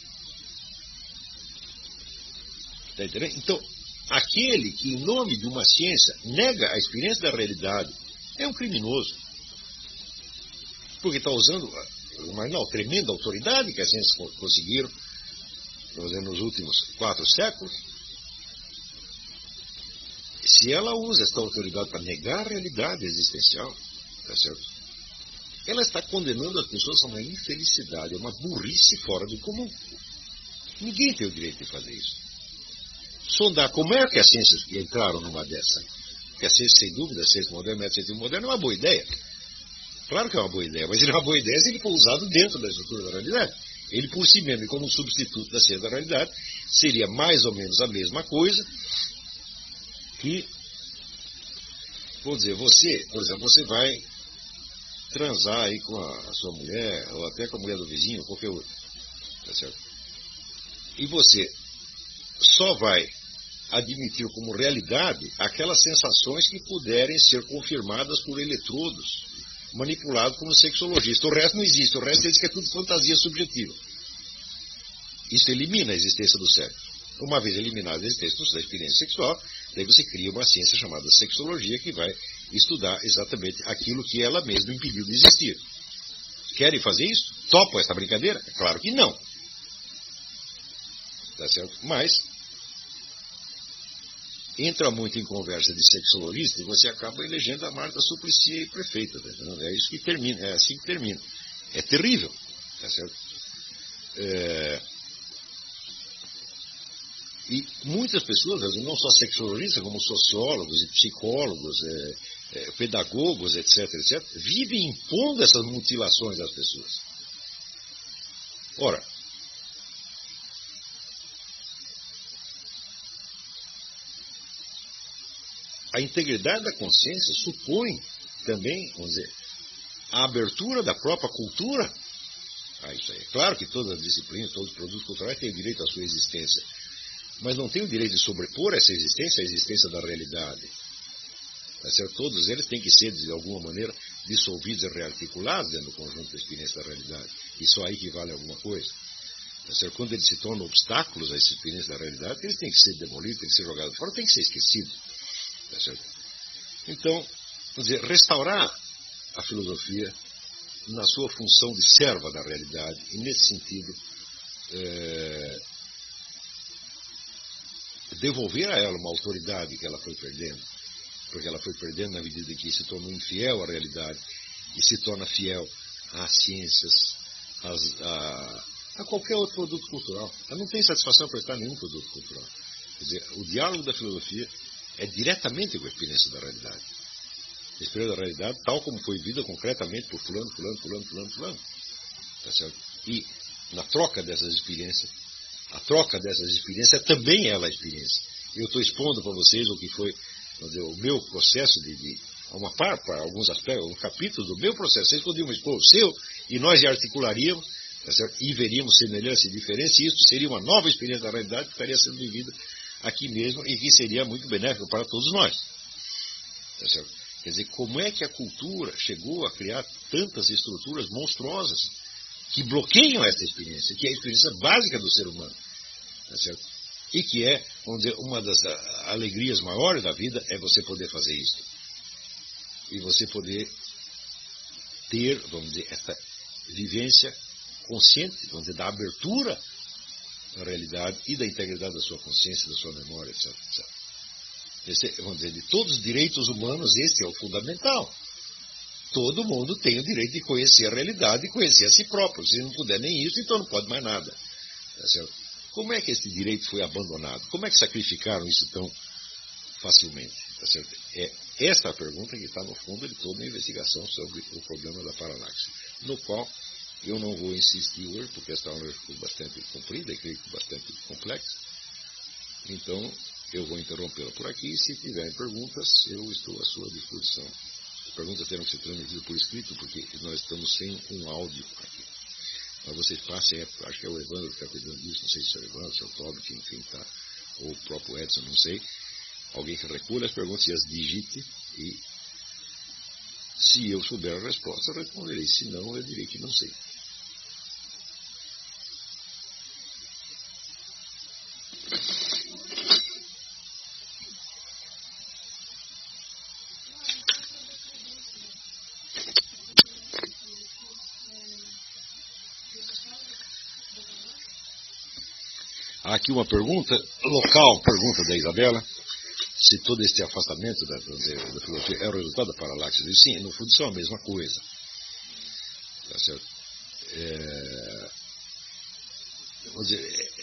Está entendendo? Então, aquele que, em nome de uma ciência, nega a experiência da realidade, é um criminoso. Porque está usando uma não, tremenda autoridade que as ciências conseguiram nos últimos quatro séculos. Se ela usa esta autoridade para negar a realidade existencial, tá certo? Ela está condenando as pessoas a uma infelicidade, a uma burrice fora do comum. Ninguém tem o direito de fazer isso. Sondar como é que as ciências entraram numa dessa. Porque a ciência, sem dúvida, a ciência moderna, a ciência moderna é uma boa ideia. Claro que é uma boa ideia, mas ele é uma boa ideia se ele for usado dentro da estrutura da realidade. Ele, por si mesmo, como substituto da ciência da realidade, seria mais ou menos a mesma coisa que, vou dizer, você, por exemplo, você vai transar aí com a, a sua mulher, ou até com a mulher do vizinho, ou qualquer outro, tá certo? E você só vai admitir como realidade aquelas sensações que puderem ser confirmadas por eletrodos manipulado como sexologista. O resto não existe, o resto diz que é tudo fantasia subjetiva. Isso elimina a existência do cérebro. Uma vez eliminada a existência da experiência sexual, daí você cria uma ciência chamada sexologia que vai estudar exatamente aquilo que ela mesma impediu de existir. Querem fazer isso? Topam essa brincadeira? É claro que não. Tá certo? Mas entra muito em conversa de sexologista e você acaba elegendo a Marta Suplicy aí prefeita. Tá entendendo? É isso que termina, é assim que termina. É terrível. Tá certo? É... E muitas pessoas, não só sexologistas, como sociólogos e psicólogos, é, é, pedagogos, etc, etc, vivem impondo essas mutilações às pessoas. Ora, a integridade da consciência supõe também, vamos dizer, a abertura da própria cultura. Ah, isso aí. É claro que todas as disciplinas, todos os produtos culturais têm o direito à sua existência, mas não tem o direito de sobrepor essa existência à existência da realidade. Tá certo? Todos eles têm que ser, de alguma maneira, dissolvidos e rearticulados dentro do conjunto da experiência da realidade. E só aí que vale alguma coisa. Tá certo? Quando eles se tornam obstáculos à experiência da realidade, eles têm que ser demolidos, têm que ser jogados fora, têm que ser esquecidos. Tá certo? Então, vamos dizer, restaurar a filosofia na sua função de serva da realidade, e nesse sentido, é, devolver a ela uma autoridade que ela foi perdendo, porque ela foi perdendo na medida em que se tornou infiel à realidade e se torna fiel às ciências, às, a, a qualquer outro produto cultural. Ela não tem satisfação por estar em nenhum produto cultural. Quer dizer, o diálogo da filosofia é diretamente com a experiência da realidade. A experiência da realidade, tal como foi vivida concretamente por fulano, fulano, fulano, fulano, fulano. Tá certo? E na troca dessas experiências, a troca dessas experiências é também ela a experiência. Eu estou expondo para vocês o que foi, vamos dizer, o meu processo de, de uma par, para alguns aspectos, um capítulo do meu processo. Vocês poderiam expor o seu e nós articularíamos, tá certo? E veríamos semelhança e diferença, e isso seria uma nova experiência da realidade que estaria sendo vivida aqui mesmo e que seria muito benéfico para todos nós. Tá certo? Quer dizer, como é que a cultura chegou a criar tantas estruturas monstruosas que bloqueiam essa experiência, que é a experiência básica do ser humano. Tá certo? E que é, vamos dizer, uma das alegrias maiores da vida é você poder fazer isso. E você poder ter, vamos dizer, esta vivência consciente, vamos dizer, da abertura da realidade e da integridade da sua consciência, da sua memória, etc, etcétera. Esse, vamos dizer, de todos os direitos humanos, esse é o fundamental. Todo mundo tem o direito de conhecer a realidade e conhecer a si próprio. Se não puder nem isso, então não pode mais nada. Tá certo? Como é que esse direito foi abandonado? Como é que sacrificaram isso tão facilmente? Tá certo? É essa a pergunta que está no fundo de toda a investigação sobre o problema da paralaxe, no qual Eu não vou insistir hoje, porque esta aula ficou bastante comprida e creio que bastante complexa. Então, eu vou interrompê-la por aqui. Se tiverem perguntas, eu estou à sua disposição. As perguntas terão que ser transmitidas por escrito, porque nós estamos sem um áudio aqui. Mas vocês passem, acho que é o Evandro que está cuidando disso, não sei se é o Evandro, se é o Toby, quem está, ou o próprio Edson, não sei. Alguém que recolha as perguntas e as digite, e se eu souber a resposta, eu responderei. Se não, eu direi que não sei. Há aqui uma pergunta local, pergunta da Isabela, se todo este afastamento da, da, da filosofia é o resultado da paralaxe. Sim, no fundo isso é a mesma coisa. Tá certo? É, vamos dizer,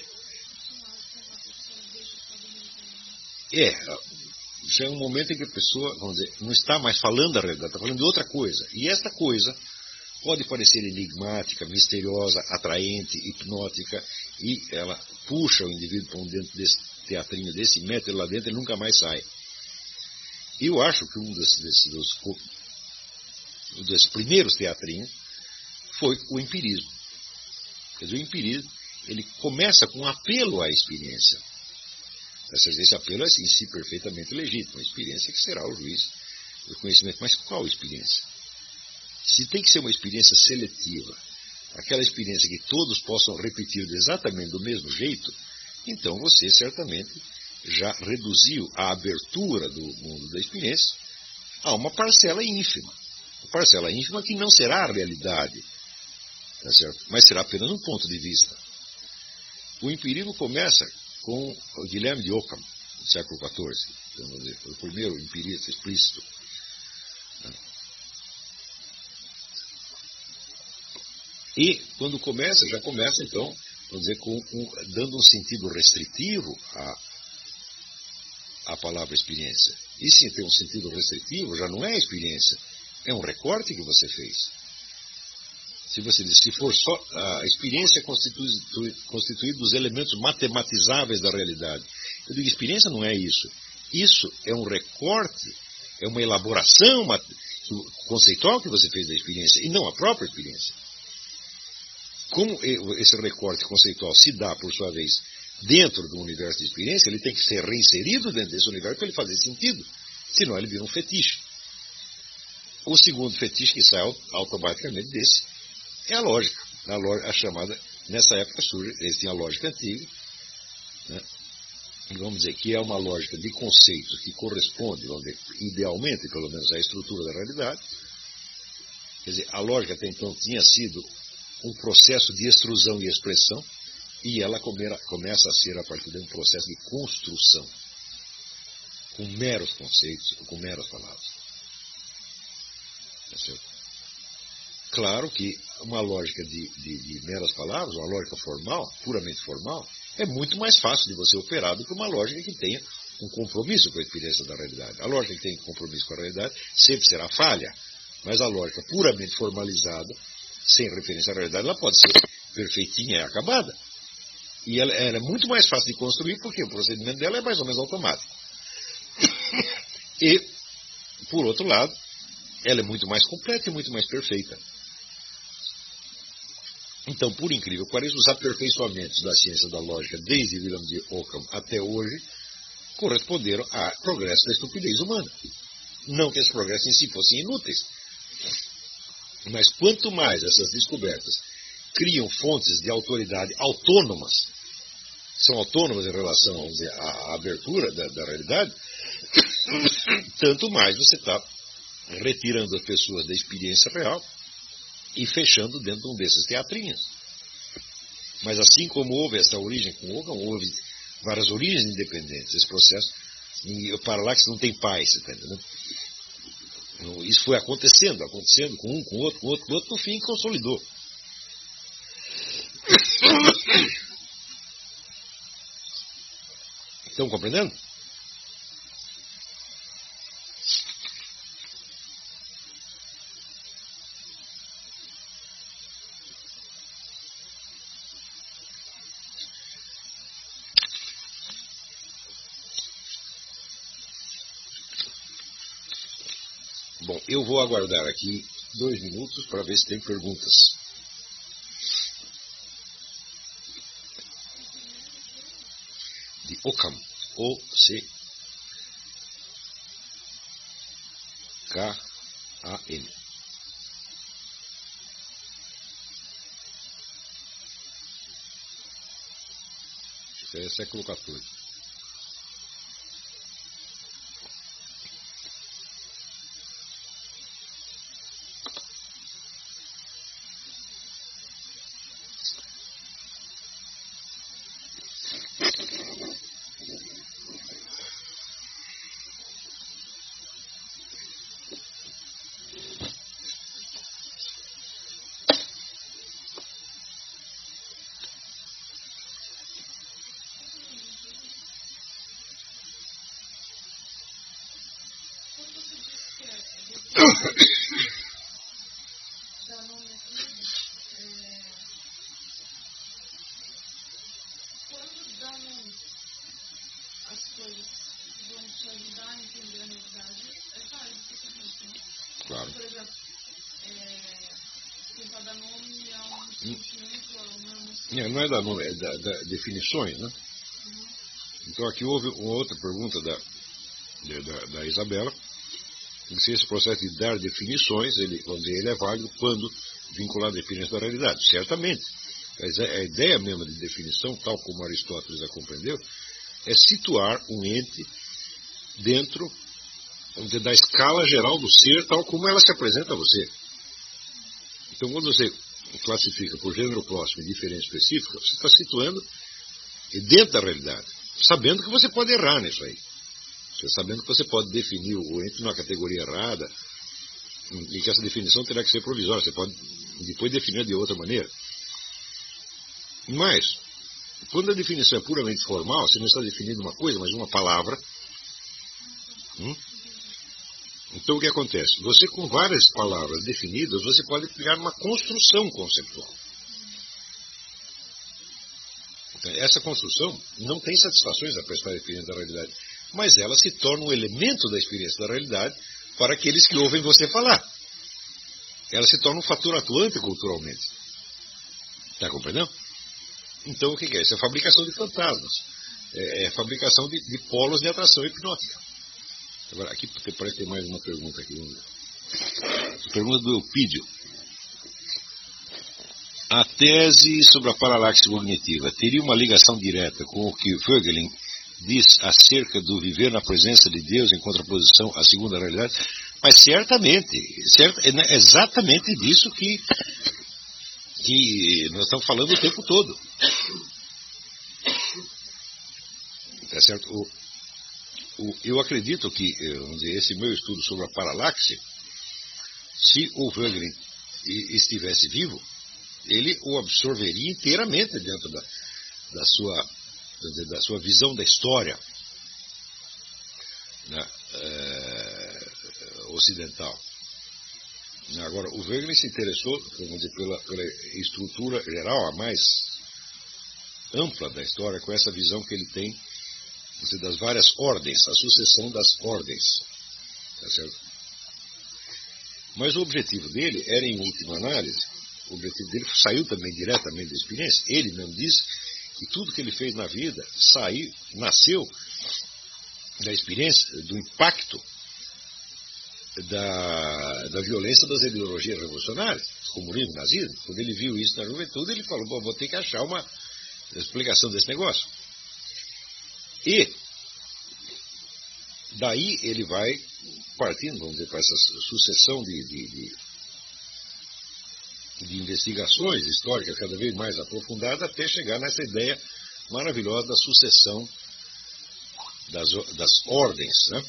é, é, chega um momento em que a pessoa, vamos dizer, não está mais falando da realidade, está falando de outra coisa. E esta coisa pode parecer enigmática, misteriosa, atraente, hipnótica, e ela puxa o indivíduo para um dentro desse teatrinho desse, mete ele lá dentro e nunca mais sai. Eu acho que um desses, desses, dos, dos primeiros teatrinhos foi o empirismo. Quer dizer, o empirismo, ele começa com um apelo à experiência. Esse apelo é em si perfeitamente legítimo, a experiência que será o juiz do conhecimento. Mas qual experiência? Se tem que ser uma experiência seletiva, aquela experiência que todos possam repetir exatamente do mesmo jeito, então você certamente já reduziu a abertura do mundo da experiência a uma parcela ínfima. Uma parcela ínfima que não será a realidade, tá certo? Mas será apenas um ponto de vista. O empirismo começa com o Guilherme de Ockham, do século quatorze, foi o primeiro empirista explícito. E, quando começa, já começa, então, vamos dizer, com um, dando um sentido restritivo à, à palavra experiência. E se tem um sentido restritivo, já não é experiência, é um recorte que você fez. Se você diz, se for só a experiência constitui, constituída dos elementos matematizáveis da realidade. Eu digo, experiência não é isso. Isso é um recorte, é uma elaboração conceitual que você fez da experiência, e não a própria experiência. Como esse recorte conceitual se dá, por sua vez, dentro do universo de experiência, ele tem que ser reinserido dentro desse universo para ele fazer sentido. Senão ele vira um fetiche. O segundo fetiche que sai automaticamente desse é a lógica. A, lógica, a chamada, nessa época surge, eles tinham a lógica antiga, né? Vamos dizer que é uma lógica de conceitos que corresponde, vamos dizer, idealmente, pelo menos, à estrutura da realidade. Quer dizer, a lógica até então tinha sido um processo de extrusão e expressão, e ela começa a ser, a partir de um processo de construção, com meros conceitos, com meras palavras. Tá certo? Claro que uma lógica de, de, de meras palavras, uma lógica formal, puramente formal, é muito mais fácil de você operar do que uma lógica que tenha um compromisso com a experiência da realidade. A lógica que tem compromisso com a realidade sempre será falha, mas a lógica puramente formalizada, sem referência à realidade, ela pode ser perfeitinha e acabada. E ela, ela é muito mais fácil de construir porque o procedimento dela é mais ou menos automático. E, por outro lado, ela é muito mais completa e muito mais perfeita. Então, por incrível que pareça, os aperfeiçoamentos da ciência da lógica, desde Wilhelm de Ockham até hoje, corresponderam a progresso da estupidez humana. Não que esses progressos em si fossem inúteis, mas quanto mais essas descobertas criam fontes de autoridade autônomas, são autônomas em relação, vamos dizer, à abertura da, da realidade, tanto mais você está retirando as pessoas da experiência real e fechando dentro de um desses teatrinhos. Mas assim como houve essa origem com Ockham, houve várias origens independentes. Esse processo, e o paralaxe não tem paz, você está entendendo? Isso foi acontecendo, acontecendo com um, com outro, com outro, com outro, no fim consolidou. Estão compreendendo? Bom, eu vou aguardar aqui dois minutos para ver se tem perguntas. De Ockham, O C K A M. Isso é século quatorze. Claro. Por exemplo, é, tentar dar nome a um sentimento, a uma emoção. Não é dar nome, é da, da definições, né? Uhum. Então aqui houve uma outra pergunta da, da, da Isabela, se esse processo de dar definições, ele, vamos dizer, ele é válido quando vinculado à experiência da realidade. Certamente. A ideia mesma de definição, tal como Aristóteles a compreendeu, é situar um ente dentro da escala geral do ser, tal como ela se apresenta a você. Então, quando você classifica por gênero próximo e diferença específica, você está situando dentro da realidade, sabendo que você pode errar nisso aí. Você sabendo que você pode definir o ente numa categoria errada, e que essa definição terá que ser provisória. Você pode depois definir de outra maneira. Mas, quando a definição é puramente formal, você não está definindo uma coisa, mas uma palavra. Hum? Então o que acontece? Você, com várias palavras definidas, você pode criar uma construção conceptual. Então, essa construção não tem satisfações a prestar a experiência da realidade, mas ela se torna um elemento da experiência da realidade para aqueles que ouvem você falar. Ela se torna um fator atuante culturalmente. Está compreendendo? Então o que é isso? É fabricação de fantasmas. É, é fabricação de, de polos de atração hipnótica. Agora, aqui parece ter mais uma pergunta aqui. A pergunta do Eupídio. A tese sobre a paralaxe cognitiva teria uma ligação direta com o que Voegelin diz acerca do viver na presença de Deus em contraposição à segunda realidade? Mas certamente, cert, é exatamente disso que, que nós estamos falando o tempo todo. Tá certo? O, o, eu acredito que, vamos dizer, esse meu estudo sobre a paralaxe, se o Voegelin estivesse vivo, ele o absorveria inteiramente dentro da, da, sua, da sua visão da história, né, é, ocidental. Agora, o Voegelin se interessou, vamos dizer, pela, pela estrutura geral, a mais ampla da história, com essa visão que ele tem, vamos dizer, das várias ordens, a sucessão das ordens. Tá certo? Mas o objetivo dele era, em última análise, o objetivo dele saiu também diretamente da experiência. Ele mesmo disse que tudo que ele fez na vida saiu, nasceu da experiência, do impacto da, da violência das ideologias revolucionárias, comunismo, nazismo. Quando ele viu isso na juventude, ele falou, bom, vou ter que achar uma explicação desse negócio. E daí ele vai partindo, vamos dizer, para essa sucessão de, de, de, de investigações históricas cada vez mais aprofundadas, até chegar nessa ideia maravilhosa da sucessão das, das ordens, né?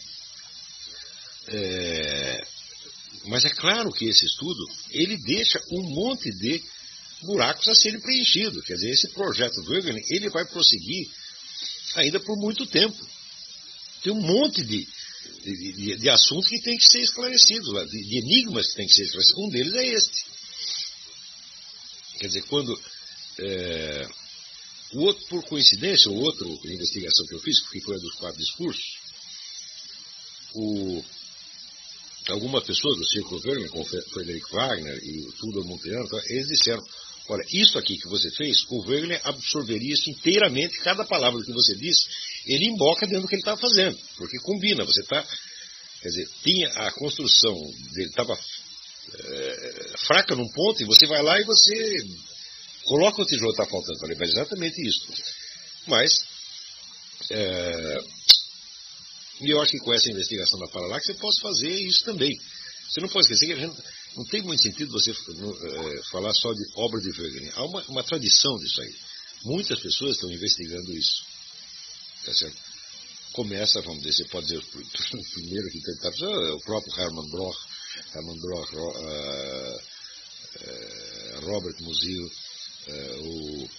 É, mas é claro que esse estudo, ele deixa um monte de buracos a serem preenchidos. Quer dizer, esse projeto do Voegelin, ele vai prosseguir ainda por muito tempo. Tem um monte de, de, de, de assuntos que tem que ser esclarecidos, de, de enigmas que tem que ser esclarecidos. Um deles é este. Quer dizer, quando é, o outro, por coincidência, o outro investigação que eu fiz, que foi a dos quatro discursos, o algumas pessoas do Círculo Wegener, como Frederick Wagner e o Tudor Monteano, eles disseram, olha, isso aqui que você fez, o Wegener absorveria isso inteiramente, cada palavra que você disse, ele emboca dentro do que ele estava fazendo, porque combina, você está, quer dizer, tinha a construção dele, estava é, fraca num ponto, e você vai lá e você coloca o tijolo que está faltando. Falei, mas exatamente isso. Mas, é, e eu acho que com essa investigação da Paralaxe você pode fazer isso também. Você não pode esquecer que a gente, não tem muito sentido você é, falar só de obra de Wegener. Há uma, uma tradição disso aí. Muitas pessoas estão investigando isso. Tá certo? Começa, vamos dizer, você pode dizer, o primeiro que tentar, é o próprio Hermann Bloch, Hermann Bloch, uh, uh, Robert Musil, uh, o,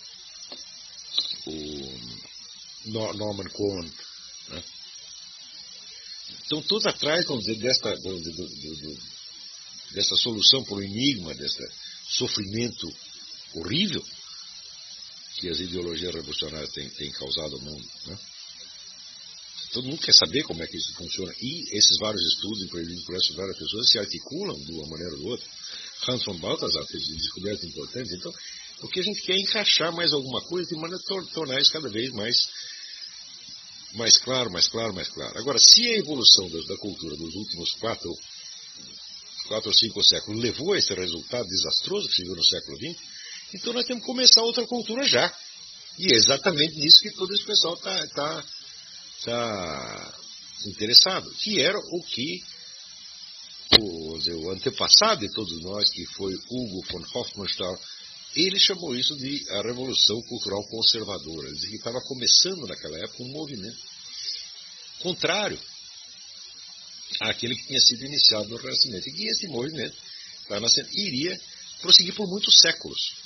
o Norman Cohen, né? Então, todos atrás, vamos dizer, desta, do, do, do, do, dessa solução para o enigma, desse sofrimento horrível que as ideologias revolucionárias têm, têm causado ao mundo, né? Todo mundo quer saber como é que isso funciona. E esses vários estudos empreendidos por essas várias pessoas se articulam de uma maneira ou de outra. Hans von Balthasar fez descobertas importantes. Então, o que a gente quer é encaixar mais alguma coisa de maneira a tornar isso cada vez mais, mais claro, mais claro, mais claro. Agora, se a evolução da, da cultura dos últimos quatro, quatro ou cinco séculos levou a esse resultado desastroso que se viu no século vinte, então nós temos que começar outra cultura já. E é exatamente nisso que todo esse pessoal está... Tá, está interessado, que era o que o, dizer, o antepassado de todos nós, que foi Hugo von Hofmannsthal, ele chamou isso de a Revolução Cultural Conservadora. Ele dizia que estava começando naquela época um movimento contrário àquele que tinha sido iniciado no Renascimento, e que esse movimento iria prosseguir por muitos séculos.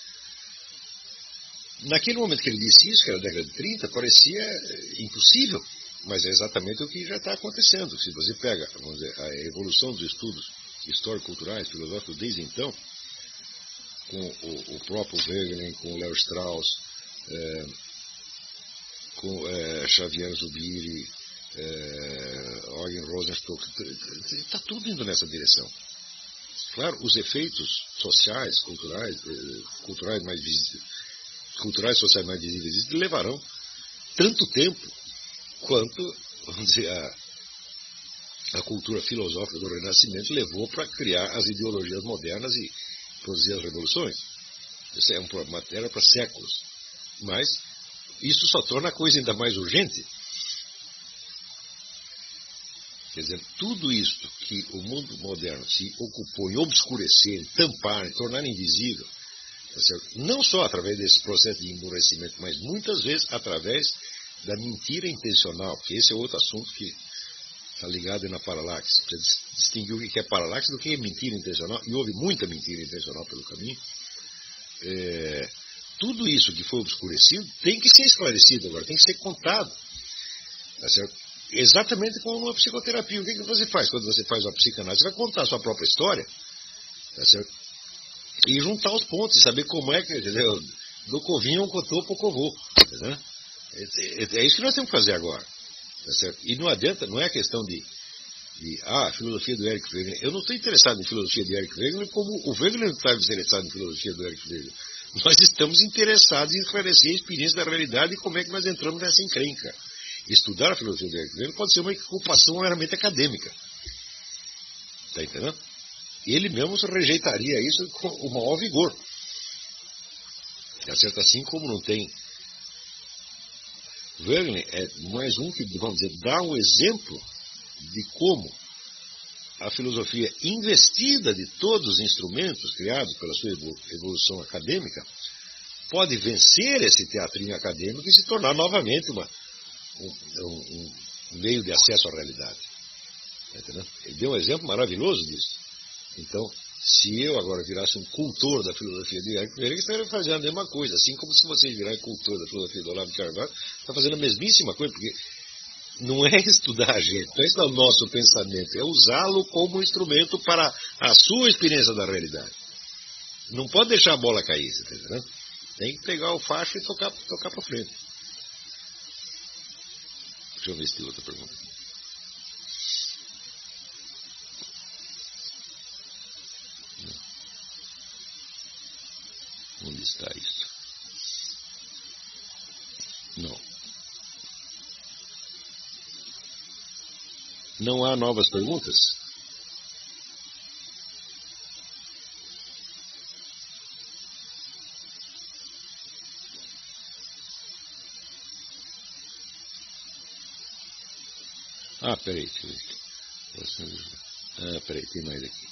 Naquele momento que ele disse isso, que era a década de trinta, parecia impossível, mas é exatamente o que já está acontecendo. Se você pega, vamos dizer, a evolução dos estudos histórico-culturais, filosóficos desde então, com o, o próprio Wegener, com o Léo Strauss, é, com é, Xavier Zubiri, é, Eugen Rosenstock, está tudo indo nessa direção. Claro, os efeitos sociais, culturais, é, culturais mais visíveis, culturais sociais mais visíveis levarão tanto tempo quanto, vamos dizer, a, a cultura filosófica do Renascimento levou para criar as ideologias modernas e produzir as revoluções. Isso é uma matéria para séculos. Mas isso só torna a coisa ainda mais urgente. Quer dizer, tudo isso que o mundo moderno se ocupou em obscurecer, em tampar, em tornar invisível, não só através desse processo de emburrecimento, mas muitas vezes através da mentira intencional, que esse é outro assunto que está ligado na paralaxe. Para distinguir o que é paralaxe do que é mentira intencional, e houve muita mentira intencional pelo caminho, é, tudo isso que foi obscurecido tem que ser esclarecido agora, tem que ser contado. Tá certo? Exatamente como uma psicoterapia. O que, que você faz quando você faz uma psicanálise? Você vai contar a sua própria história, tá certo? E juntar os pontos, e saber como é que, entendeu? Do covinho contou pro covô. Entendeu? É, é isso que nós temos que fazer agora. Tá certo? E não adianta, não é questão de, de ah, a filosofia do Eric Wegener. Eu não estou interessado em filosofia de Eric Wegener como o Wegener não está interessado em filosofia do Eric Wegener. Nós estamos interessados em esclarecer a experiência da realidade e como é que nós entramos nessa encrenca. Estudar a filosofia do Eric Wegener pode ser uma ocupação meramente acadêmica. Está entendendo? Ele mesmo rejeitaria isso com o maior vigor. É certo? Assim como não tem. Wegener é mais um que, vamos dizer, dá um exemplo de como a filosofia, investida de todos os instrumentos criados pela sua evolução acadêmica, pode vencer esse teatrinho acadêmico e se tornar novamente uma, um, um, um meio de acesso à realidade. Entendeu? Ele deu um exemplo maravilhoso disso. Então, se eu agora virasse um cultor da filosofia de Eric Wegener, estaria fazendo a mesma coisa. Assim como se você virar cultor da filosofia do Olavo de Carvalho, está fazendo a mesmíssima coisa, porque não é estudar a gente, não é estudar o nosso pensamento, é usá-lo como instrumento para a sua experiência da realidade. Não pode deixar a bola cair, você tá entendendo? Tem que pegar o facho e tocar, tocar para frente. Deixa eu ver se tem outra pergunta. Onde está isso? Não. Não há novas perguntas? Ah, peraí, deixa eu ver. Ah, peraí, tem mais aqui.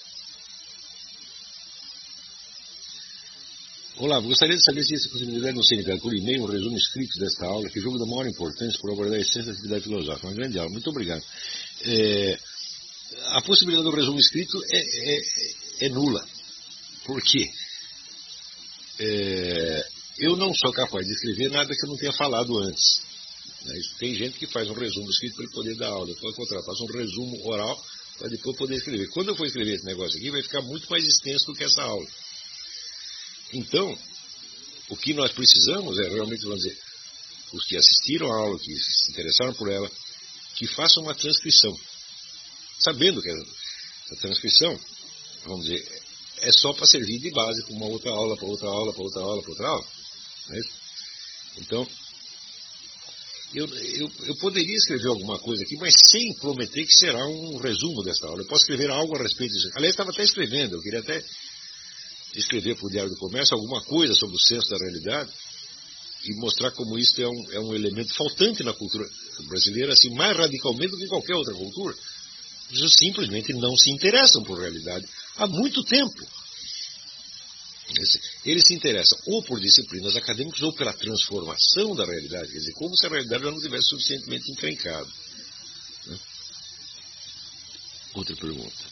Olá, gostaria de saber se existe possibilidade no C N P por e-mail um resumo escrito desta aula, que jogo da maior importância por abordar a essência da atividade filosófica. Uma grande aula, muito obrigado. É, a possibilidade do resumo escrito é, é, é nula. Por quê? É, eu não sou capaz de escrever nada que eu não tenha falado antes. Tem gente que faz um resumo escrito para ele poder dar aula. Depois eu faço um resumo oral para depois poder escrever. Quando eu for escrever esse negócio aqui, vai ficar muito mais extenso do que essa aula. Então, o que nós precisamos é realmente, vamos dizer, os que assistiram a aula, que se interessaram por ela, que façam uma transcrição. Sabendo que a transcrição, vamos dizer, é só para servir de base para uma outra aula, para outra aula, para outra aula, para outra aula. Não é isso? Então, eu, eu, eu poderia escrever alguma coisa aqui, mas sem prometer que será um resumo dessa aula. Eu posso escrever algo a respeito disso. Aliás, estava até escrevendo, eu queria até escrever para o Diário do Comércio alguma coisa sobre o senso da realidade e mostrar como isso é um, é um elemento faltante na cultura brasileira, assim, mais radicalmente do que qualquer outra cultura. Eles simplesmente não se interessam por realidade há muito tempo. Eles se interessam ou por disciplinas acadêmicas ou pela transformação da realidade, quer dizer, como se a realidade já não tivesse suficientemente encrencado. Né? Outra pergunta.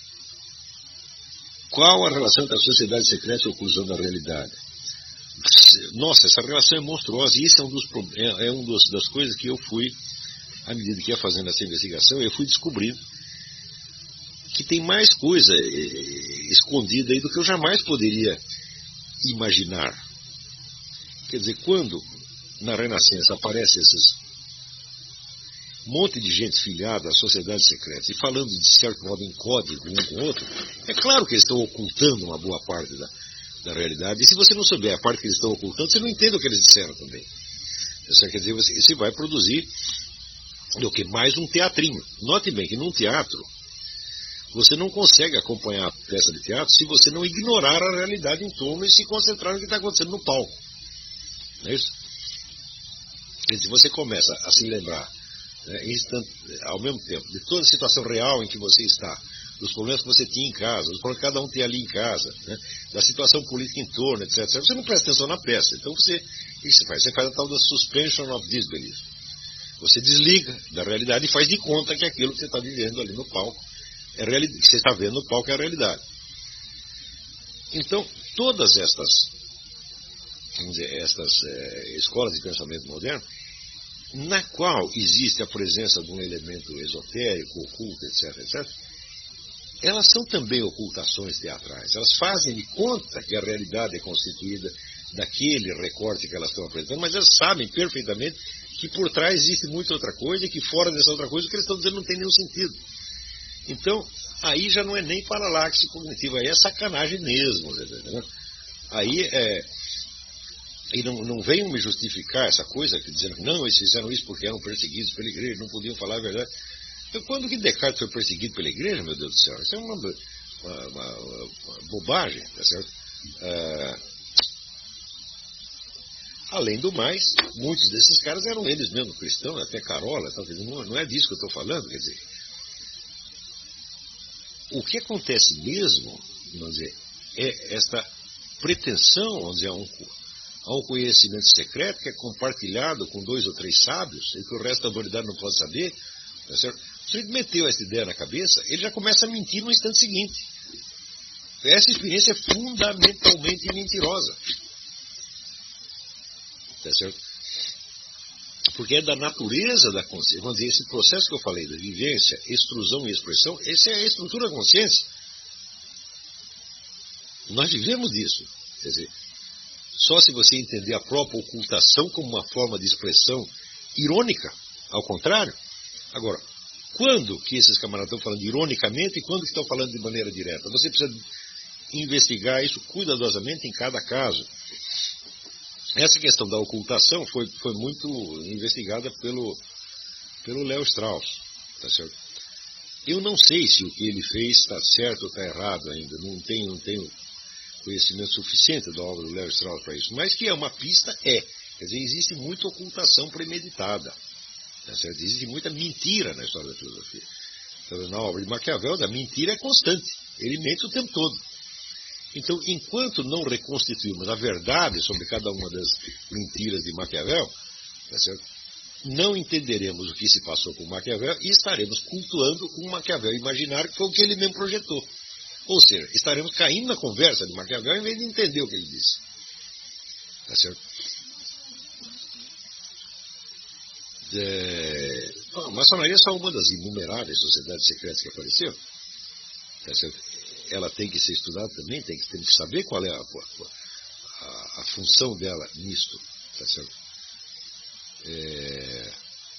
Qual a relação entre a sociedade secreta e a oclusão da realidade? Nossa, essa relação é monstruosa e isso é um dos, é, é um dos, das coisas que eu fui, à medida que ia fazendo essa investigação, eu fui descobrindo que tem mais coisa eh, escondida aí do que eu jamais poderia imaginar. Quer dizer, quando na Renascença aparece esses monte de gente filiada às sociedades secretas e falando de certo modo em código um com o outro, é claro que eles estão ocultando uma boa parte da, da realidade. E se você não souber a parte que eles estão ocultando, você não entende o que eles disseram também. Isso quer dizer, você, você vai produzir o que? Mais um teatrinho. Note bem que num teatro você não consegue acompanhar a peça de teatro se você não ignorar a realidade em torno e se concentrar no que está acontecendo no palco. Não é isso? E se você começa a se lembrar, né, instant, ao mesmo tempo, de toda a situação real em que você está, dos problemas que você tinha em casa, dos problemas que cada um tem ali em casa, né, da situação política em torno, etc, etcétera, você não presta atenção na peça. Então você, o que você faz? Você faz a tal da suspension of disbelief. Você desliga da realidade e faz de conta que aquilo que você está vivendo ali no palco, é realidade, que você está vendo no palco é a realidade. Então, todas estas, vamos dizer, estas é, escolas de pensamento moderno, na qual existe a presença de um elemento esotérico, oculto, etc, etcétera, elas são também ocultações teatrais. Elas fazem de conta que a realidade é constituída daquele recorte que elas estão apresentando, mas elas sabem perfeitamente que por trás existe muita outra coisa e que fora dessa outra coisa o que eles estão dizendo não tem nenhum sentido. Então, aí já não é nem paralaxe cognitiva, aí é sacanagem mesmo. Né? Aí é... E não, não venham me justificar essa coisa, dizendo que não, eles fizeram isso porque eram perseguidos pela igreja, não podiam falar a verdade. Então, quando que Descartes foi perseguido pela igreja, meu Deus do céu? Isso é uma, uma, uma, uma bobagem, tá certo? Ah, além do mais, muitos desses caras eram eles mesmos cristãos, até Carola, tá, não, não é disso que eu estou falando, quer dizer. O que acontece mesmo, vamos dizer, é esta pretensão, vamos dizer, a um, a um conhecimento secreto que é compartilhado com dois ou três sábios, e que o resto da humanidade não pode saber, tá certo? Se ele meteu essa ideia na cabeça, ele já começa a mentir no instante seguinte. Essa experiência é fundamentalmente mentirosa. Tá certo? Porque é da natureza da consciência. Vamos dizer, esse processo que eu falei, da vivência, extrusão e expressão, essa é a estrutura da consciência. Nós vivemos disso. Quer dizer, só se você entender a própria ocultação como uma forma de expressão irônica, ao contrário. Agora, quando que esses camaradas estão falando ironicamente e quando que estão falando de maneira direta? Você precisa investigar isso cuidadosamente em cada caso. essa questão da ocultação foi, foi muito investigada pelo, pelo Léo Strauss, tá certo? Eu não sei se o que ele fez está certo ou está errado ainda, não tenho, não tenho conhecimento suficiente da obra do Léo Strauss para isso, mas que é uma pista, é. Quer dizer, existe muita ocultação premeditada, tá certo? Existe muita mentira na história da filosofia. Então, na obra de Maquiavel, a mentira é constante, ele mente o tempo todo. Então, enquanto não reconstituirmos a verdade sobre cada uma das mentiras de Maquiavel, tá certo? Não entenderemos o que se passou com Maquiavel e estaremos cultuando um Maquiavel imaginário, que foi o que ele mesmo projetou. Ou seja, estaremos caindo na conversa de Maquiavel em vez de entender o que ele disse. Tá certo? É... A maçonaria é só uma das inumeráveis sociedades secretas que apareceu. Tá certo? Ela tem que ser estudada também, tem que, tem que saber qual é a, a, a função dela nisto. Tá certo? É...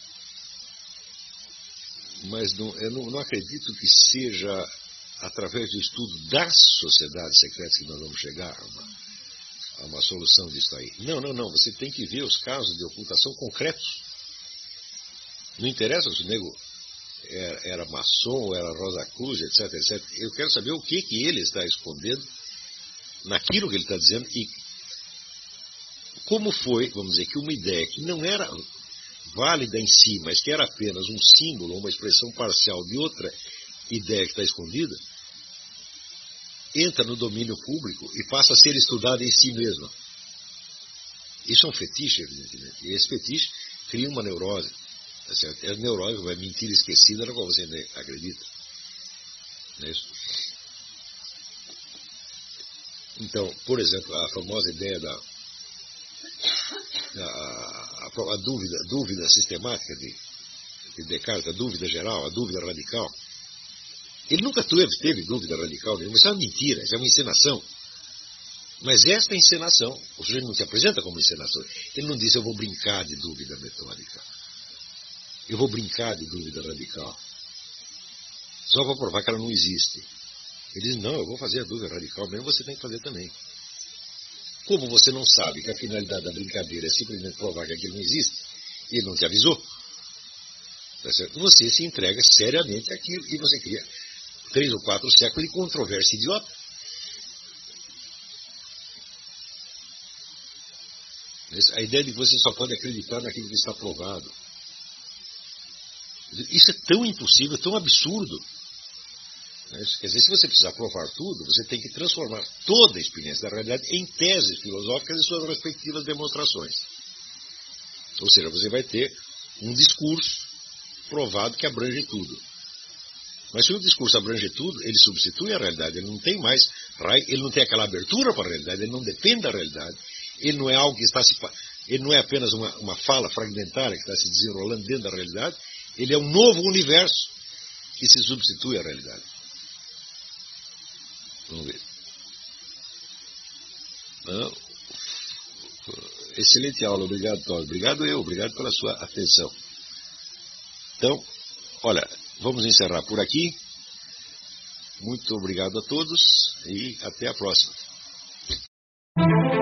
Mas não, eu não, não acredito que seja através do estudo das sociedades secretas que nós vamos chegar a uma, a uma solução disso aí. Não, não, não. Você tem que ver os casos de ocultação concretos. Não interessa se o nego era, era maçom, era Rosa Cruz, etc, etcétera. Eu quero saber o que, que ele está escondendo naquilo que ele está dizendo e como foi, vamos dizer, que uma ideia que não era válida em si, mas que era apenas um símbolo, uma expressão parcial de outra ideia que está escondida, entra no domínio público e passa a ser estudada em si mesma. Isso é um fetiche, evidentemente. E esse fetiche cria uma neurose. Tá certo? É a neurose, uma mentira esquecida na qual você acredita. Não é isso? Então, por exemplo, a famosa ideia da a, a, a dúvida, dúvida sistemática de, de Descartes, a dúvida geral, a dúvida radical. Ele nunca teve, teve dúvida radical nenhuma. Isso é uma mentira, isso é uma encenação. Mas esta encenação, o sujeito não se apresenta como encenação. Ele não diz, eu vou brincar de dúvida metódica. Eu vou brincar de dúvida radical. Só para provar que ela não existe. Ele diz, não, eu vou fazer a dúvida radical, mesmo você tem que fazer também. Como você não sabe que a finalidade da brincadeira é simplesmente provar que aquilo não existe, e ele não te avisou, tá certo? Você se entrega seriamente àquilo e você cria três ou quatro séculos de controvérsia idiota. A ideia de que você só pode acreditar naquilo que está provado. Isso é tão impossível, tão absurdo. Quer dizer, se você precisar provar tudo, você tem que transformar toda a experiência da realidade em teses filosóficas e suas respectivas demonstrações. Ou seja, você vai ter um discurso provado que abrange tudo. Mas se o discurso abrange tudo, ele substitui a realidade. Ele não tem mais, ele não tem aquela abertura para a realidade, ele não depende da realidade. Ele não é algo que está se, ele não é apenas uma, uma fala fragmentária que está se desenrolando dentro da realidade. Ele é um novo universo que se substitui à realidade. Vamos ver. Não. Excelente aula, obrigado, Tom. Obrigado eu, obrigado pela sua atenção. Então, olha, vamos encerrar por aqui. Muito obrigado a todos e até a próxima.